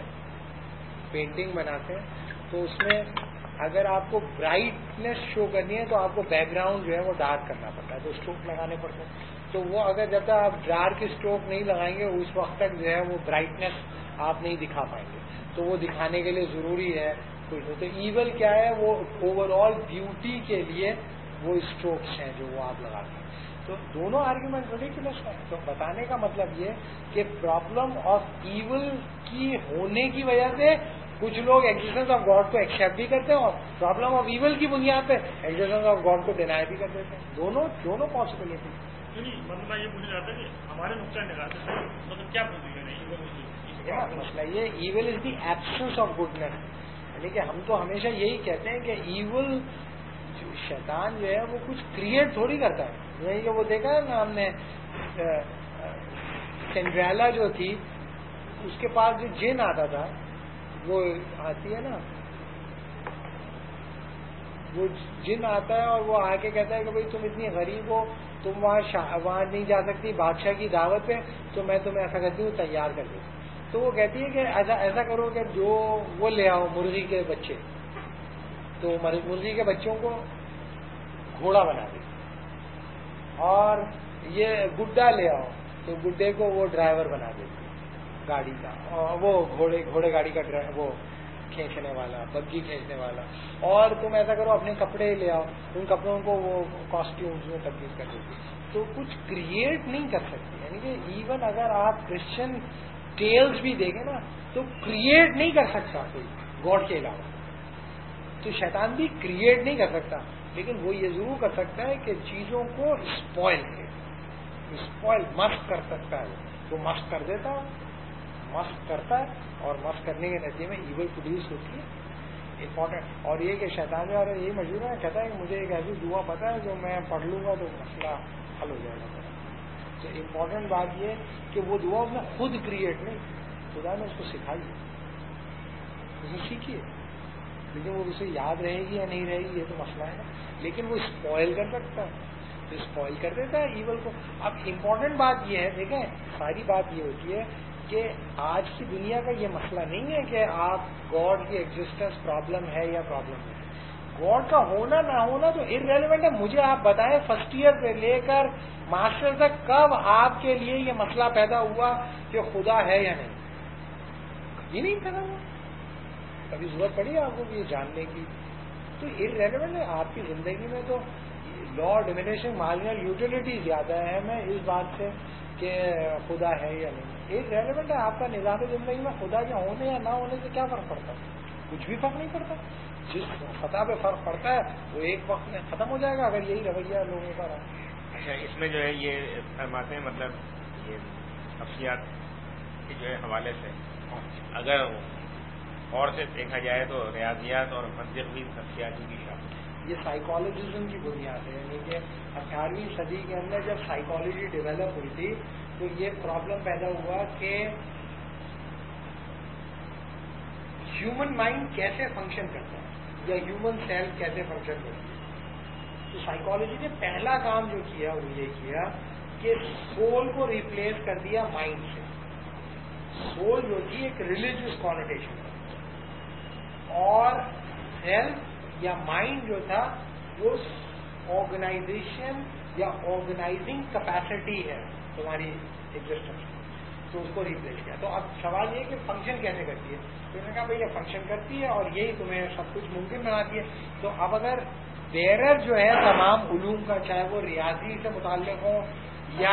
ہیں تو اس میں اگر آپ کو برائٹنیس شو کرنی ہے تو آپ کو بیک گراؤنڈ جو ہے وہ ڈارک کرنا پڑتا ہے, تو اسٹروک لگانے پڑتے ہیں. تو وہ اگر جب تک آپ ڈارک اسٹروک نہیں لگائیں گے اس وقت تک جو ہے وہ برائٹنیس آپ نہیں دکھا پائیں گے. تو وہ دکھانے کے لیے ضروری ہے کوئی. تو ایول کیا ہے, وہ اوور آل بیوٹی کے لیے وہ اسٹروکس ہیں جو وہ آپ لگاتے ہیں. تو دونوں آرگیومنٹ ریڈیکولس ہیں. تو بتانے کا مطلب یہ کہ پرابلم آف ایول کی ہونے کی وجہ سے کچھ لوگ ایگزسٹنس آف گاڈ کو ایکسیپٹ بھی کرتے ہیں, اور پرابلم آف ایول کی بنیاد پہ ایگزسٹنس آف گاڈ کو ڈینائی بھی کر دیتے ہیں. دونوں پاسبلٹی. مطلب میں یہ پوچھنا چاہتا کہ ہمارے نقطۂ نگاہ سے مطلب کیا پوزیشن ہے ٹھیک ہے نا مسئلہ یہ evil is the absence of goodness. یعنی کہ ہم تو ہمیشہ یہی کہتے ہیں کہ ایول شیطان جو ہے وہ کچھ کریٹ تھوڑی کرتا ہے. یعنی کہ وہ دیکھا ہے نا ہم نے سنڈریلا جو تھی اس کے پاس جو جن آتا تھا وہ آتی ہے نا وہ جن آتا ہے اور وہ آ کے کہتا ہے کہ بھائی تم اتنی غریب ہو تم وہاں نہیں جا سکتی بادشاہ کی دعوت پہ تو میں تمہیں ایسا کرتی ہوں تیار کر دیتی. تو وہ کہتی ہے کہ ایسا کرو کہ جو وہ لے آؤ مرغی کے بچے تو مرغی کے بچوں کو گھوڑا بنا دے اور یہ گڈا لے آؤ تو گڈے کو وہ ڈرائیور بنا دے گاڑی کا اور وہ گھوڑے گاڑی کا وہ کھینچنے والا بگی کھینچنے والا. اور تم ایسا کرو اپنے کپڑے لے آؤ ان کپڑوں کو وہ کاسٹیومز میں تبدیل کر دیتی. تو کچھ کریٹ نہیں کر سکتی. یعنی کہ ایون اگر آپ کرسچن ٹیلز بھی دیکھیں نا تو کریٹ نہیں کر سکتا کوئی گاڈ کے علاوہ. تو شیطان بھی کریٹ نہیں کر سکتا لیکن وہ یہ ضرور کر سکتا ہے کہ چیزوں کو اسپوائل مست کر سکتا ہے. وہ مست کر دیتا ہے مست کرتا ہے اور مست کرنے کے نتیجے میں ایول پروڈیوس ہوتی ہے. امپورٹنٹ اور یہ کہ شیطان جو ہے یہی مشہور ہے کہتا ہے کہ مجھے ایک ایسی دعا پتہ ہے جو میں پڑھ لوں گا تو مسئلہ حل ہو جائے گا. تو امپورٹنٹ بات یہ کہ وہ دعا اس نے خود کریٹ نہیں خدا نے اس کو سکھائی ہے اس نے سیکھی ہے لیکن وہ اسے یاد رہے گی یا نہیں رہے گی یہ تو مسئلہ ہے. لیکن وہ اسپوائل کر سکتا ہے تو اسپوائل کر دیتا ہے ایول کو. اب امپورٹنٹ بات یہ ہے دیکھیں ساری بات یہ ہوتی ہے کہ آج کی دنیا کا یہ مسئلہ نہیں ہے کہ آپ گاڈ کی ایگزسٹنس پرابلم ہے یا پرابلم ہے. گاڈ کا ہونا نہ ہونا تو ارریلیونٹ ہے. مجھے آپ بتائیں فرسٹ ایئر سے لے کر ماسٹر تک کب آپ کے لیے یہ مسئلہ پیدا ہوا کہ خدا ہے یا نہیں؟ کبھی نہیں پیدا ہوا. کبھی ضرورت پڑی آپ کو یہ جاننے کی. تو ارریلیونٹ ہے. آپ کی زندگی میں تو لا ڈیمینیشنگ مارجنل یوٹیلٹی زیادہ ہے میں اس بات سے کہ خدا ہے یا نہیں. ریلیونٹ ہے آپ کا نظام زندگی میں خدا کے ہونے یا نہ ہونے سے کیا فرق پڑتا ہے؟ کچھ بھی فرق نہیں پڑتا. جس سطح پہ فرق پڑتا ہے وہ ایک وقت میں ختم ہو جائے گا اگر یہی رویہ لوگوں کا رہا. اچھا اس میں جو ہے یہ فرماتے ہیں مطلب یہ نفسیات کے جو ہے حوالے سے اگر اور سے دیکھا جائے تو ریاضیات اور منطق بھی نفسیاتی کی شامل. یہ سائیکالوجزم کی بنیاد ہے. یعنی کہ 18ویں صدی کے اندر جب سائیکالوجی ڈیولپ ہوئی تھی تو یہ پرابلم پیدا ہوا کہ ہیومن مائنڈ کیسے فنکشن کرتا ہے یا ہیومن سیل کیسے فنکشن کرتی ہے. تو سائیکالوجی نے پہلا کام جو کیا وہ یہ کیا کہ سول کو ریپلیس کر دیا مائنڈ سے. سول جو تھی ایک ریلیجیس کانوٹیشن اور سیلف یا مائنڈ جو تھا وہ آرگنائزیشن یا آرگنائزنگ کیپیسٹی ہے تمہاری ایگزسٹنس. تو اس کو ریپلیس کیا. تو اب سوال یہ کہ فنکشن کیسے کرتی ہے. تو انہوں نے کہا بھائی یہ فنکشن کرتی ہے اور یہی تمہیں سب کچھ ممکن بناتی ہے. تو اب اگر بیرر جو ہے تمام علوم کا چاہے وہ ریاضی سے متعلق ہو یا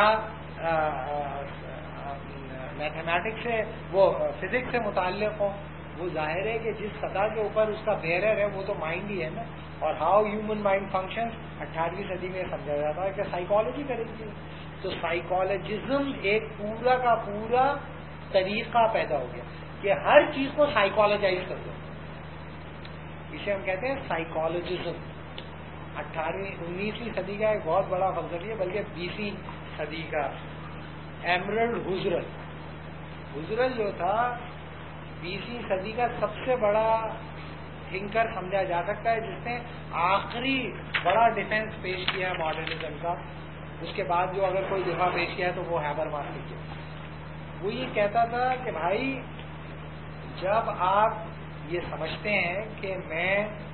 میتھمیٹکس سے وہ فزکس سے متعلق ہو وہ ظاہر ہے کہ جس سطح کے اوپر اس کا بیرر ہے وہ تو مائنڈ ہی ہے نا. اور ہاؤ ہیومن مائنڈ فنکشن 18ویں صدی میں سمجھا جاتا ہے کہ سائیکالوجی کرے گی. تو سائیکالوجزم ایک پورا کا پورا طریقہ پیدا ہو گیا کہ ہر چیز کو سائیکالوجائز کر دو. اسے ہم کہتے ہیں سائیکالوجزم. 19ویں صدی کا ایک بہت بڑا فلسفی ہے بلکہ 20ویں صدی کا ایمرلڈ ہزرل جو تھا 20ویں صدی کا سب سے بڑا تھنکر سمجھا جا سکتا ہے جس نے آخری بڑا ڈیفینس پیش کیا ماڈرنزم کا. اس کے بعد جو اگر کوئی دفاع پیش کیا ہے تو وہ ہیبرماس نے کیا. وہ یہ کہتا تھا کہ بھائی جب آپ یہ سمجھتے ہیں کہ میں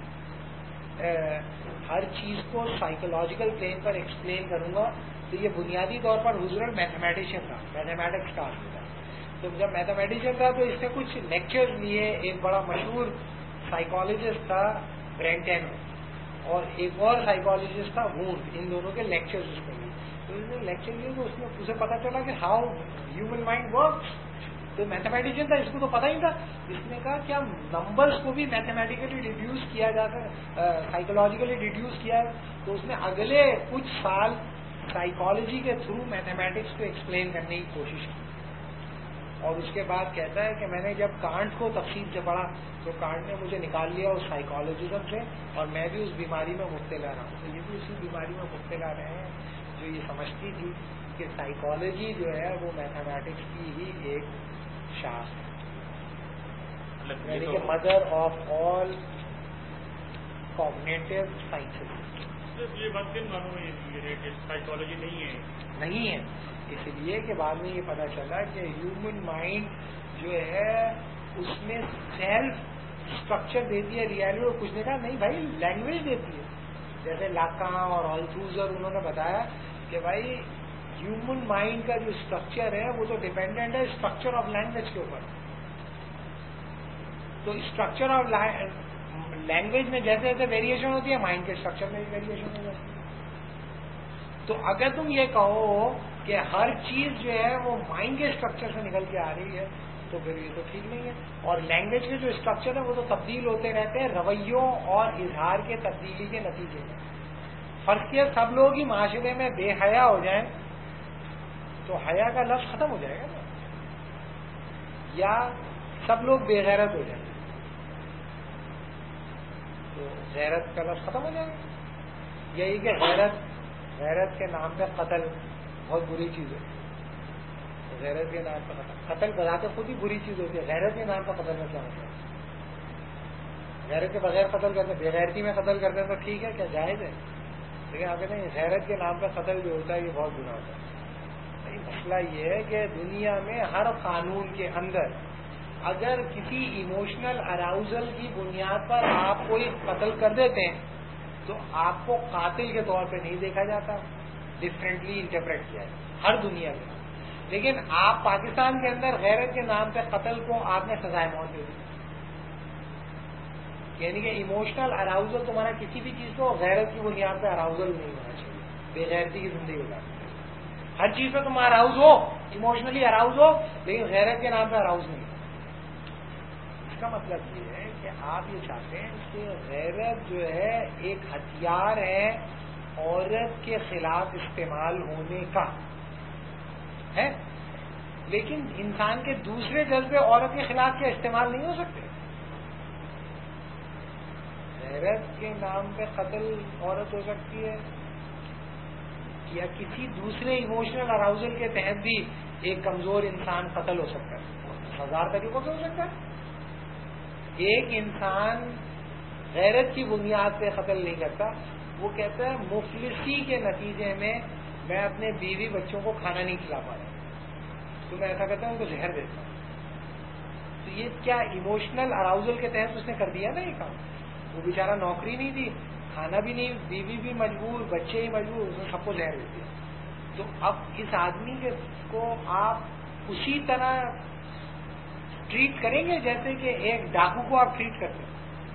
ہر چیز کو سائیکولوجیکل پلین پر ایکسپلین کروں گا تو یہ بنیادی طور پر ہزرل میتھمیٹیشین تھا میتھمیٹکس کا آدمی تھا. تو جب میتھمیٹیشین تھا تو اس نے کچھ لیکچر لیے. ایک بڑا مشہور سائیکالوجسٹ تھا برینٹینو اور ایک اور سائیکالوجسٹ تھا وونٹ. ان دونوں کے لیکچرز اس نے لیے. تو اس نے لیکچر لیے تو اس میں اسے پتا چلا کہ ہاؤ ہیومن مائنڈ ورکس. تو میتھمیٹیشین تھا اس کو تو پتا ہی تھا. اس نے کہا کیا نمبرز کو بھی میتھمیٹیکلی ڈیڈیوس کیا جاتا ہے سائیکولوجیکلی ڈیڈیوس کیا ہے. تو اس نے اگلے کچھ سال سائیکالوجی کے تھرو میتھمیٹکس کو ایکسپلین کرنے کی کوشش کی. اور اس کے بعد کہتا ہے کہ میں نے جب کانٹ کو تفصیل سے پڑھا تو کانٹ نے مجھے نکال لیا اس سائیکالوجزم سے، اور میں بھی اس بیماری میں مبتلا رہا ہوں. تو یہ بھی اسی بیماری میں مبتلا رہے ہیں جو یہ سمجھتی تھی کہ سائیکالوجی جو ہے وہ میتھمیٹکس کی ہی ایک شاخ ہے، یعنی کہ mother of all cognitive sciences. یہ بات کن معنوں میں ہے کہ سائیکالوجی نہیں ہے، اس لیے کہ بعد میں یہ پتا چلا کہ ہیومن مائنڈ جو ہے اس میں سیلف اسٹرکچر دیتی ہے ریالٹی، اور کچھ نے کہا نہیں بھائی لینگویج دیتی ہے. جیسے لاکان اور آلتھوزر انہوں نے بتایا کہ بھائی ہیومن مائنڈ کا جو اسٹرکچر ہے وہ تو ڈیپینڈنٹ ہے اسٹرکچر آف لینگویج کے اوپر. تو اسٹرکچر آف لینگویج میں جیسے جیسے ویریشن ہوتی ہے مائنڈ کے اسٹرکچر میں بھی ویریشن ہو جاتی ہے. تو اگر تم یہ کہو کہ ہر چیز جو ہے وہ مائنڈ کے اسٹرکچر سے نکل کے آ رہی ہے تو پھر یہ تو ٹھیک نہیں ہے. اور لینگویج کے جو اسٹرکچر ہے وہ تو تبدیل ہوتے رہتے ہیں رویوں اور اظہار کے تبدیلی کے نتیجے میں. فرض کیا سب لوگ ہی معاشرے میں بے حیا ہو جائیں تو حیا کا لفظ ختم ہو جائے گا نا، یا سب لوگ بے غیرت ہو جائیں تو غیرت کا لفظ ختم ہو جائے گا. یہی کہ غیرت کے نام پہ قتل بہت بری چیز ہے. غیرت کے نام پہ قتل بذات خود ہی بری چیز ہوتی ہے، غیرت کے نام پہ قتل میں کیا ہوتا ہے؟ غیرت کے بغیر قتل کرتے، بے غیرتی میں قتل کرتے ہیں تو ٹھیک ہے، کیا جائز ہے؟ لیکن آپ کہتے ہیں غیرت کے نام پہ قتل جو ہوتا ہے یہ بہت گناہ ہوتا ہے. نہیں، مسئلہ یہ ہے کہ دنیا میں ہر قانون کے اندر اگر کسی ایموشنل اراؤزل کی بنیاد پر آپ کوئی قتل کر دیتے ہیں تو آپ کو قاتل کے طور پہ نہیں دیکھا جاتا، ڈفرینٹلی انٹرپریٹ کیا ہے ہر دنیا میں. لیکن آپ پاکستان کے اندر غیرت کے نام پہ قتل کو آپ نے سزائے موت دے دی، یعنی کہ ایموشنل اراؤزل تمہارا کسی بھی چیز کو غیرت کی بنیاد پہ اراؤزل نہیں ہونا چاہیے. بے غیرتی کی زندگی گزارتے ہر چیز پہ تم اراؤز ہو، ایموشنلی اراؤز ہو، لیکن غیرت کے نام پہ اراؤز نہیں. اس کا مطلب یہ ہے کہ آپ یہ چاہتے ہیں کہ غیرت جو ہے ایک ہتھیار ہے عورت کے خلاف استعمال ہونے کا ہے، لیکن انسان کے دوسرے جذبے عورت کے خلاف کیا استعمال نہیں ہو سکتے؟ غیرت کے نام پہ قتل عورت ہو سکتی ہے، یا کسی دوسرے ایموشنل اراؤزل کے تحت بھی ایک کمزور انسان قتل ہو سکتا ہے. 1000 طریقوں سے ہو سکتا ہے. ایک انسان غیرت کی بنیاد پہ قتل نہیں کرتا، وہ کہتا ہے مفلسی کے نتیجے میں اپنے بیوی بچوں کو کھانا نہیں کھلا پا رہا تو میں ایسا کرتا ہوں ان کو زہر دیتا ہوں. تو یہ کیا ایموشنل اراؤزل کے تحت اس نے کر دیا نا یہ کام. وہ بیچارہ نوکری نہیں تھی، کھانا بھی نہیں، بیوی بھی مجبور، بچے ہی مجبور، اس نے سب کو زہر دے دیا. تو اب اس آدمی کو آپ اسی طرح ٹریٹ کریں گے جیسے کہ ایک ڈاکو کو آپ ٹریٹ کرتے ہیں.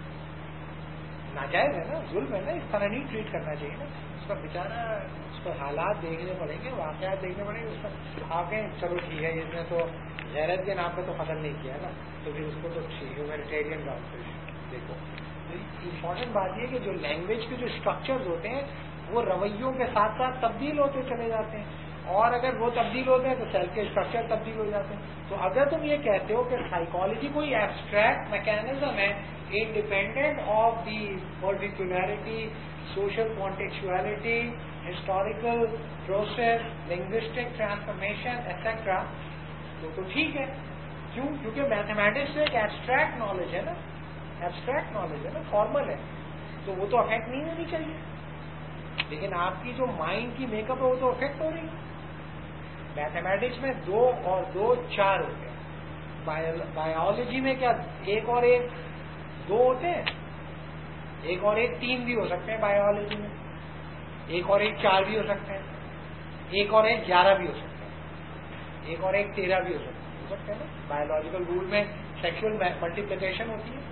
ناجائز ہے نا، ظلم ہے نا، اس طرح نہیں ٹریٹ کرنا چاہیے نا. اس کا بیچارہ اس کو حالات دیکھنے پڑیں گے، واقعات دیکھنے پڑیں گے. اس کا آپ کہیں چلو ٹھیک ہے اس نے تو غیرت کے نام پہ تو قتل نہیں کیا نا، تو پھر اس کو تو ہیومینیٹیرین کام دیکھو. امپورٹنٹ بات یہ کہ جو لینگویج کے جو اسٹرکچرز ہوتے ہیں وہ رویوں کے ساتھ ساتھ تبدیل ہوتے چلے جاتے ہیں، اور اگر وہ تبدیل ہوتے ہیں تو سیل کے اسٹرکچر تبدیل ہو جاتے ہیں. تو اگر تم یہ کہتے ہو کہ سائیکالوجی کوئی ایبسٹریکٹ میکینزم ہے independent of the particularity, social contextuality, historical process, linguistic transformation et cetera, تو ٹھیک ہے. کیوں؟ کیونکہ میتھمیٹکس ایک ایبسٹریکٹ نالج ہے نا، ایبسٹریکٹ نالج ہے نا، فارمل ہے، تو وہ تو افیکٹ نہیں ہونی چاہیے. لیکن آپ کی جو مائنڈ کی میک اپ ہے وہ تو افیکٹ ہو رہی ہے. میتھمیٹکس میں 2 اور 2 4 ہوتے ہیں. بایولوجی میں کیا 1 اور 1 2 ہوتے ہیں؟ 1 اور 1 3 بھی ہو سکتے ہیں بایولوجی میں، 1 اور 1 4 بھی ہو سکتے ہیں، 1 اور 1 11 بھی ہو سکتے ہیں، 1 اور 1 13 بھی ہو سکتے ہیں نا. بایولوجیکل رول میں سیکشل ملٹیپلیکیشن ہوتی ہے.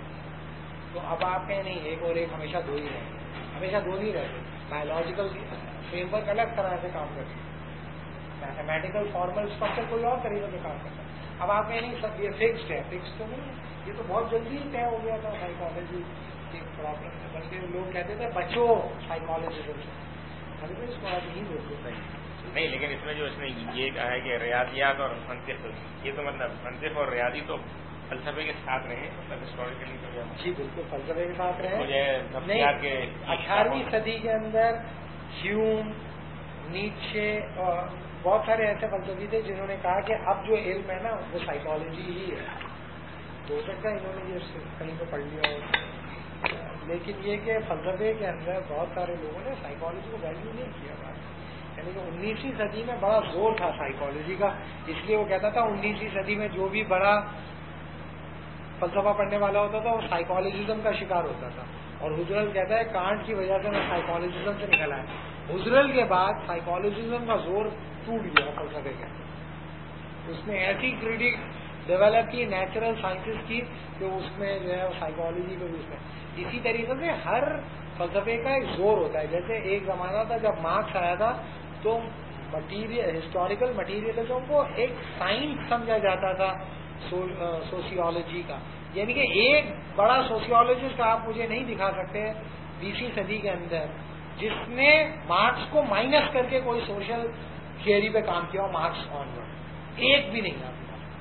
تو اب آپ کہیں نہیں 1 اور 1 ہمیشہ 2 ہی رہتے، ہمیشہ 2 نہیں رہتے. بایولوجیکل فریم ورک الگ طرح سے کام کرتی ہے، میتھمیٹیکل فارمل اسٹرکچر کوئی اور طریقے سے کام کرتا ہے. اب آپ کہیں نہیں سب یہ فکسڈ ہے، فکس تو نہیں ہے، یہ تو بہت جلدی ہی طے ہو گیا تھا سائیکالوجی کی پرابلم سے. بلکہ لوگ کہتے تھے بچو سائیکالوجی سے، ابھی اس کو آج نہیں دیکھتے. نہیں لیکن اس میں جو اس نے یہ کہا ہے کہ ریاضیات اور منطق، یہ تو مطلب منطق اور ریاضی تو فلسفے کے ساتھ رہے، مطلب ہسٹوریکلی تو جی بالکل فلسفے کے ساتھ رہے. مجھے نفسیات کے 18ویں صدی کے اندر ہیوم، نیچے اور بہت سارے ایسے فلسفی تھے جنہوں نے کہا کہ اب جو علم ہے نا وہ سائیکالوجی ہی ہے. ہو سکتا ہے انہوں نے یہ کہیں پہ پڑھ لیا ہو، لیکن یہ کہ فلسفے کے اندر بہت سارے لوگوں نے سائیکالوجی کو ویلیو نہیں کیا. یعنی کہ 19ویں صدی میں بڑا زور تھا سائیکالوجی کا، اس لیے وہ کہتا تھا 19ویں صدی میں جو بھی بڑا فلسفہ پڑھنے والا ہوتا تھا وہ سائیکالوجزم کا شکار ہوتا تھا. اور حجرل کہتا ہے کانٹ کی وجہ سے میں سائیکالوجزم سے نکل آیا. حجرل کے بعد سائیکالوجزم کا زور ٹوٹ گیا فلسفے کے. اس نے ایسی کریٹک ڈیولپ کی نیچرل سائنسز کی کہ اس میں جو ہے سائیکالوجی کو بھی اس میں اسی طریقے سے ہر فلسفے کا ایک زور ہوتا ہے. جیسے ایک زمانہ تھا جب مارکس آیا تھا تو ہسٹوریکل مٹیریلزم کو ایک سائنس سمجھا جاتا تھا سوسیولوجی کا. یعنی کہ ایک بڑا سوسیولوجسٹ آپ مجھے نہیں دکھا سکتے 20ویں صدی کے اندر جس نے مارکس کو مائنس کر کے کوئی سوشل تھیوری پہ کام کیا مارکس آنورڈ، ایک بھی نہیں آپ.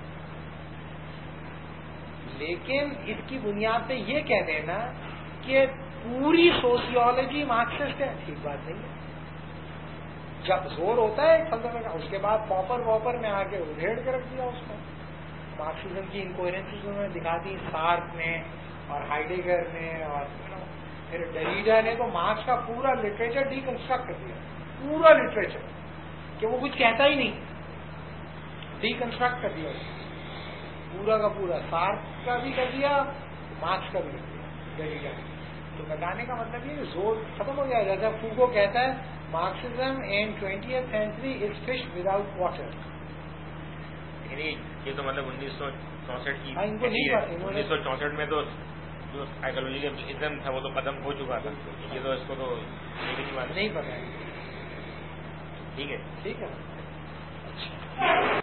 لیکن اس کی بنیاد پہ یہ کہہ دینا کہ پوری سوسیولوجی مارکسسٹ ہے، ٹھیک بات نہیں ہے. جب زور ہوتا ہے ایک فلسفے کا، اس کے بعد پاپر میں آ کے ادھیڑ کے رکھ دیا اس کو. مارکسزم کی انکوہرنسز انہوں نے دکھا دی سارک نے اور ہائیڈیگر نے اور پھر ڈریڈا نے. تو مارکس کا پورا لٹریچر ڈیکنسٹرکٹ کر دیا، پورا لٹریچر کہ وہ کچھ کہتا ہی نہیں، ڈیکنسٹرکٹ کر دیا پورا کا پورا. سارک کا بھی کر دیا، مارکس کا بھی کر دیا ڈریڈا نے. تو بتانے کا مطلب یہ زور ختم ہو گیا. جیسا فوکو کہتا ہے Marxism in 20th century is fish without water. یعنی یہ تو مطلب 1964 کی 1964 میں تو جو سائیکالوجیکل تھا وہ تو ختم ہو چکا تھا. یہ تو اس کو تو نہیں پتا. ٹھیک ہے ٹھیک ہے.